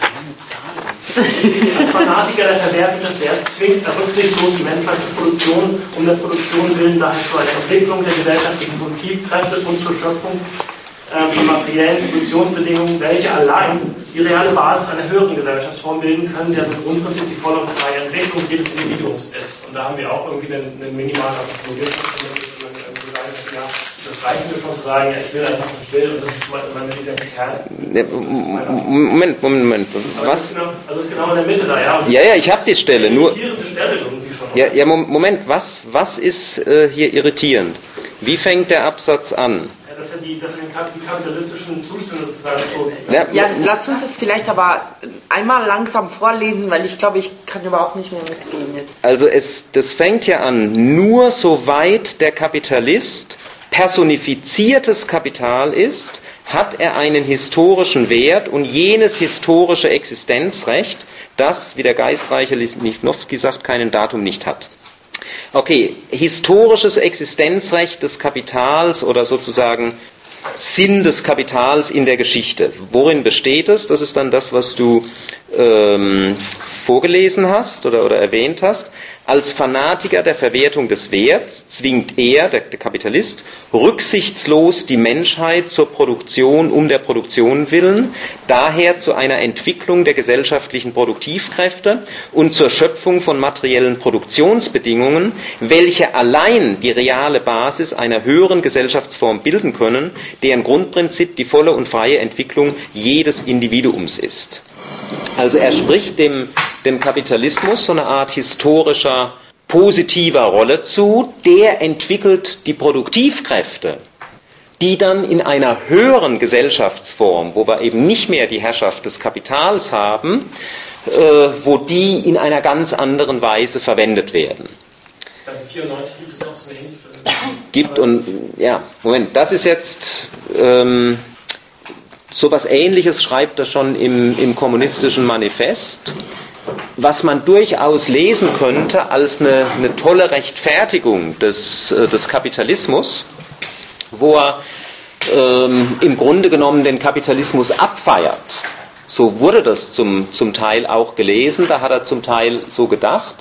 Als Fanatiker der Verwertung des Werts zwingt er rücksichtslos die Menschheit zur Produktion, um der Produktion willen daher zur Entwicklung der gesellschaftlichen Produktivkräfte und zur Schöpfung äh, von materiellen Produktionsbedingungen, welche allein die reale Basis einer höheren Gesellschaftsform bilden können, deren Grundprinzip die volle und freie Entwicklung jedes Individuums ist. Und da haben wir auch irgendwie einen, einen minimalen Apologismus, ja, das reicht mir schon zu sagen, ja, ich will einfach, was ich will und das ist meine Identität. Moment, Moment, Moment. Was? Das ist genau, also ist genau in der Mitte da, ja. Ja, ja, ich habe die Stelle. Nur. Stelle irgendwie schon. Ja, ja, Moment, was, was ist äh, hier irritierend? Wie fängt der Absatz an? Ja, dass er die, dass er die kapitalistischen Zustände sozusagen so. Ja, ja, lass uns das vielleicht aber einmal langsam vorlesen, weil ich glaube, ich kann überhaupt nicht mehr mitgehen jetzt. Also es, das fängt ja an, nur soweit der Kapitalist personifiziertes Kapital ist, hat er einen historischen Wert und jenes historische Existenzrecht, das, wie der geistreiche Lichnowsky sagt, keinen Datum nicht hat. Okay, historisches Existenzrecht des Kapitals oder sozusagen Sinn des Kapitals in der Geschichte. Worin besteht es? Das ist dann das, was du ähm, vorgelesen hast oder, oder erwähnt hast. Als Fanatiker der Verwertung des Werts zwingt er, der, der Kapitalist, rücksichtslos die Menschheit zur Produktion um der Produktion willen, daher zu einer Entwicklung der gesellschaftlichen Produktivkräfte und zur Schöpfung von materiellen Produktionsbedingungen, welche allein die reale Basis einer höheren Gesellschaftsform bilden können, deren Grundprinzip die volle und freie Entwicklung jedes Individuums ist. Also er spricht dem, dem Kapitalismus so eine Art historischer, positiver Rolle zu, der entwickelt die Produktivkräfte, die dann in einer höheren Gesellschaftsform, wo wir eben nicht mehr die Herrschaft des Kapitals haben, äh, wo die in einer ganz anderen Weise verwendet werden. vierundneunzig gibt es auch so eine ähnliche. Gibt und, ja, Moment, das ist jetzt... Ähm, So etwas Ähnliches schreibt er schon im, im kommunistischen Manifest, was man durchaus lesen könnte als eine, eine tolle Rechtfertigung des, des Kapitalismus, wo er ähm, im Grunde genommen den Kapitalismus abfeiert. So wurde das zum, zum Teil auch gelesen, da hat er zum Teil so gedacht.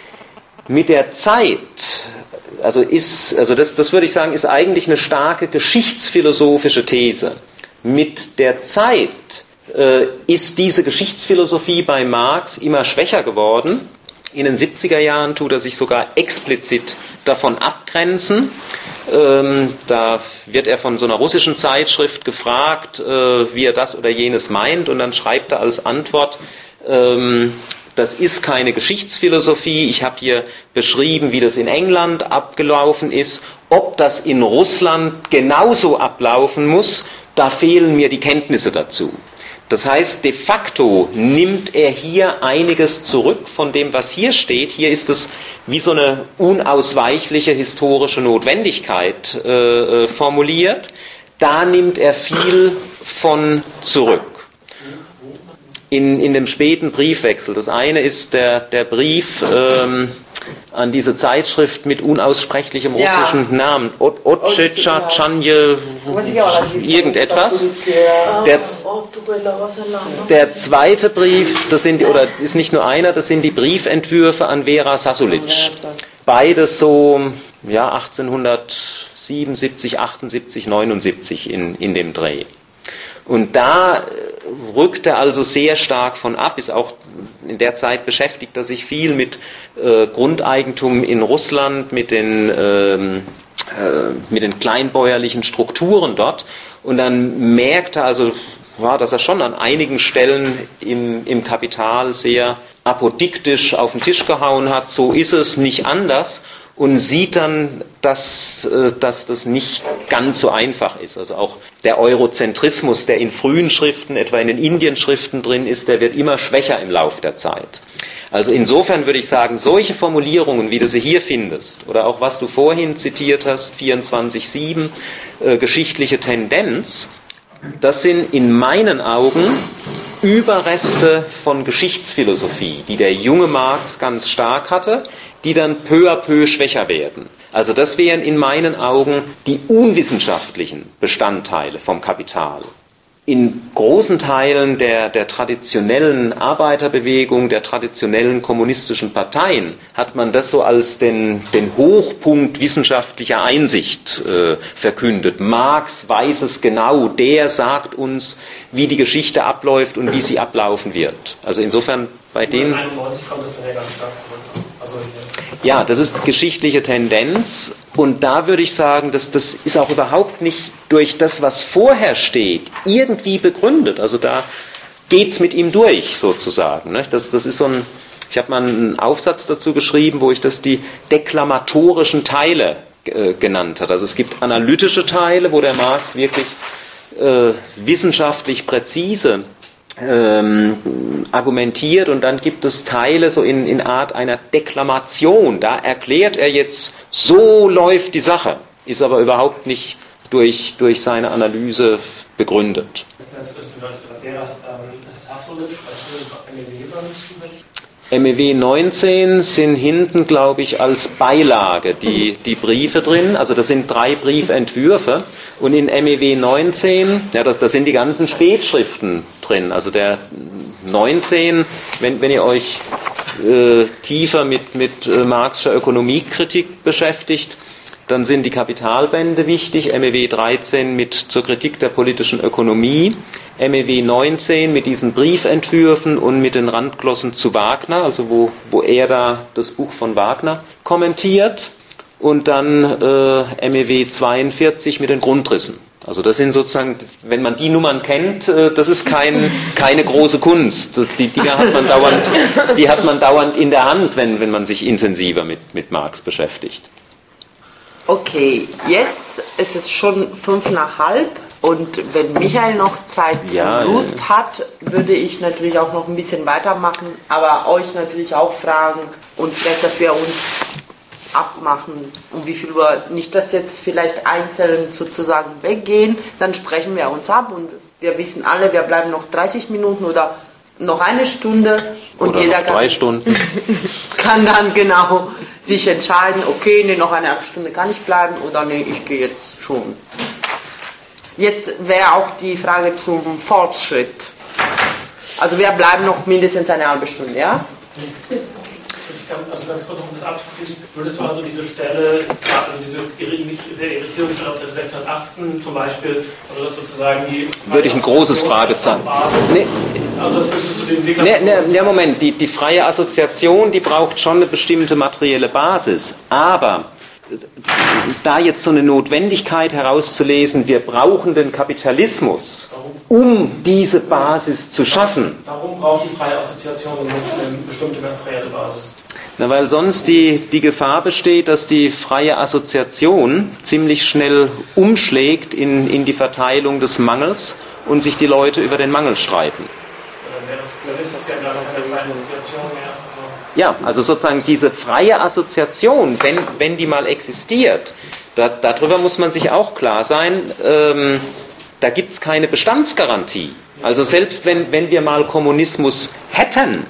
Mit der Zeit, also, ist, also das, das würde ich sagen, ist eigentlich eine starke geschichtsphilosophische These. Mit der Zeit äh, ist diese Geschichtsphilosophie bei Marx immer schwächer geworden. In den siebziger Jahren tut er sich sogar explizit davon abgrenzen. Ähm, da wird er von so einer russischen Zeitschrift gefragt, äh, wie er das oder jenes meint, und dann schreibt er als Antwort, ähm, das ist keine Geschichtsphilosophie, ich habe hier beschrieben, wie das in England abgelaufen ist. Ob das in Russland genauso ablaufen muss, da fehlen mir die Kenntnisse dazu. Das heißt, de facto nimmt er hier einiges zurück von dem, was hier steht. Hier ist es wie so eine unausweichliche historische Notwendigkeit äh, formuliert. Da nimmt er viel von zurück. In, in dem späten Briefwechsel. Das eine ist der, der Brief ähm, an diese Zeitschrift mit unaussprechlichem russischen ja. Namen. Otschecha, Chanje, irgendetwas. Der, der zweite Brief, das sind, oder ist nicht nur einer, das sind die Briefentwürfe an Vera Sasulic. Beides so ja, achtzehnhundertsiebenundsiebzig, achtundsiebzig, neunundsiebzig in, in dem Dreh. Und da rückt er also sehr stark von ab, ist auch in der Zeit beschäftigt er sich viel mit äh, Grundeigentum in Russland, mit den, ähm, äh, mit den kleinbäuerlichen Strukturen dort. Und dann merkt er also, ja, dass er schon an einigen Stellen im, im Kapital sehr apodiktisch auf den Tisch gehauen hat, so ist es, nicht anders. Und sieht dann, dass, dass das nicht ganz so einfach ist. Also auch der Eurozentrismus, der in frühen Schriften, etwa in den Indienschriften drin ist, der wird immer schwächer im Lauf der Zeit. Also insofern würde ich sagen, solche Formulierungen, wie du sie hier findest, oder auch was du vorhin zitiert hast, vierundzwanzig sieben, äh, geschichtliche Tendenz, das sind in meinen Augen Überreste von Geschichtsphilosophie, die der junge Marx ganz stark hatte, die dann peu à peu schwächer werden. Also das wären in meinen Augen die unwissenschaftlichen Bestandteile vom Kapital. In großen Teilen der, der traditionellen Arbeiterbewegung, der traditionellen kommunistischen Parteien hat man das so als den, den Hochpunkt wissenschaftlicher Einsicht äh, verkündet. Marx weiß es genau, der sagt uns, wie die Geschichte abläuft und wie sie ablaufen wird. Also insofern bei denen... neunzehnhunderteinundneunzig kommt es dann ja ganz stark zurück. Also, ja, das ist geschichtliche Tendenz, und da würde ich sagen, dass das ist auch überhaupt nicht durch das, was vorher steht, irgendwie begründet. Also da geht's mit ihm durch, sozusagen. Ne? Das, das ist so ein, ich habe mal einen Aufsatz dazu geschrieben, wo ich das die deklamatorischen Teile äh, genannt habe. Also es gibt analytische Teile, wo der Marx wirklich äh, wissenschaftlich präzise Ähm, argumentiert, und dann gibt es Teile so in, in Art einer Deklamation. Da erklärt er jetzt, so läuft die Sache, ist aber überhaupt nicht durch, durch seine Analyse begründet. M E W neunzehn sind hinten, glaube ich, als Beilage die, die Briefe drin. Also das sind drei Briefentwürfe. Und in M E W neunzehn, ja, das, das sind die ganzen Spätschriften drin. Also der neunzehn, wenn, wenn ihr euch äh, tiefer mit, mit äh, Marxischer Ökonomiekritik beschäftigt, dann sind die Kapitalbände wichtig. M E W dreizehn mit zur Kritik der politischen Ökonomie. M E W neunzehn mit diesen Briefentwürfen und mit den Randglossen zu Wagner, also wo, wo er da das Buch von Wagner kommentiert. Und dann äh, M E W zweiundvierzig mit den Grundrissen. Also das sind sozusagen, wenn man die Nummern kennt, äh, das ist kein, keine große Kunst. Die Dinger hat man dauernd, die hat man dauernd in der Hand, wenn, wenn man sich intensiver mit, mit Marx beschäftigt. Okay, jetzt ist es schon fünf nach halb, und wenn Michael noch Zeit und ja, Lust ja. hat, würde ich natürlich auch noch ein bisschen weitermachen, aber euch natürlich auch fragen, und vielleicht, dass wir uns abmachen, um wie viel Uhr, nicht, dass jetzt vielleicht einzeln sozusagen weggehen, dann sprechen wir uns ab, und wir wissen alle, wir bleiben noch dreißig Minuten oder noch eine Stunde, und oder jeder noch drei kann, Stunden. kann dann genau sich entscheiden, okay, nee, noch eine halbe Stunde kann ich bleiben, oder nee, ich gehe jetzt schon. Jetzt wäre auch die Frage zum Fortschritt. Also wir bleiben noch mindestens eine halbe Stunde, ja? Also ganz kurz, um das abzuschließen, würdest du also diese Stelle, also diese mich sehr irritierende Stelle aus der sechshundertachtzehn zum Beispiel, also das sozusagen die... Würde ich ein großes Fragezeichen. Nee. Also das würdest du zu den Nee, nee, nee, Moment, die, die freie Assoziation, die braucht schon eine bestimmte materielle Basis, aber da jetzt so eine Notwendigkeit herauszulesen, wir brauchen den Kapitalismus, um diese Basis zu schaffen. Warum braucht die freie Assoziation eine bestimmte materielle Basis? Na, weil sonst die, die Gefahr besteht, dass die freie Assoziation ziemlich schnell umschlägt in, in die Verteilung des Mangels und sich die Leute über den Mangel streiten. Dann ist es ja gar keine freie Assoziation mehr. Ja, also sozusagen diese freie Assoziation, wenn, wenn die mal existiert, da, darüber muss man sich auch klar sein, ähm, da gibt es keine Bestandsgarantie. Also selbst wenn, wenn wir mal Kommunismus hätten,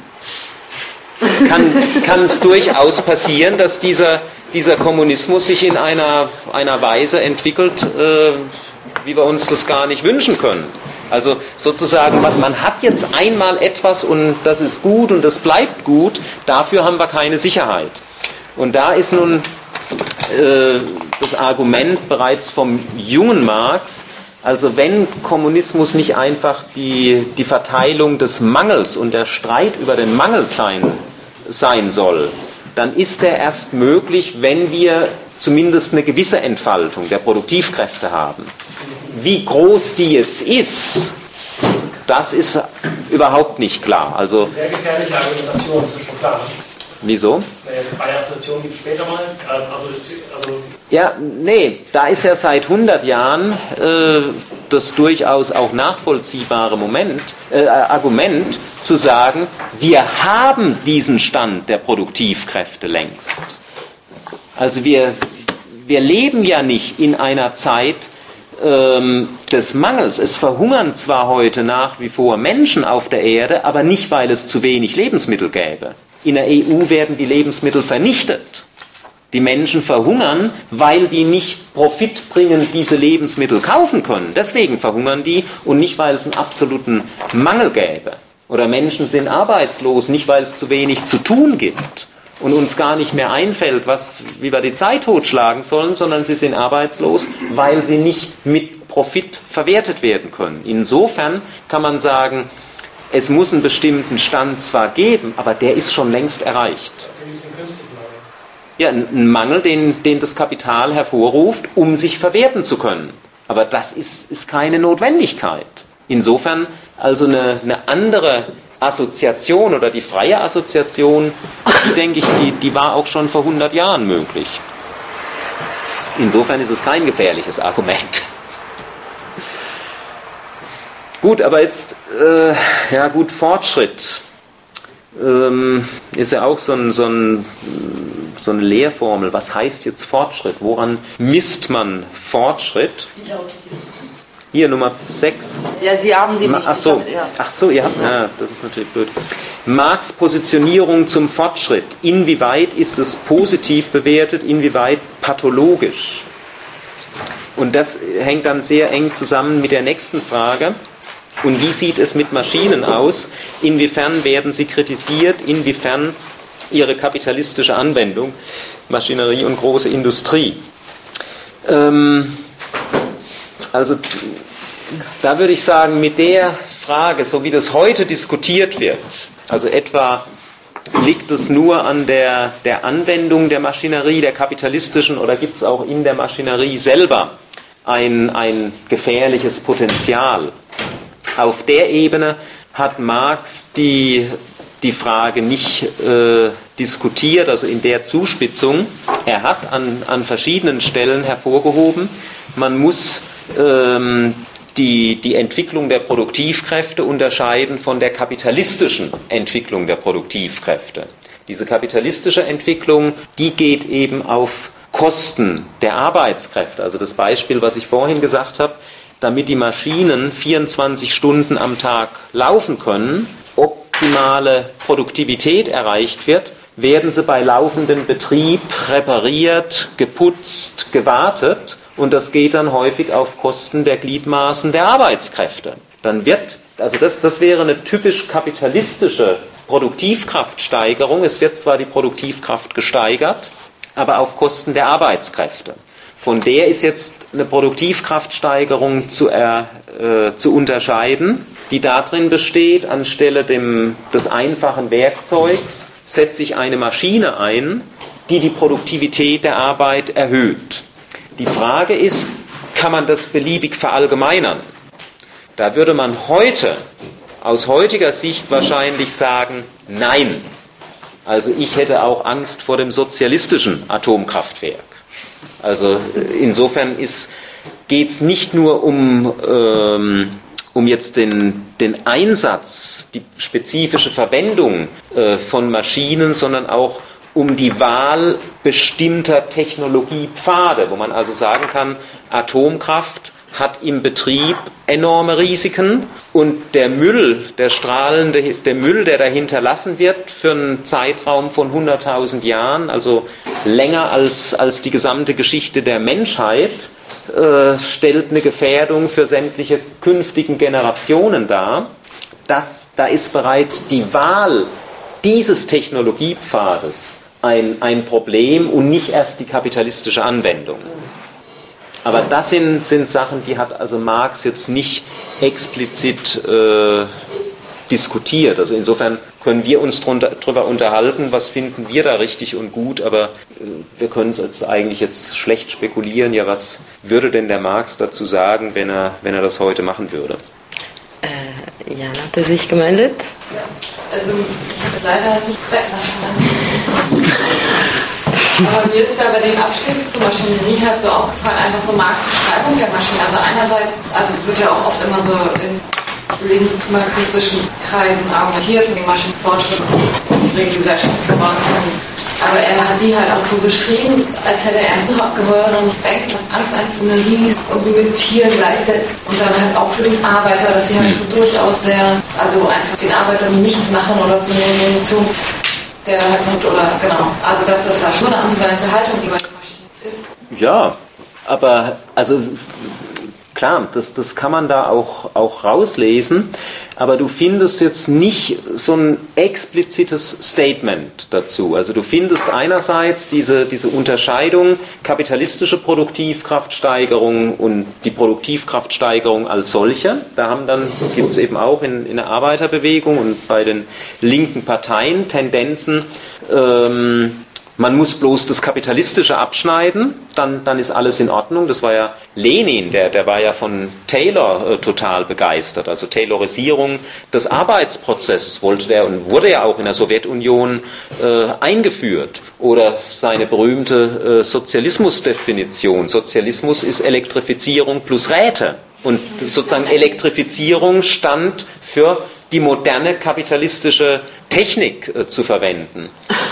kann es durchaus passieren, dass dieser, dieser Kommunismus sich in einer, einer Weise entwickelt, äh, wie wir uns das gar nicht wünschen können. Also sozusagen, man, man hat jetzt einmal etwas und das ist gut und das bleibt gut, dafür haben wir keine Sicherheit. Und da ist nun äh, das Argument bereits vom jungen Marx, also wenn Kommunismus nicht einfach die, die Verteilung des Mangels und der Streit über den Mangel sein, sein soll, dann ist er erst möglich, wenn wir zumindest eine gewisse Entfaltung der Produktivkräfte haben. Wie groß die jetzt ist, das ist überhaupt nicht klar. Also, sehr gefährliche Argumentation, das ist schon klar. Wieso? Eine freie Assoziation gibt es später mal. Also, also ja, nee, da ist ja seit hundert Jahren äh, das durchaus auch nachvollziehbare Moment, äh, Argument zu sagen, wir haben diesen Stand der Produktivkräfte längst. Also wir, wir leben ja nicht in einer Zeit ähm, des Mangels. Es verhungern zwar heute nach wie vor Menschen auf der Erde, aber nicht, weil es zu wenig Lebensmittel gäbe. In der E U werden die Lebensmittel vernichtet. Die Menschen verhungern, weil die nicht profitbringend diese Lebensmittel kaufen können. Deswegen verhungern die und nicht, weil es einen absoluten Mangel gäbe. Oder Menschen sind arbeitslos, nicht weil es zu wenig zu tun gibt und uns gar nicht mehr einfällt, was, wie wir die Zeit totschlagen sollen, sondern sie sind arbeitslos, weil sie nicht mit Profit verwertet werden können. Insofern kann man sagen, es muss einen bestimmten Stand zwar geben, aber der ist schon längst erreicht. Ja, ein Mangel, den, den das Kapital hervorruft, um sich verwerten zu können. Aber das ist, ist keine Notwendigkeit. Insofern also eine, eine andere Assoziation oder die freie Assoziation, die denke ich, die, die war auch schon vor hundert Jahren möglich. Insofern ist es kein gefährliches Argument. Gut, aber jetzt, äh, ja gut, Fortschritt ähm, ist ja auch so, ein, so, ein, so eine Lehrformel. Was heißt jetzt Fortschritt? Woran misst man Fortschritt? Hier, Nummer sechs. Ja, Sie haben die... Ma- Ach so, ach so, ihr habt... Ja, das ist natürlich blöd. Marx' Positionierung zum Fortschritt. Inwieweit ist es positiv bewertet, inwieweit pathologisch? Und das hängt dann sehr eng zusammen mit der nächsten Frage. Und wie sieht es mit Maschinen aus? Inwiefern werden sie kritisiert? Inwiefern ihre kapitalistische Anwendung? Maschinerie und große Industrie. Ähm, also da würde ich sagen, mit der Frage, so wie das heute diskutiert wird, also etwa liegt es nur an der, der Anwendung der Maschinerie, der kapitalistischen, oder gibt es auch in der Maschinerie selber ein, ein gefährliches Potenzial? Auf der Ebene hat Marx die, die Frage nicht äh, diskutiert, also in der Zuspitzung. Er hat an, an verschiedenen Stellen hervorgehoben, man muss ähm, die, die Entwicklung der Produktivkräfte unterscheiden von der kapitalistischen Entwicklung der Produktivkräfte. Diese kapitalistische Entwicklung, die geht eben auf Kosten der Arbeitskräfte. Also das Beispiel, was ich vorhin gesagt habe, damit die Maschinen vierundzwanzig Stunden am Tag laufen können, optimale Produktivität erreicht wird, werden sie bei laufendem Betrieb repariert, geputzt, gewartet und das geht dann häufig auf Kosten der Gliedmaßen der Arbeitskräfte. Dann wird, also das, das wäre eine typisch kapitalistische Produktivkraftsteigerung. Es wird zwar die Produktivkraft gesteigert, aber auf Kosten der Arbeitskräfte. Von der ist jetzt eine Produktivkraftsteigerung zu, er, äh, zu unterscheiden, die darin besteht, anstelle dem, des einfachen Werkzeugs setze ich eine Maschine ein, die die Produktivität der Arbeit erhöht. Die Frage ist, kann man das beliebig verallgemeinern? Da würde man heute, aus heutiger Sicht wahrscheinlich sagen, nein. Also ich hätte auch Angst vor dem sozialistischen Atomkraftwerk. Also insofern geht es nicht nur um, ähm, um jetzt den, den Einsatz, die spezifische Verwendung äh, von Maschinen, sondern auch um die Wahl bestimmter Technologiepfade, wo man also sagen kann, Atomkraft hat im Betrieb enorme Risiken und der Müll, der strahlende, der Müll, der da hinterlassen wird für einen Zeitraum von hunderttausend Jahren, also länger als, als die gesamte Geschichte der Menschheit, äh, stellt eine Gefährdung für sämtliche künftigen Generationen dar. Das, da ist bereits die Wahl dieses Technologiepfades ein, ein Problem und nicht erst die kapitalistische Anwendung. Aber das sind, sind Sachen, die hat also Marx jetzt nicht explizit äh, diskutiert. Also insofern können wir uns darüber unterhalten, was finden wir da richtig und gut, aber äh, wir können es jetzt eigentlich jetzt schlecht spekulieren. Ja, was würde denn der Marx dazu sagen, wenn er, wenn er das heute machen würde? Äh, Jan hatte sich gemeldet. Ja, also ich habe leider nicht gesagt nachgedacht. Aber mir ist da bei den Abschnitten zur Maschinerie halt so aufgefallen, einfach so Marx' Beschreibung der Maschine. Also einerseits, also wird ja auch oft immer so in linksmarxistischen Kreisen argumentiert, und die Maschinenfortschritte bringen die Gesellschaft voran. Aber er hat die halt auch so beschrieben, als hätte er einen geheuren Respekt, dass alles einfach eine Linie irgendwie mit Tieren gleichsetzt. Und dann halt auch für den Arbeiter, dass sie halt durchaus sehr, also einfach den Arbeiter nichts machen oder zu einer Munitions der halt kommt, oder genau. Also dass das da schon eine ambivalente Haltung über die Maschine ist. Ja, aber also klar, das, das kann man da auch, auch rauslesen, aber du findest jetzt nicht so ein explizites Statement dazu. Also du findest einerseits diese, diese Unterscheidung kapitalistische Produktivkraftsteigerung und die Produktivkraftsteigerung als solche. Da haben dann, gibt es eben auch in, in der Arbeiterbewegung und bei den linken Parteien Tendenzen, ähm, man muss bloß das Kapitalistische abschneiden, dann, dann ist alles in Ordnung. Das war ja Lenin, der, der war ja von Taylor äh, total begeistert. Also Taylorisierung des Arbeitsprozesses wollte der und wurde ja auch in der Sowjetunion äh, eingeführt. Oder seine berühmte äh, Sozialismusdefinition. Sozialismus ist Elektrifizierung plus Räte. Und sozusagen Elektrifizierung stand für die moderne kapitalistische Technik äh, zu verwenden.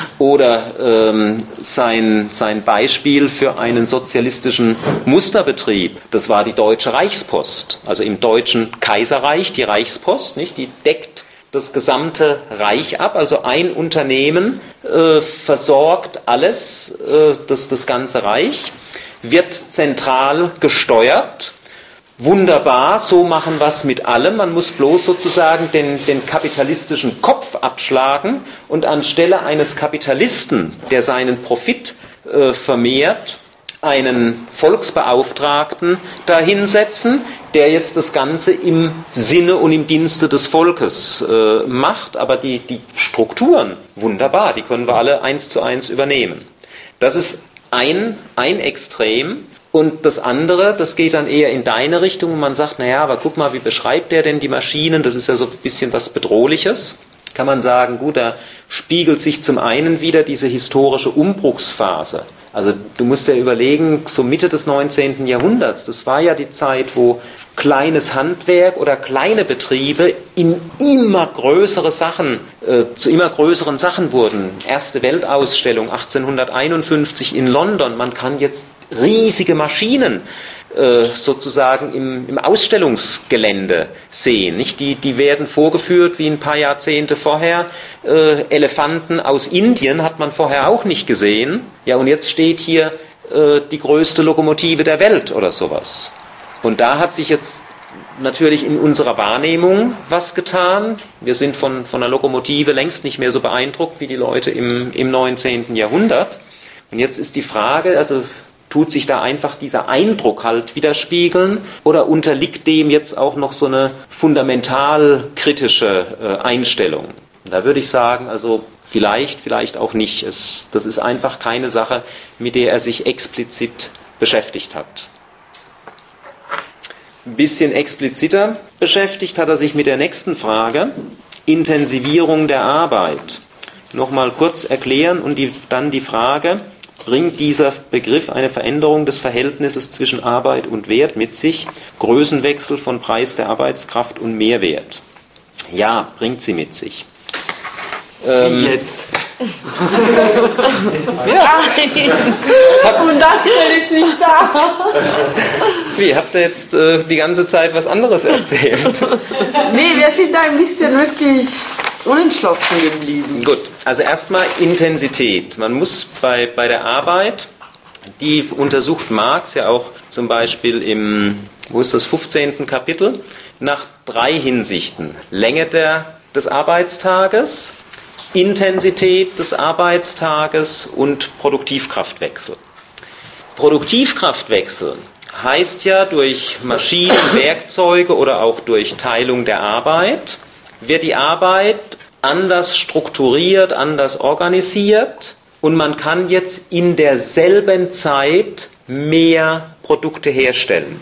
Oder ähm, sein, sein Beispiel für einen sozialistischen Musterbetrieb, das war die Deutsche Reichspost. Also im Deutschen Kaiserreich, die Reichspost, nicht? Die deckt das gesamte Reich ab, also ein Unternehmen äh, versorgt alles, äh, das, das ganze Reich, wird zentral gesteuert. Wunderbar, so machen wir es mit allem. Man muss bloß sozusagen den, den kapitalistischen Kopf abschlagen und anstelle eines Kapitalisten, der seinen Profit äh, vermehrt, einen Volksbeauftragten dahinsetzen, der jetzt das Ganze im Sinne und im Dienste des Volkes äh, macht. Aber die, die Strukturen, wunderbar, die können wir alle eins zu eins übernehmen. Das ist ein, ein Extrem. Und das andere, das geht dann eher in deine Richtung, wo man sagt, naja, aber guck mal, wie beschreibt der denn die Maschinen? Das ist ja so ein bisschen was Bedrohliches. Kann man sagen, gut, da spiegelt sich zum einen wieder diese historische Umbruchsphase. Also du musst ja überlegen, so Mitte des neunzehnten Jahrhunderts, das war ja die Zeit, wo kleines Handwerk oder kleine Betriebe in immer größere Sachen, äh, zu immer größeren Sachen wurden. Erste Weltausstellung achtzehnhunderteinundfünfzig in London. Man kann jetzt riesige Maschinen äh, sozusagen im, im Ausstellungsgelände sehen. Nicht? Die, die werden vorgeführt wie ein paar Jahrzehnte vorher. Äh, Elefanten aus Indien hat man vorher auch nicht gesehen. Ja, und jetzt steht hier äh, die größte Lokomotive der Welt oder sowas. Und da hat sich jetzt natürlich in unserer Wahrnehmung was getan. Wir sind von, von der Lokomotive längst nicht mehr so beeindruckt wie die Leute im, im neunzehnten Jahrhundert. Und jetzt ist die Frage, also tut sich da einfach dieser Eindruck halt widerspiegeln oder unterliegt dem jetzt auch noch so eine fundamental kritische äh, Einstellung? Da würde ich sagen, also vielleicht, vielleicht auch nicht. Es, das ist einfach keine Sache, mit der er sich explizit beschäftigt hat. Ein bisschen expliziter beschäftigt hat er sich mit der nächsten Frage, Intensivierung der Arbeit. Nochmal kurz erklären und die, dann die Frage, bringt dieser Begriff eine Veränderung des Verhältnisses zwischen Arbeit und Wert mit sich, Größenwechsel von Preis der Arbeitskraft und Mehrwert? Ja, bringt sie mit sich. Ähm, Jetzt. Ja. Und dann ist nicht da. Wie, habt ihr jetzt äh, die ganze Zeit was anderes erzählt? Nee, wir sind da ein bisschen wirklich unentschlossen geblieben. Gut, also erstmal Intensität. Man muss bei, bei der Arbeit, die untersucht Marx ja auch zum Beispiel im, wo ist das, fünfzehnten Kapitel, nach drei Hinsichten. Länge der, des Arbeitstages, Intensität des Arbeitstages und Produktivkraftwechsel. Produktivkraftwechsel heißt ja durch Maschinen, Werkzeuge oder auch durch Teilung der Arbeit, wird die Arbeit anders strukturiert, anders organisiert und man kann jetzt in derselben Zeit mehr Produkte herstellen.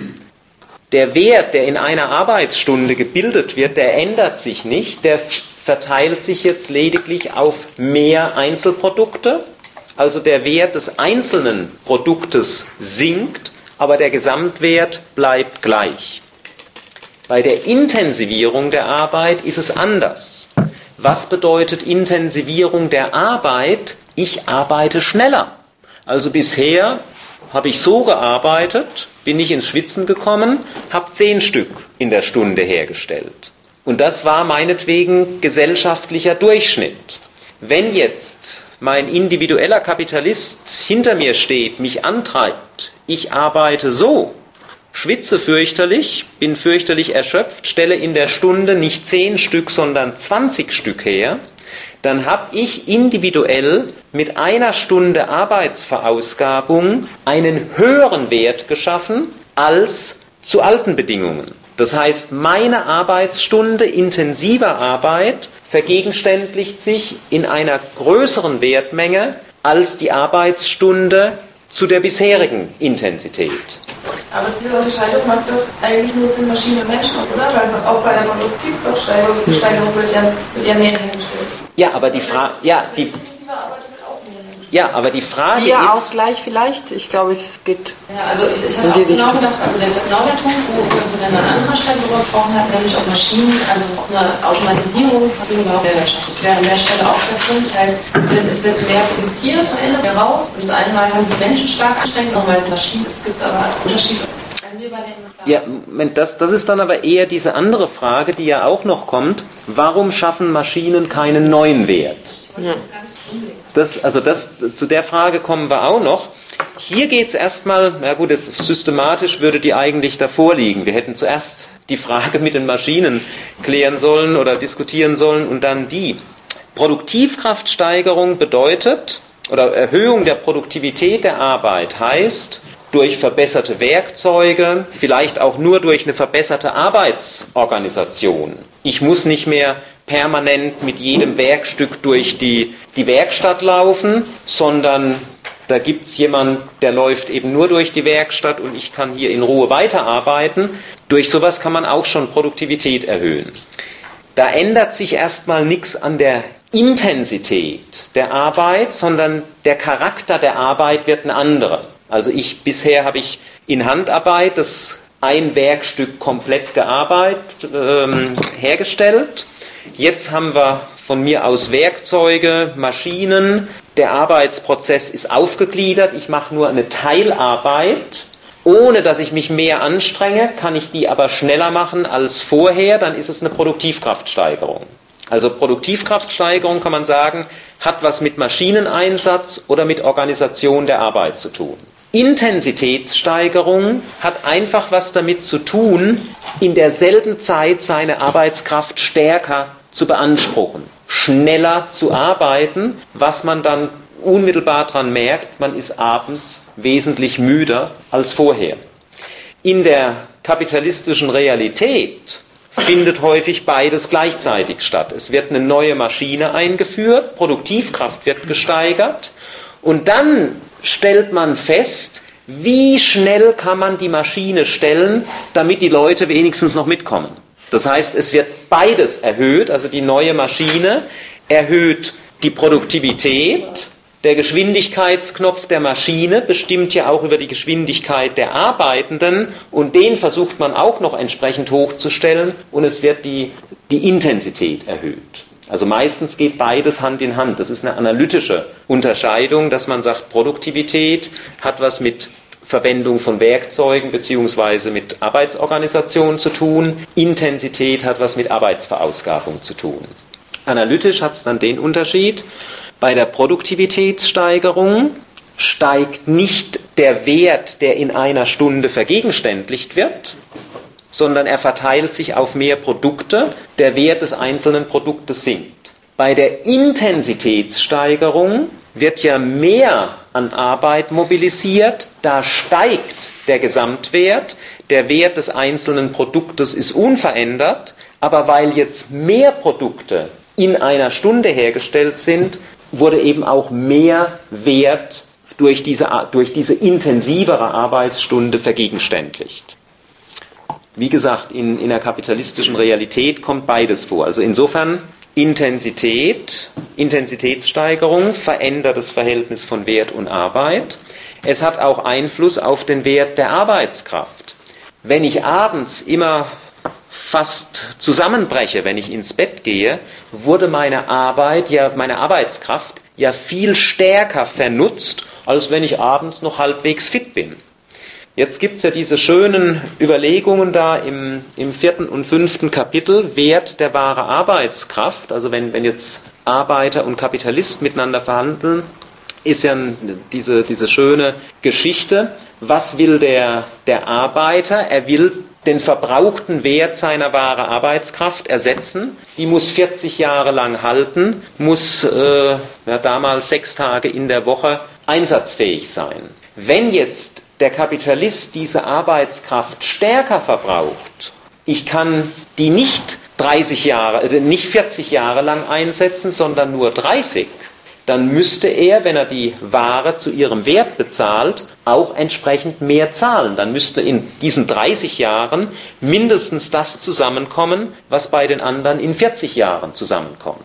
Der Wert, der in einer Arbeitsstunde gebildet wird, der ändert sich nicht, der verteilt sich jetzt lediglich auf mehr Einzelprodukte. Also der Wert des einzelnen Produktes sinkt, aber der Gesamtwert bleibt gleich. Bei der Intensivierung der Arbeit ist es anders. Was bedeutet Intensivierung der Arbeit? Ich arbeite schneller. Also bisher habe ich so gearbeitet, bin ich ins Schwitzen gekommen, habe zehn Stück in der Stunde hergestellt. Und das war meinetwegen gesellschaftlicher Durchschnitt. Wenn jetzt mein individueller Kapitalist hinter mir steht, mich antreibt, ich arbeite so, schwitze fürchterlich, bin fürchterlich erschöpft, stelle in der Stunde nicht zehn Stück, sondern zwanzig Stück her, dann habe ich individuell mit einer Stunde Arbeitsverausgabung einen höheren Wert geschaffen als zu alten Bedingungen. Das heißt, meine Arbeitsstunde intensiver Arbeit vergegenständlicht sich in einer größeren Wertmenge als die Arbeitsstunde zu der bisherigen Intensität. Aber diese Unterscheidung macht doch eigentlich nur Sinn Maschine und Menschen, oder? Also auch bei der Produktivkraftsteigerung wird ja, wird ja mehr hergestellt. Ja, aber die Frage, ja, die, ja, aber die Frage Hier ist... auch gleich vielleicht, ich glaube, es geht... Ja, also ich, ich hatte auch genau gedacht, also das ist genau der Punkt, wo wir dann an anderer Stelle darüber gesprochen hatten, nämlich auf Maschinen, also auf eine Automatisierung von überhaupt der Wirtschaft. Das wäre an der Stelle auch der Punkt, halt, es wird, es wird mehr produziert am Ende heraus und das eine Mal haben sie Menschen stark anstrengend, nochmal Maschinen, es gibt aber Unterschiede. Ja, das, das ist dann aber eher diese andere Frage, die ja auch noch kommt. Warum schaffen Maschinen keinen neuen Wert? Ja. Das, also das, zu der Frage kommen wir auch noch. Hier geht es erstmal, na gut, das, systematisch würde die eigentlich davor liegen. Wir hätten zuerst die Frage mit den Maschinen klären sollen oder diskutieren sollen und dann die. Produktivkraftsteigerung bedeutet, oder Erhöhung der Produktivität der Arbeit heißt, durch verbesserte Werkzeuge, vielleicht auch nur durch eine verbesserte Arbeitsorganisation. Ich muss nicht mehr permanent mit jedem Werkstück durch die, die Werkstatt laufen, sondern da gibt es jemanden, der läuft eben nur durch die Werkstatt und ich kann hier in Ruhe weiterarbeiten. Durch sowas kann man auch schon Produktivität erhöhen. Da ändert sich erstmal nichts an der Intensität der Arbeit, sondern der Charakter der Arbeit wird ein anderer. Also ich, bisher habe ich in Handarbeit das ein Werkstück komplett gearbeitet, ähm, hergestellt. Jetzt haben wir von mir aus Werkzeuge, Maschinen. Der Arbeitsprozess ist aufgegliedert. Ich mache nur eine Teilarbeit. Ohne dass ich mich mehr anstrenge, kann ich die aber schneller machen als vorher. Dann ist es eine Produktivkraftsteigerung. Also Produktivkraftsteigerung, kann man sagen, hat was mit Maschineneinsatz oder mit Organisation der Arbeit zu tun. Intensitätssteigerung hat einfach was damit zu tun, in derselben Zeit seine Arbeitskraft stärker zu beanspruchen, schneller zu arbeiten, was man dann unmittelbar daran merkt, man ist abends wesentlich müder als vorher. In der kapitalistischen Realität findet häufig beides gleichzeitig statt. Es wird eine neue Maschine eingeführt, Produktivkraft wird gesteigert und dann stellt man fest, wie schnell kann man die Maschine stellen, damit die Leute wenigstens noch mitkommen. Das heißt, es wird beides erhöht, also die neue Maschine erhöht die Produktivität. Der Geschwindigkeitsknopf der Maschine bestimmt ja auch über die Geschwindigkeit der Arbeitenden und den versucht man auch noch entsprechend hochzustellen und es wird die, die Intensität erhöht. Also meistens geht beides Hand in Hand. Das ist eine analytische Unterscheidung, dass man sagt, Produktivität hat was mit Verwendung von Werkzeugen bzw. mit Arbeitsorganisation zu tun. Intensität hat was mit Arbeitsverausgabung zu tun. Analytisch hat es dann den Unterschied, bei der Produktivitätssteigerung steigt nicht der Wert, der in einer Stunde vergegenständlicht wird, sondern er verteilt sich auf mehr Produkte, der Wert des einzelnen Produktes sinkt. Bei der Intensitätssteigerung wird ja mehr an Arbeit mobilisiert, da steigt der Gesamtwert, der Wert des einzelnen Produktes ist unverändert, aber weil jetzt mehr Produkte in einer Stunde hergestellt sind, wurde eben auch mehr Wert durch diese, durch diese intensivere Arbeitsstunde vergegenständlicht. Wie gesagt, in, in der kapitalistischen Realität kommt beides vor. Also insofern Intensität, Intensitätssteigerung verändert das Verhältnis von Wert und Arbeit. Es hat auch Einfluss auf den Wert der Arbeitskraft. Wenn ich abends immer fast zusammenbreche, wenn ich ins Bett gehe, wurde meine Arbeit, ja, meine Arbeitskraft ja viel stärker vernutzt, als wenn ich abends noch halbwegs fit bin. Jetzt gibt es ja diese schönen Überlegungen da im, im vierten und fünften Kapitel, Wert der wahre Arbeitskraft, also wenn, wenn jetzt Arbeiter und Kapitalist miteinander verhandeln, ist ja diese, diese schöne Geschichte, was will der, der Arbeiter? Er will den verbrauchten Wert seiner wahren Arbeitskraft ersetzen. Die muss vierzig Jahre lang halten, muss äh, ja, damals sechs Tage in der Woche einsatzfähig sein. Wenn jetzt der Kapitalist diese Arbeitskraft stärker verbraucht, ich kann die nicht dreißig Jahre, also nicht vierzig Jahre lang einsetzen, sondern nur dreißig, dann müsste er, wenn er die Ware zu ihrem Wert bezahlt, auch entsprechend mehr zahlen. Dann müsste in diesen dreißig Jahren mindestens das zusammenkommen, was bei den anderen in vierzig Jahren zusammenkommt.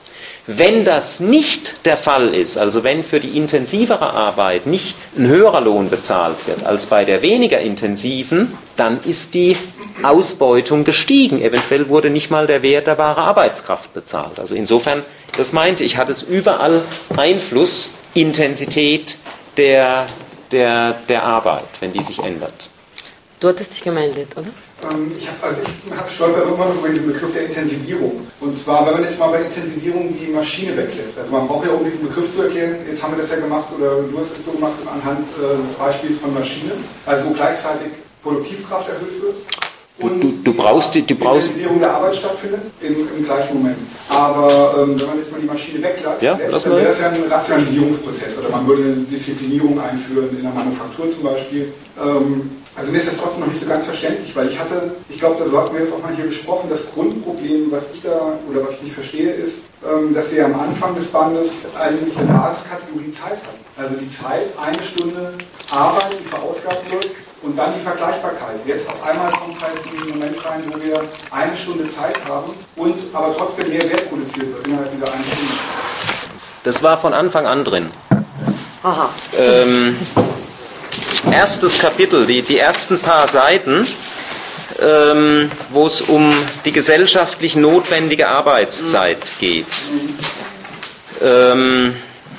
Wenn das nicht der Fall ist, also wenn für die intensivere Arbeit nicht ein höherer Lohn bezahlt wird als bei der weniger intensiven, dann ist die Ausbeutung gestiegen. Eventuell wurde nicht mal der Wert der wahren Arbeitskraft bezahlt. Also insofern, das meinte ich, hat es überall Einfluss, Intensität der, der, der Arbeit, wenn die sich ändert. Du hattest dich gemeldet, oder? Ähm, ich habe also ich hab stolper immer noch über diesen Begriff der Intensivierung. Und zwar, wenn man jetzt mal bei Intensivierung die Maschine weglässt. Also man braucht ja, um diesen Begriff zu erklären, jetzt haben wir das ja gemacht, oder du hast es so gemacht anhand äh, des Beispiels von Maschinen, also wo gleichzeitig Produktivkraft erhöht wird. Und du, du brauchst die, du brauchst die Intensivierung der Arbeit stattfindet im, im gleichen Moment. Aber ähm, wenn man jetzt mal die Maschine weglässt, ja, lässt, dann wäre das ja ein Rationalisierungsprozess. Oder man würde eine Disziplinierung einführen, in der Manufaktur zum Beispiel. Ähm, also mir ist das trotzdem noch nicht so ganz verständlich, weil ich hatte, ich glaube, da hatten wir jetzt auch mal hier besprochen, das Grundproblem, was ich da, oder was ich nicht verstehe, ist, ähm, dass wir am Anfang des Bandes eigentlich eine Basiskategorie Zeit hatten. Also die Zeit, eine Stunde Arbeit, die verausgabt wird, und dann die Vergleichbarkeit. Jetzt auf einmal kommt halt in den Moment rein, wo wir eine Stunde Zeit haben und aber trotzdem mehr Wert produziert wird innerhalb dieser einen Stunde. Das war von Anfang an drin. Aha. Ähm, erstes Kapitel, die, die ersten paar Seiten, ähm, wo es um die gesellschaftlich notwendige Arbeitszeit geht. Ähm,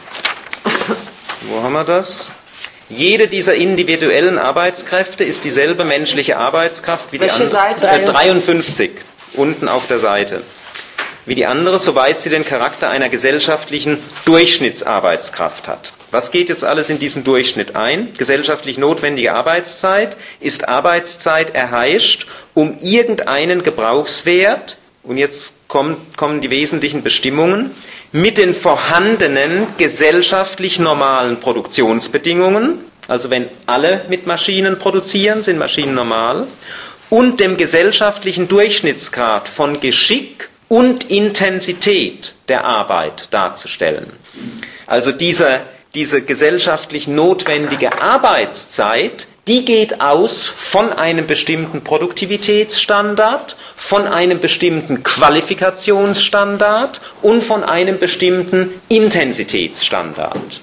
wo haben wir das? Jede dieser individuellen Arbeitskräfte ist dieselbe menschliche Arbeitskraft wie die Welche andere. Seite? Äh, dreiundfünfzig, unten auf der Seite. Wie die andere, soweit sie den Charakter einer gesellschaftlichen Durchschnittsarbeitskraft hat. Was geht jetzt alles in diesen Durchschnitt ein? Gesellschaftlich notwendige Arbeitszeit ist Arbeitszeit erheischt, um irgendeinen Gebrauchswert, und jetzt kommen, kommen die wesentlichen Bestimmungen, mit den vorhandenen gesellschaftlich normalen Produktionsbedingungen, also wenn alle mit Maschinen produzieren, sind Maschinen normal, und dem gesellschaftlichen Durchschnittsgrad von Geschick und Intensität der Arbeit darzustellen. Also diese, diese gesellschaftlich notwendige Arbeitszeit, die geht aus von einem bestimmten Produktivitätsstandard, von einem bestimmten Qualifikationsstandard und von einem bestimmten Intensitätsstandard.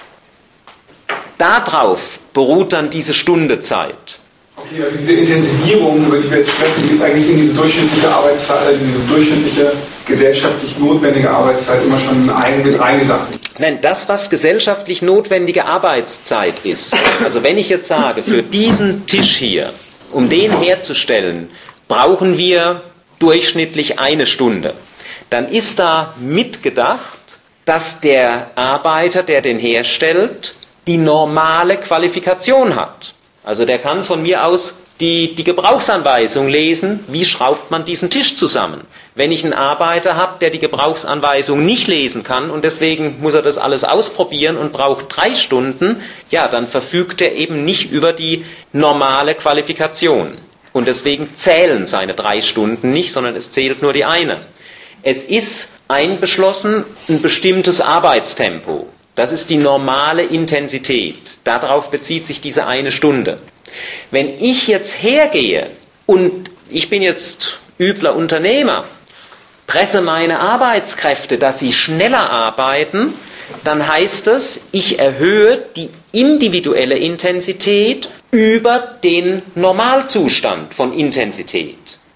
Darauf beruht dann diese Stunde Zeit. Okay, also diese Intensivierung, über die wir jetzt sprechen, ist eigentlich in diese durchschnittliche Arbeitszeit, in diese durchschnittliche gesellschaftlich notwendige Arbeitszeit immer schon ein, mit reingedacht. Nein, das, was gesellschaftlich notwendige Arbeitszeit ist, also wenn ich jetzt sage, für diesen Tisch hier, um den herzustellen, brauchen wir durchschnittlich eine Stunde, dann ist da mitgedacht, dass der Arbeiter, der den herstellt, die normale Qualifikation hat. Also der kann von mir aus die, die Gebrauchsanweisung lesen, wie schraubt man diesen Tisch zusammen. Wenn ich einen Arbeiter habe, der die Gebrauchsanweisung nicht lesen kann und deswegen muss er das alles ausprobieren und braucht drei Stunden, ja, dann verfügt er eben nicht über die normale Qualifikation. Und deswegen zählen seine drei Stunden nicht, sondern es zählt nur die eine. Es ist einbeschlossen ein bestimmtes Arbeitstempo. Das ist die normale Intensität. Darauf bezieht sich diese eine Stunde. Wenn ich jetzt hergehe und ich bin jetzt übler Unternehmer, presse meine Arbeitskräfte, dass sie schneller arbeiten, dann heißt es, ich erhöhe die individuelle Intensität über den Normalzustand von Intensität.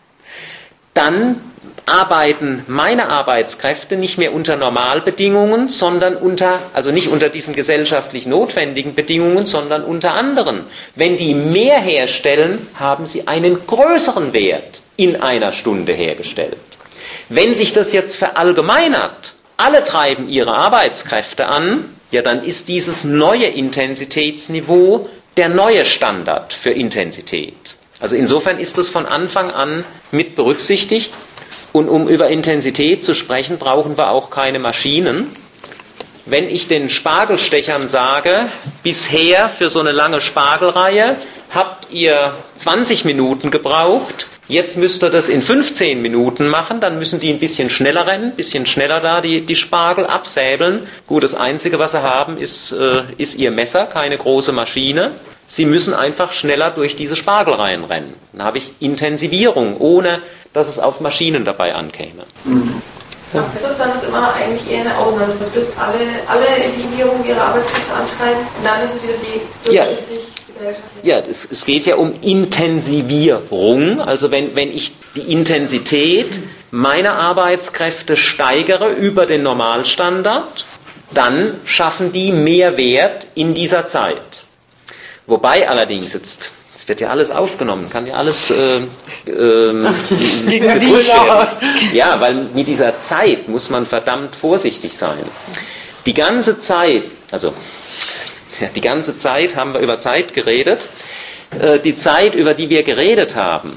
Dann arbeiten meine Arbeitskräfte nicht mehr unter Normalbedingungen, sondern unter, also nicht unter diesen gesellschaftlich notwendigen Bedingungen, sondern unter anderen. Wenn die mehr herstellen, haben sie einen größeren Wert in einer Stunde hergestellt. Wenn sich das jetzt verallgemeinert, alle treiben ihre Arbeitskräfte an, ja, dann ist dieses neue Intensitätsniveau der neue Standard für Intensität. Also insofern ist das von Anfang an mit berücksichtigt. Und um über Intensität zu sprechen, brauchen wir auch keine Maschinen. Wenn ich den Spargelstechern sage, bisher für so eine lange Spargelreihe habt ihr zwanzig Minuten gebraucht, jetzt müsst ihr das in fünfzehn Minuten machen, dann müssen die ein bisschen schneller rennen, ein bisschen schneller da die, die Spargel absäbeln. Gut, das Einzige, was sie haben, ist, äh, ist ihr Messer, keine große Maschine. Sie müssen einfach schneller durch diese Spargelreihen rennen. Dann habe ich Intensivierung, ohne dass es auf Maschinen dabei ankäme. Mhm. Ja. Dann ist immer eigentlich eher eine Ausnahme, dass bis alle, alle Intensivierung ihre Arbeitskräfte antreiben und dann ist es wieder die durchschnittlich gesellschaftliche. Ja, es, es geht ja um Intensivierung. Also wenn, wenn ich die Intensität meiner Arbeitskräfte steigere über den Normalstandard, dann schaffen die mehr Wert in dieser Zeit. Wobei allerdings jetzt, es wird ja alles aufgenommen, kann ja alles äh, äh, gepusht werden. Ja, weil mit dieser Zeit muss man verdammt vorsichtig sein. Die ganze Zeit, also ja, die ganze Zeit haben wir über Zeit geredet. Äh, die Zeit, über die wir geredet haben,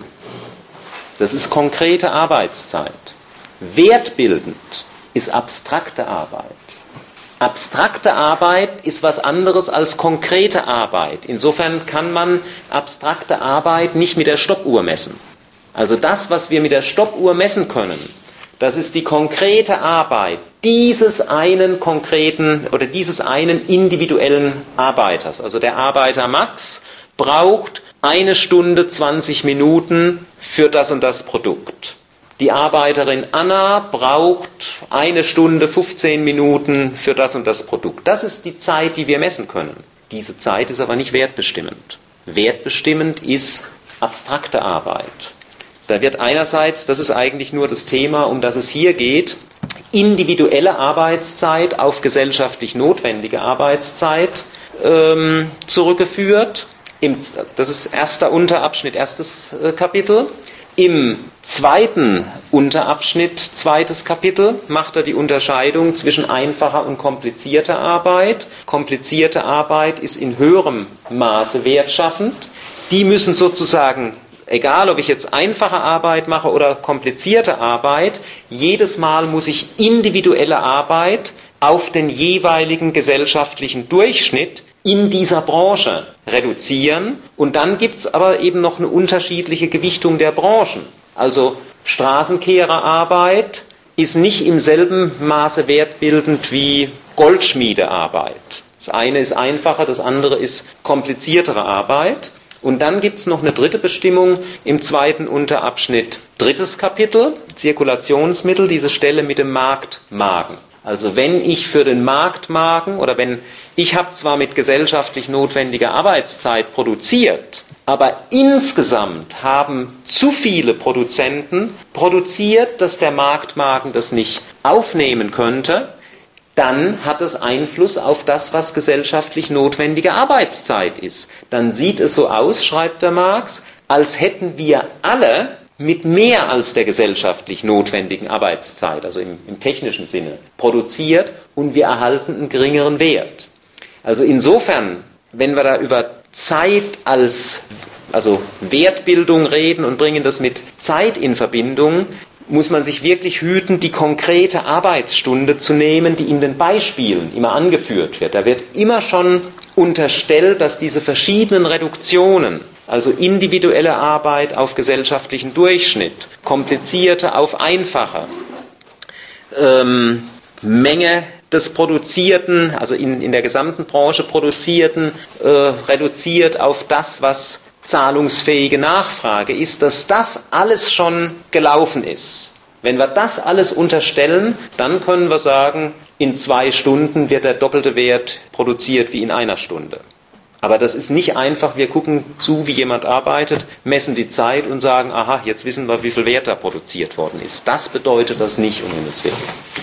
das ist konkrete Arbeitszeit. Wertbildend ist abstrakte Arbeit. Abstrakte Arbeit ist was anderes als konkrete Arbeit. Insofern kann man abstrakte Arbeit nicht mit der Stoppuhr messen. Also das, was wir mit der Stoppuhr messen können, das ist die konkrete Arbeit dieses einen konkreten oder dieses einen individuellen Arbeiters. Also der Arbeiter Max braucht eine Stunde zwanzig Minuten für das und das Produkt. Die Arbeiterin Anna braucht eine Stunde fünfzehn Minuten für das und das Produkt. Das ist die Zeit, die wir messen können. Diese Zeit ist aber nicht wertbestimmend. Wertbestimmend ist abstrakte Arbeit. Da wird einerseits, das ist eigentlich nur das Thema, um das es hier geht, individuelle Arbeitszeit auf gesellschaftlich notwendige Arbeitszeit ähm, zurückgeführt. Im, das ist erster Unterabschnitt, erstes äh, Kapitel. Im zweiten Unterabschnitt, zweites Kapitel, macht er die Unterscheidung zwischen einfacher und komplizierter Arbeit. Komplizierte Arbeit ist in höherem Maße wertschaffend. Die müssen sozusagen, egal ob ich jetzt einfache Arbeit mache oder komplizierte Arbeit, jedes Mal muss ich individuelle Arbeit auf den jeweiligen gesellschaftlichen Durchschnitt in dieser Branche reduzieren. Und dann gibt es aber eben noch eine unterschiedliche Gewichtung der Branchen. Also Straßenkehrerarbeit ist nicht im selben Maße wertbildend wie Goldschmiedearbeit. Das eine ist einfacher, das andere ist kompliziertere Arbeit. Und dann gibt es noch eine dritte Bestimmung im zweiten Unterabschnitt, drittes Kapitel, Zirkulationsmittel, diese Stelle mit dem Marktmagen. Also wenn ich für den Marktmagen oder wenn ich habe zwar mit gesellschaftlich notwendiger Arbeitszeit produziert, aber insgesamt haben zu viele Produzenten produziert, dass der Marktmagen das nicht aufnehmen könnte, dann hat es Einfluss auf das, was gesellschaftlich notwendige Arbeitszeit ist. Dann sieht es so aus, schreibt der Marx, als hätten wir alle mit mehr als der gesellschaftlich notwendigen Arbeitszeit, also im, im technischen Sinne, produziert und wir erhalten einen geringeren Wert. Also insofern, wenn wir da über Zeit als also Wertbildung reden und bringen das mit Zeit in Verbindung, muss man sich wirklich hüten, die konkrete Arbeitsstunde zu nehmen, die in den Beispielen immer angeführt wird. Da wird immer schon unterstellt, dass diese verschiedenen Reduktionen, also individuelle Arbeit auf gesellschaftlichen Durchschnitt, komplizierte auf einfache, ähm, Menge des Produzierten, also in, in der gesamten Branche Produzierten, äh, reduziert auf das, was zahlungsfähige Nachfrage ist, dass das alles schon gelaufen ist. Wenn wir das alles unterstellen, dann können wir sagen, in zwei Stunden wird der doppelte Wert produziert wie in einer Stunde. Aber das ist nicht einfach, wir gucken zu, wie jemand arbeitet, messen die Zeit und sagen, aha, jetzt wissen wir, wie viel Wert da produziert worden ist. Das bedeutet das nicht, um Himmels Willen.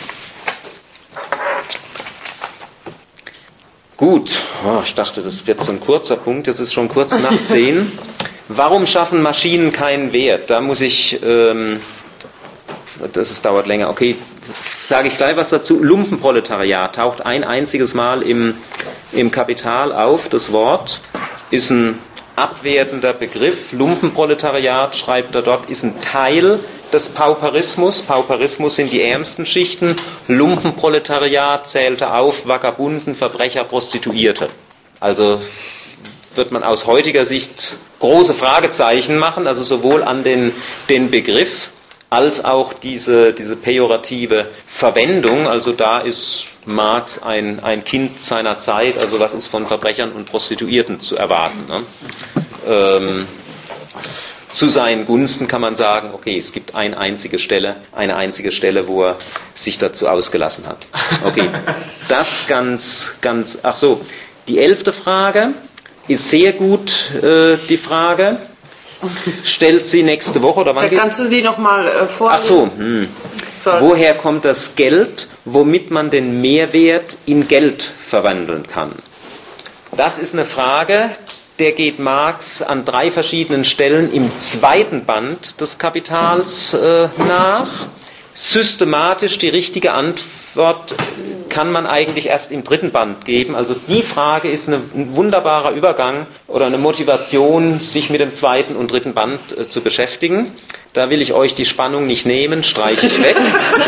Gut, oh, ich dachte, das wird so ein kurzer Punkt, jetzt ist schon kurz nach zehn. Warum schaffen Maschinen keinen Wert? Da muss ich, ähm, das ist, dauert länger, okay, sage ich gleich was dazu. Lumpenproletariat taucht ein einziges Mal im, im Kapital auf, das Wort ist ein abwertender Begriff. Lumpenproletariat, schreibt er dort, ist ein Teil des Pauperismus. Pauperismus sind die ärmsten Schichten. Lumpenproletariat zählte auf Vagabunden, Verbrecher, Prostituierte. Also wird man aus heutiger Sicht große Fragezeichen machen, also sowohl an den, den Begriff als auch diese, diese pejorative Verwendung. Also da ist Marx ein, ein Kind seiner Zeit, also was ist von Verbrechern und Prostituierten zu erwarten, ne? Ähm, zu seinen Gunsten kann man sagen, okay, es gibt eine einzige Stelle, eine einzige Stelle, wo er sich dazu ausgelassen hat. Okay, das ganz, ganz, ach so, die elfte Frage ist sehr gut, äh, die Frage, stellt sie nächste Woche, oder wann? Kannst du die nochmal äh, vorlesen? Ach so, hm. Woher kommt das Geld, womit man den Mehrwert in Geld verwandeln kann? Das ist eine Frage, der geht Marx an drei verschiedenen Stellen im zweiten Band des Kapitals äh, nach. Systematisch die richtige Antwort kann man eigentlich erst im dritten Band geben. Also die Frage ist eine, ein wunderbarer Übergang oder eine Motivation, sich mit dem zweiten und dritten Band äh, zu beschäftigen. Da will ich euch die Spannung nicht nehmen, streiche ich weg.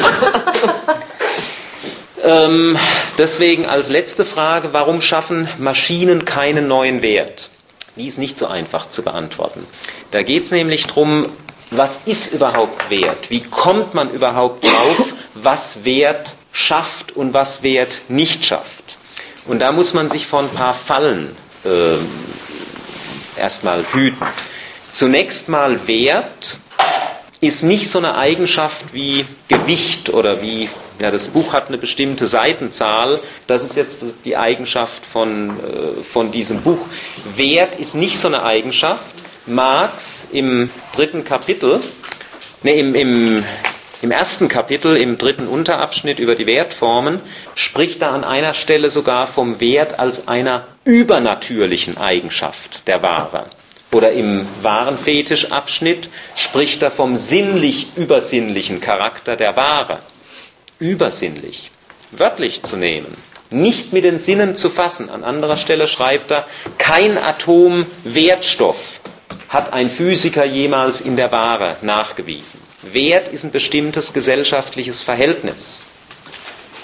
ähm, deswegen als letzte Frage, warum schaffen Maschinen keinen neuen Wert? Die ist nicht so einfach zu beantworten. Da geht es nämlich darum, was ist überhaupt Wert? Wie kommt man überhaupt drauf, was Wert schafft und was Wert nicht schafft? Und da muss man sich vor ein paar Fallen äh, erstmal hüten. Zunächst mal Wert ist nicht so eine Eigenschaft wie Gewicht oder wie, ja, das Buch hat eine bestimmte Seitenzahl, das ist jetzt die Eigenschaft von, äh, von diesem Buch. Wert ist nicht so eine Eigenschaft. Marx im dritten Kapitel, ne, im, im, im ersten Kapitel, im dritten Unterabschnitt über die Wertformen, spricht da an einer Stelle sogar vom Wert als einer übernatürlichen Eigenschaft der Ware. Oder im Warenfetischabschnitt spricht er vom sinnlich-übersinnlichen Charakter der Ware. Übersinnlich, wörtlich zu nehmen, nicht mit den Sinnen zu fassen. An anderer Stelle schreibt er, kein Atom Wertstoff hat ein Physiker jemals in der Ware nachgewiesen. Wert ist ein bestimmtes gesellschaftliches Verhältnis.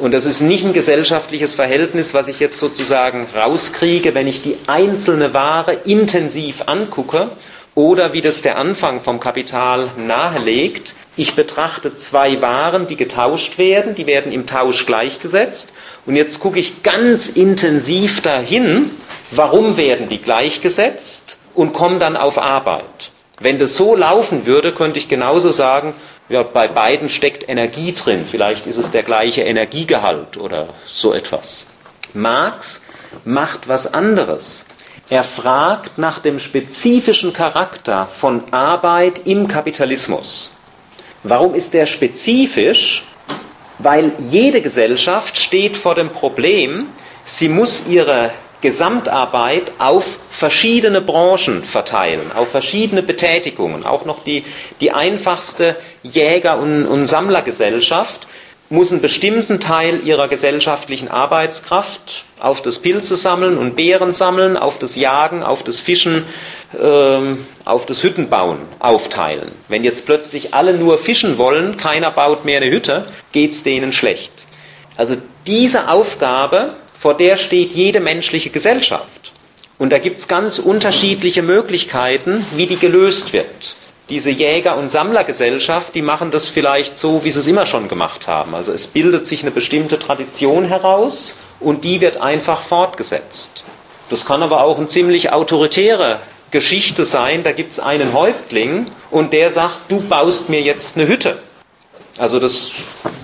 Und das ist nicht ein gesellschaftliches Verhältnis, was ich jetzt sozusagen rauskriege, wenn ich die einzelne Ware intensiv angucke, oder wie das der Anfang vom Kapital nahelegt. Ich betrachte zwei Waren, die getauscht werden, die werden im Tausch gleichgesetzt. Und jetzt gucke ich ganz intensiv dahin, warum werden die gleichgesetzt, und komme dann auf Arbeit. Wenn das so laufen würde, könnte ich genauso sagen, ja, bei beiden steckt Energie drin, vielleicht ist es der gleiche Energiegehalt oder so etwas. Marx macht was anderes. Er fragt nach dem spezifischen Charakter von Arbeit im Kapitalismus. Warum ist der spezifisch? Weil jede Gesellschaft steht vor dem Problem, sie muss ihre Gesamtarbeit auf verschiedene Branchen verteilen, auf verschiedene Betätigungen. Auch noch die, die einfachste Jäger- und, und Sammlergesellschaft muss einen bestimmten Teil ihrer gesellschaftlichen Arbeitskraft auf das Pilze sammeln und Beeren sammeln, auf das Jagen, auf das Fischen, ähm, auf das Hüttenbauen aufteilen. Wenn jetzt plötzlich alle nur fischen wollen, keiner baut mehr eine Hütte, geht's denen schlecht. Also diese Aufgabe, vor der steht jede menschliche Gesellschaft. Und da gibt's ganz unterschiedliche Möglichkeiten, wie die gelöst wird. Diese Jäger- und Sammlergesellschaft, die machen das vielleicht so, wie sie es immer schon gemacht haben. Also es bildet sich eine bestimmte Tradition heraus und die wird einfach fortgesetzt. Das kann aber auch eine ziemlich autoritäre Geschichte sein. Da gibt's einen Häuptling und der sagt, du baust mir jetzt eine Hütte. Also das,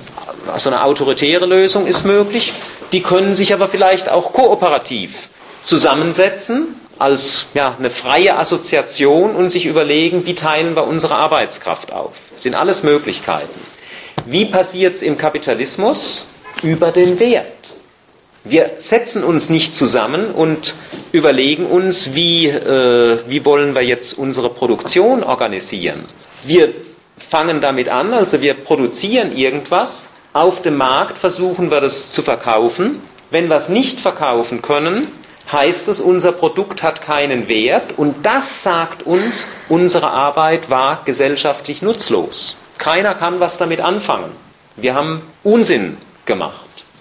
so eine autoritäre Lösung ist möglich. Die können sich aber vielleicht auch kooperativ zusammensetzen als ja, eine freie Assoziation und sich überlegen, wie teilen wir unsere Arbeitskraft auf. Das sind alles Möglichkeiten. Wie passiert es im Kapitalismus? Über den Wert. Wir setzen uns nicht zusammen und überlegen uns, wie, äh, wie wollen wir jetzt unsere Produktion organisieren. Wir fangen damit an, also wir produzieren irgendwas. Auf dem Markt versuchen wir das zu verkaufen. Wenn wir es nicht verkaufen können, heißt es, unser Produkt hat keinen Wert und das sagt uns, unsere Arbeit war gesellschaftlich nutzlos. Keiner kann was damit anfangen. Wir haben Unsinn gemacht.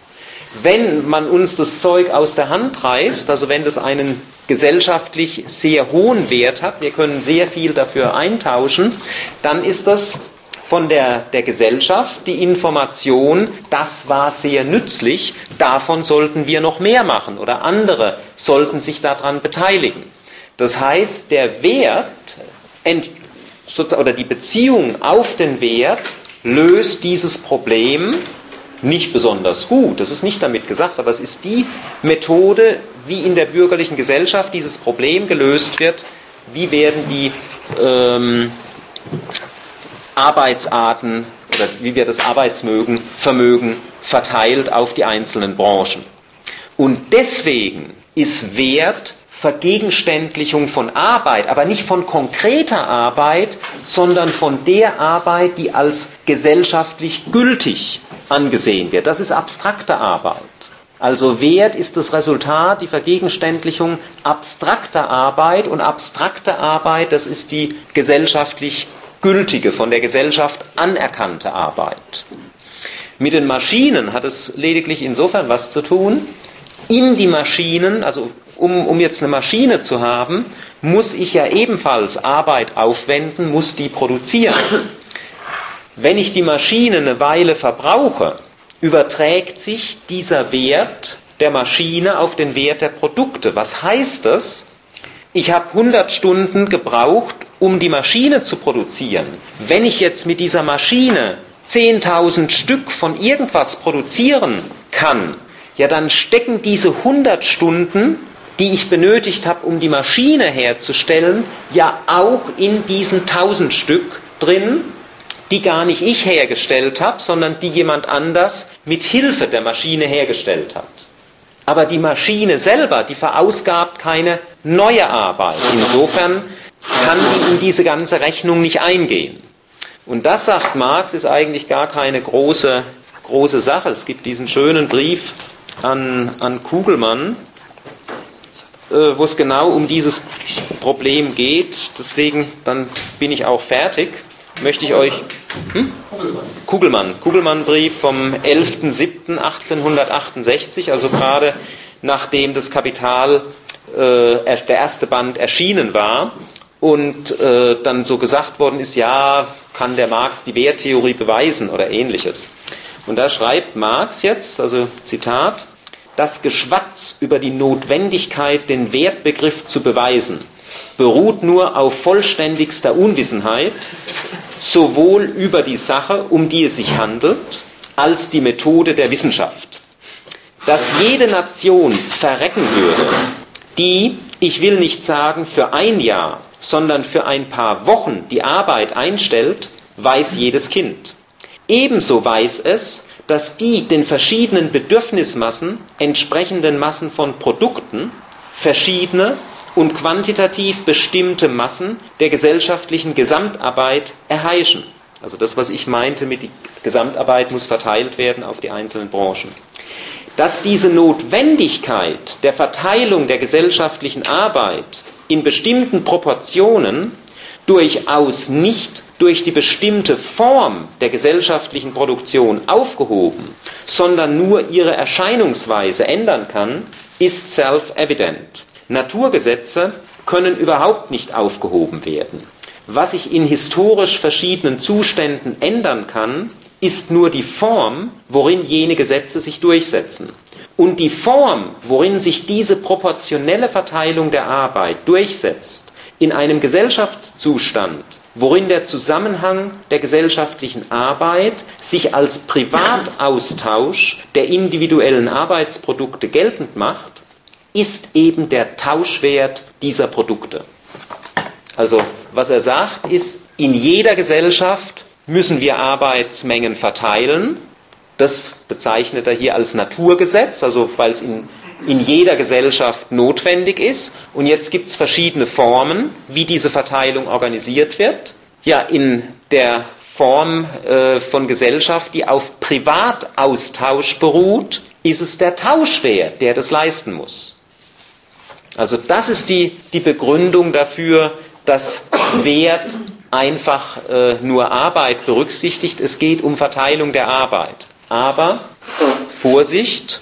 Wenn man uns das Zeug aus der Hand reißt, also wenn das einen gesellschaftlich sehr hohen Wert hat, wir können sehr viel dafür eintauschen, dann ist das von der, der Gesellschaft die Information, das war sehr nützlich, davon sollten wir noch mehr machen oder andere sollten sich daran beteiligen. Das heißt, der Wert oder die Beziehung auf den Wert löst dieses Problem nicht besonders gut, das ist nicht damit gesagt, aber es ist die Methode, wie in der bürgerlichen Gesellschaft dieses Problem gelöst wird, wie werden die ähm, Arbeitsarten oder wie wird das Arbeitsvermögen Vermögen verteilt auf die einzelnen Branchen. Und deswegen ist Wert Vergegenständlichung von Arbeit, aber nicht von konkreter Arbeit, sondern von der Arbeit, die als gesellschaftlich gültig angesehen wird. Das ist abstrakte Arbeit. Also Wert ist das Resultat, die Vergegenständlichung abstrakter Arbeit und abstrakte Arbeit, das ist die gesellschaftlich gültige, von der Gesellschaft anerkannte Arbeit. Mit den Maschinen hat es lediglich insofern was zu tun, in die Maschinen, also um, um jetzt eine Maschine zu haben, muss ich ja ebenfalls Arbeit aufwenden, muss die produzieren. Wenn ich die Maschine eine Weile verbrauche, überträgt sich dieser Wert der Maschine auf den Wert der Produkte. Was heißt das? Ich habe hundert Stunden gebraucht, um die Maschine zu produzieren. Wenn ich jetzt mit dieser Maschine zehntausend Stück von irgendwas produzieren kann, ja, dann stecken diese hundert Stunden, die ich benötigt habe, um die Maschine herzustellen, ja auch in diesen tausend Stück drin, die gar nicht ich hergestellt habe, sondern die jemand anders mit Hilfe der Maschine hergestellt hat. Aber die Maschine selber, die verausgabt keine neue Arbeit. Insofern kann die in diese ganze Rechnung nicht eingehen. Und das, sagt Marx, ist eigentlich gar keine große, große Sache. Es gibt diesen schönen Brief an, an Kugelmann, äh, wo es genau um dieses Problem geht. Deswegen, dann bin ich auch fertig. Möchte ich euch... Hm? Kugelmann. Kugelmann, Kugelmann-Brief vom elften siebten achtzehnhundertachtundsechzig, also gerade nachdem das Kapital, äh, der erste Band erschienen war und äh, dann so gesagt worden ist, ja, kann der Marx die Werttheorie beweisen oder ähnliches. Und da schreibt Marx jetzt, also Zitat, das Geschwatz über die Notwendigkeit, den Wertbegriff zu beweisen, beruht nur auf vollständigster Unwissenheit, sowohl über die Sache, um die es sich handelt, als die Methode der Wissenschaft. Dass jede Nation verrecken würde, die, ich will nicht sagen für ein Jahr, sondern für ein paar Wochen die Arbeit einstellt, weiß jedes Kind. Ebenso weiß es, dass die den verschiedenen Bedürfnismassen entsprechenden Massen von Produkten verschiedene und quantitativ bestimmte Massen der gesellschaftlichen Gesamtarbeit erheischen. Also das, was ich meinte mit die Gesamtarbeit muss verteilt werden auf die einzelnen Branchen. Dass diese Notwendigkeit der Verteilung der gesellschaftlichen Arbeit in bestimmten Proportionen durchaus nicht durch die bestimmte Form der gesellschaftlichen Produktion aufgehoben, sondern nur ihre Erscheinungsweise ändern kann, ist self-evident. Naturgesetze können überhaupt nicht aufgehoben werden. Was sich in historisch verschiedenen Zuständen ändern kann, ist nur die Form, worin jene Gesetze sich durchsetzen. Und die Form, worin sich diese proportionelle Verteilung der Arbeit durchsetzt, in einem Gesellschaftszustand, worin der Zusammenhang der gesellschaftlichen Arbeit sich als Privataustausch der individuellen Arbeitsprodukte geltend macht, ist eben der Tauschwert dieser Produkte. Also, was er sagt, ist, in jeder Gesellschaft müssen wir Arbeitsmengen verteilen. Das bezeichnet er hier als Naturgesetz, also weil es in, in jeder Gesellschaft notwendig ist. Und jetzt gibt es verschiedene Formen, wie diese Verteilung organisiert wird. Ja, in der Form äh, von Gesellschaft, die auf Privataustausch beruht, ist es der Tauschwert, der das leisten muss. Also das ist die, die Begründung dafür, dass Wert einfach äh, nur Arbeit berücksichtigt. Es geht um Verteilung der Arbeit. Aber, Vorsicht,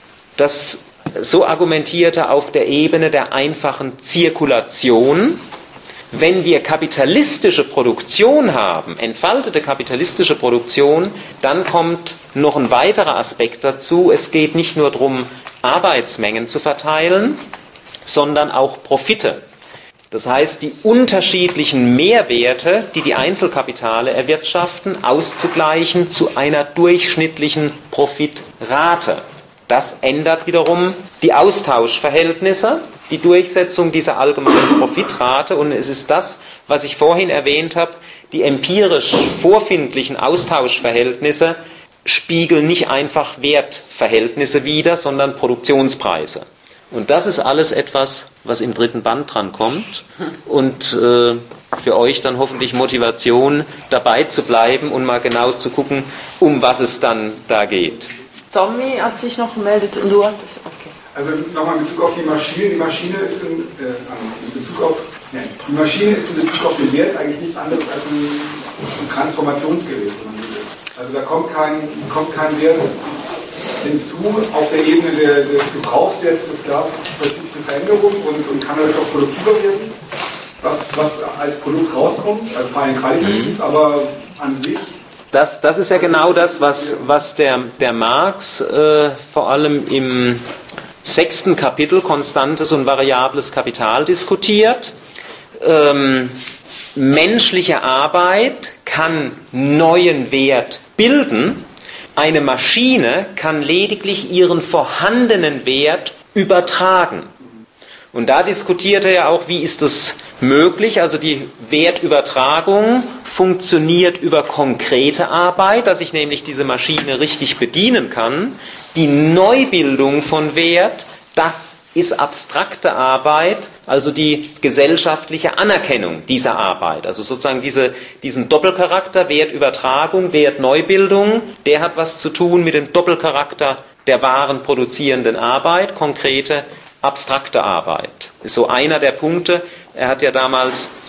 das so argumentiert er auf der Ebene der einfachen Zirkulation. Wenn wir kapitalistische Produktion haben, entfaltete kapitalistische Produktion, dann kommt noch ein weiterer Aspekt dazu. Es geht nicht nur darum, Arbeitsmengen zu verteilen, sondern auch Profite. Das heißt, die unterschiedlichen Mehrwerte, die die Einzelkapitale erwirtschaften, auszugleichen zu einer durchschnittlichen Profitrate. Das ändert wiederum die Austauschverhältnisse, die Durchsetzung dieser allgemeinen Profitrate. Und es ist das, was ich vorhin erwähnt habe, die empirisch vorfindlichen Austauschverhältnisse spiegeln nicht einfach Wertverhältnisse wider, sondern Produktionspreise. Und das ist alles etwas, was im dritten Band dran kommt und äh, für euch dann hoffentlich Motivation, dabei zu bleiben und mal genau zu gucken, um was es dann da geht. Tommy hat sich noch gemeldet und du hattest... Okay. Also nochmal in Bezug auf die Maschine. Die Maschine ist in, äh, in Bezug auf... Nein, die Maschine ist in Bezug auf den Wert eigentlich nichts anderes als ein, ein Transformationsgerät, wenn man so will. Also da kommt kein, kommt kein Wert hinzu, auf der Ebene der, des Gebrauchswerts, das klar, verschiedene Veränderungen und, und kann natürlich auch produktiver werden, was, was als Produkt rauskommt, also vor allem qualitativ, mhm. aber an sich. Das, das ist ja genau das, was, was der, der Marx äh, vor allem im sechsten Kapitel Konstantes und variables Kapital diskutiert. Ähm, menschliche Arbeit kann neuen Wert bilden. Eine Maschine kann lediglich ihren vorhandenen Wert übertragen. Und da diskutiert er ja auch, wie ist das möglich? Also die Wertübertragung funktioniert über konkrete Arbeit, dass ich nämlich diese Maschine richtig bedienen kann. Die Neubildung von Wert, das ist abstrakte Arbeit, also die gesellschaftliche Anerkennung dieser Arbeit. Also sozusagen diese, diesen Doppelcharakter, Wertübertragung, Wertneubildung, der hat was zu tun mit dem Doppelcharakter der wahren produzierenden Arbeit, konkrete, abstrakte Arbeit. Ist so einer der Punkte. Er hat ja damals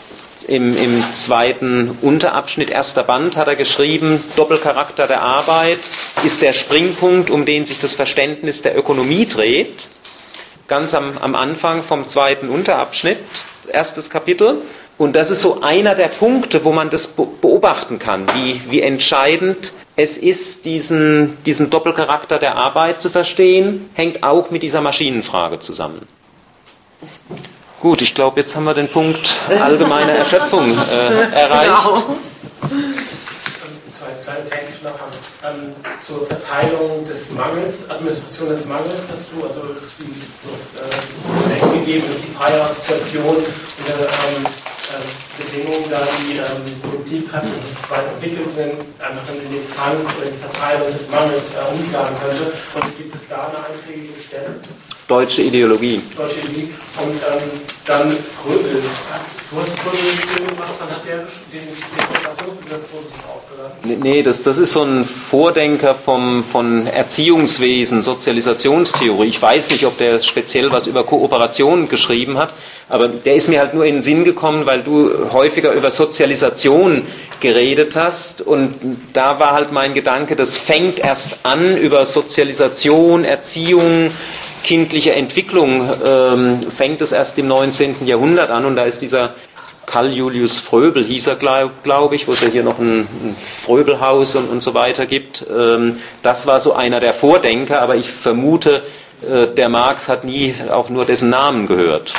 im, im zweiten Unterabschnitt, erster Band, hat er geschrieben, Doppelcharakter der Arbeit ist der Springpunkt, um den sich das Verständnis der Ökonomie dreht. Ganz am, am Anfang vom zweiten Unterabschnitt, erstes Kapitel. Und das ist so einer der Punkte, wo man das beobachten kann, wie, wie entscheidend es ist, diesen, diesen Doppelcharakter der Arbeit zu verstehen, hängt auch mit dieser Maschinenfrage zusammen. Gut, ich glaube, jetzt haben wir den Punkt allgemeine Erschöpfung äh, erreicht. Genau. Zwei kleine technische Nachfragen. Ähm, zur Verteilung des Mangels, Administration des Mangels hast du, also du hast äh, gegeben, dass die freie Assoziation und äh, ähm, äh, Bedingungen, da die ähm, Politik hat und zweite Entwicklungen einfach in den Zwang oder die Verteilung des Mangels äh, umschlagen könnte. Und gibt es da eine einschlägige Stelle? Deutsche Ideologie. Deutsche Ideologie. Und ähm, dann Gröbel. Du hast Gröbel gemacht, dann hat der den Kooperationsbegriff positiv aufgeladen. Nee, das, das ist so ein Vordenker vom, von Erziehungswesen, Sozialisationstheorie. Ich weiß nicht, ob der speziell was über Kooperation geschrieben hat, aber der ist mir halt nur in den Sinn gekommen, weil du häufiger über Sozialisation geredet hast und da war halt mein Gedanke, das fängt erst an über Sozialisation, Erziehung, kindliche Entwicklung, ähm, fängt es erst im neunzehnten Jahrhundert an und da ist dieser Karl Julius Fröbel, hieß er, glaube glaub ich, wo es ja hier noch ein, ein Fröbelhaus und, und so weiter gibt. Ähm, das war so einer der Vordenker, aber ich vermute, äh, der Marx hat nie auch nur dessen Namen gehört.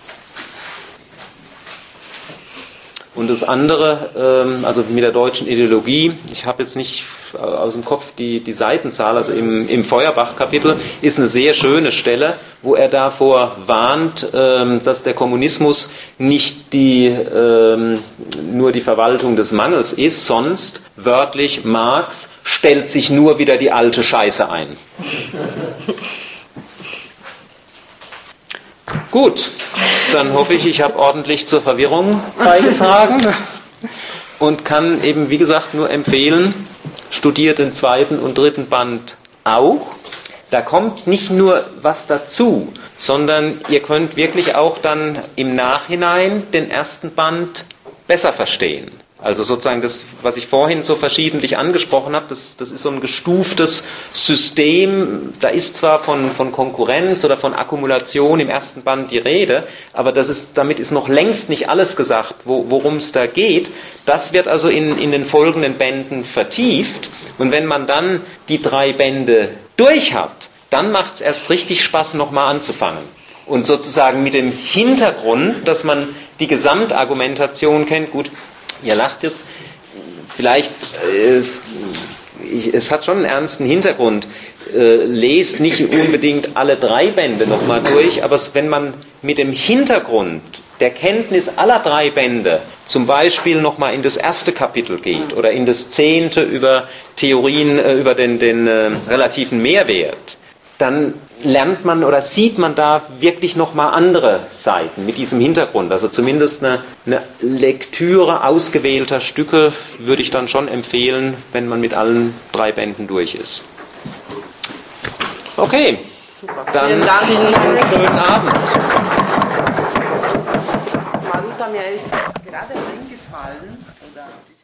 Und das andere, ähm, also mit der deutschen Ideologie, ich habe jetzt nicht aus dem Kopf die, die Seitenzahl, also im, im Feuerbach-Kapitel ist eine sehr schöne Stelle, wo er davor warnt, ähm, dass der Kommunismus nicht die, ähm, nur die Verwaltung des Mangels ist, sonst, wörtlich, Marx stellt sich nur wieder die alte Scheiße ein. Gut, dann hoffe ich, ich habe ordentlich zur Verwirrung beigetragen und kann eben, wie gesagt, nur empfehlen, studiert den zweiten und dritten Band auch. Da kommt nicht nur was dazu, sondern ihr könnt wirklich auch dann im Nachhinein den ersten Band besser verstehen. Also sozusagen das, was ich vorhin so verschiedentlich angesprochen habe, das, das ist so ein gestuftes System. Da ist zwar von, von Konkurrenz oder von Akkumulation im ersten Band die Rede, aber das ist, damit ist noch längst nicht alles gesagt, wo, worum es da geht. Das wird also in, in den folgenden Bänden vertieft. Und wenn man dann die drei Bände durch hat, dann macht es erst richtig Spaß, nochmal anzufangen. Und sozusagen mit dem Hintergrund, dass man die Gesamtargumentation kennt, gut, ihr lacht jetzt, vielleicht, äh, ich, es hat schon einen ernsten Hintergrund. Äh, lest nicht unbedingt alle drei Bände nochmal durch, aber wenn man mit dem Hintergrund der Kenntnis aller drei Bände zum Beispiel nochmal in das erste Kapitel geht oder in das zehnte über Theorien, äh, über den, den äh, relativen Mehrwert, dann lernt man oder sieht man da wirklich nochmal andere Seiten mit diesem Hintergrund. Also zumindest eine, eine Lektüre ausgewählter Stücke würde ich dann schon empfehlen, wenn man mit allen drei Bänden durch ist. Okay, super. Dann einen schönen Abend. Maruta, mir ist gerade eingefallen, oder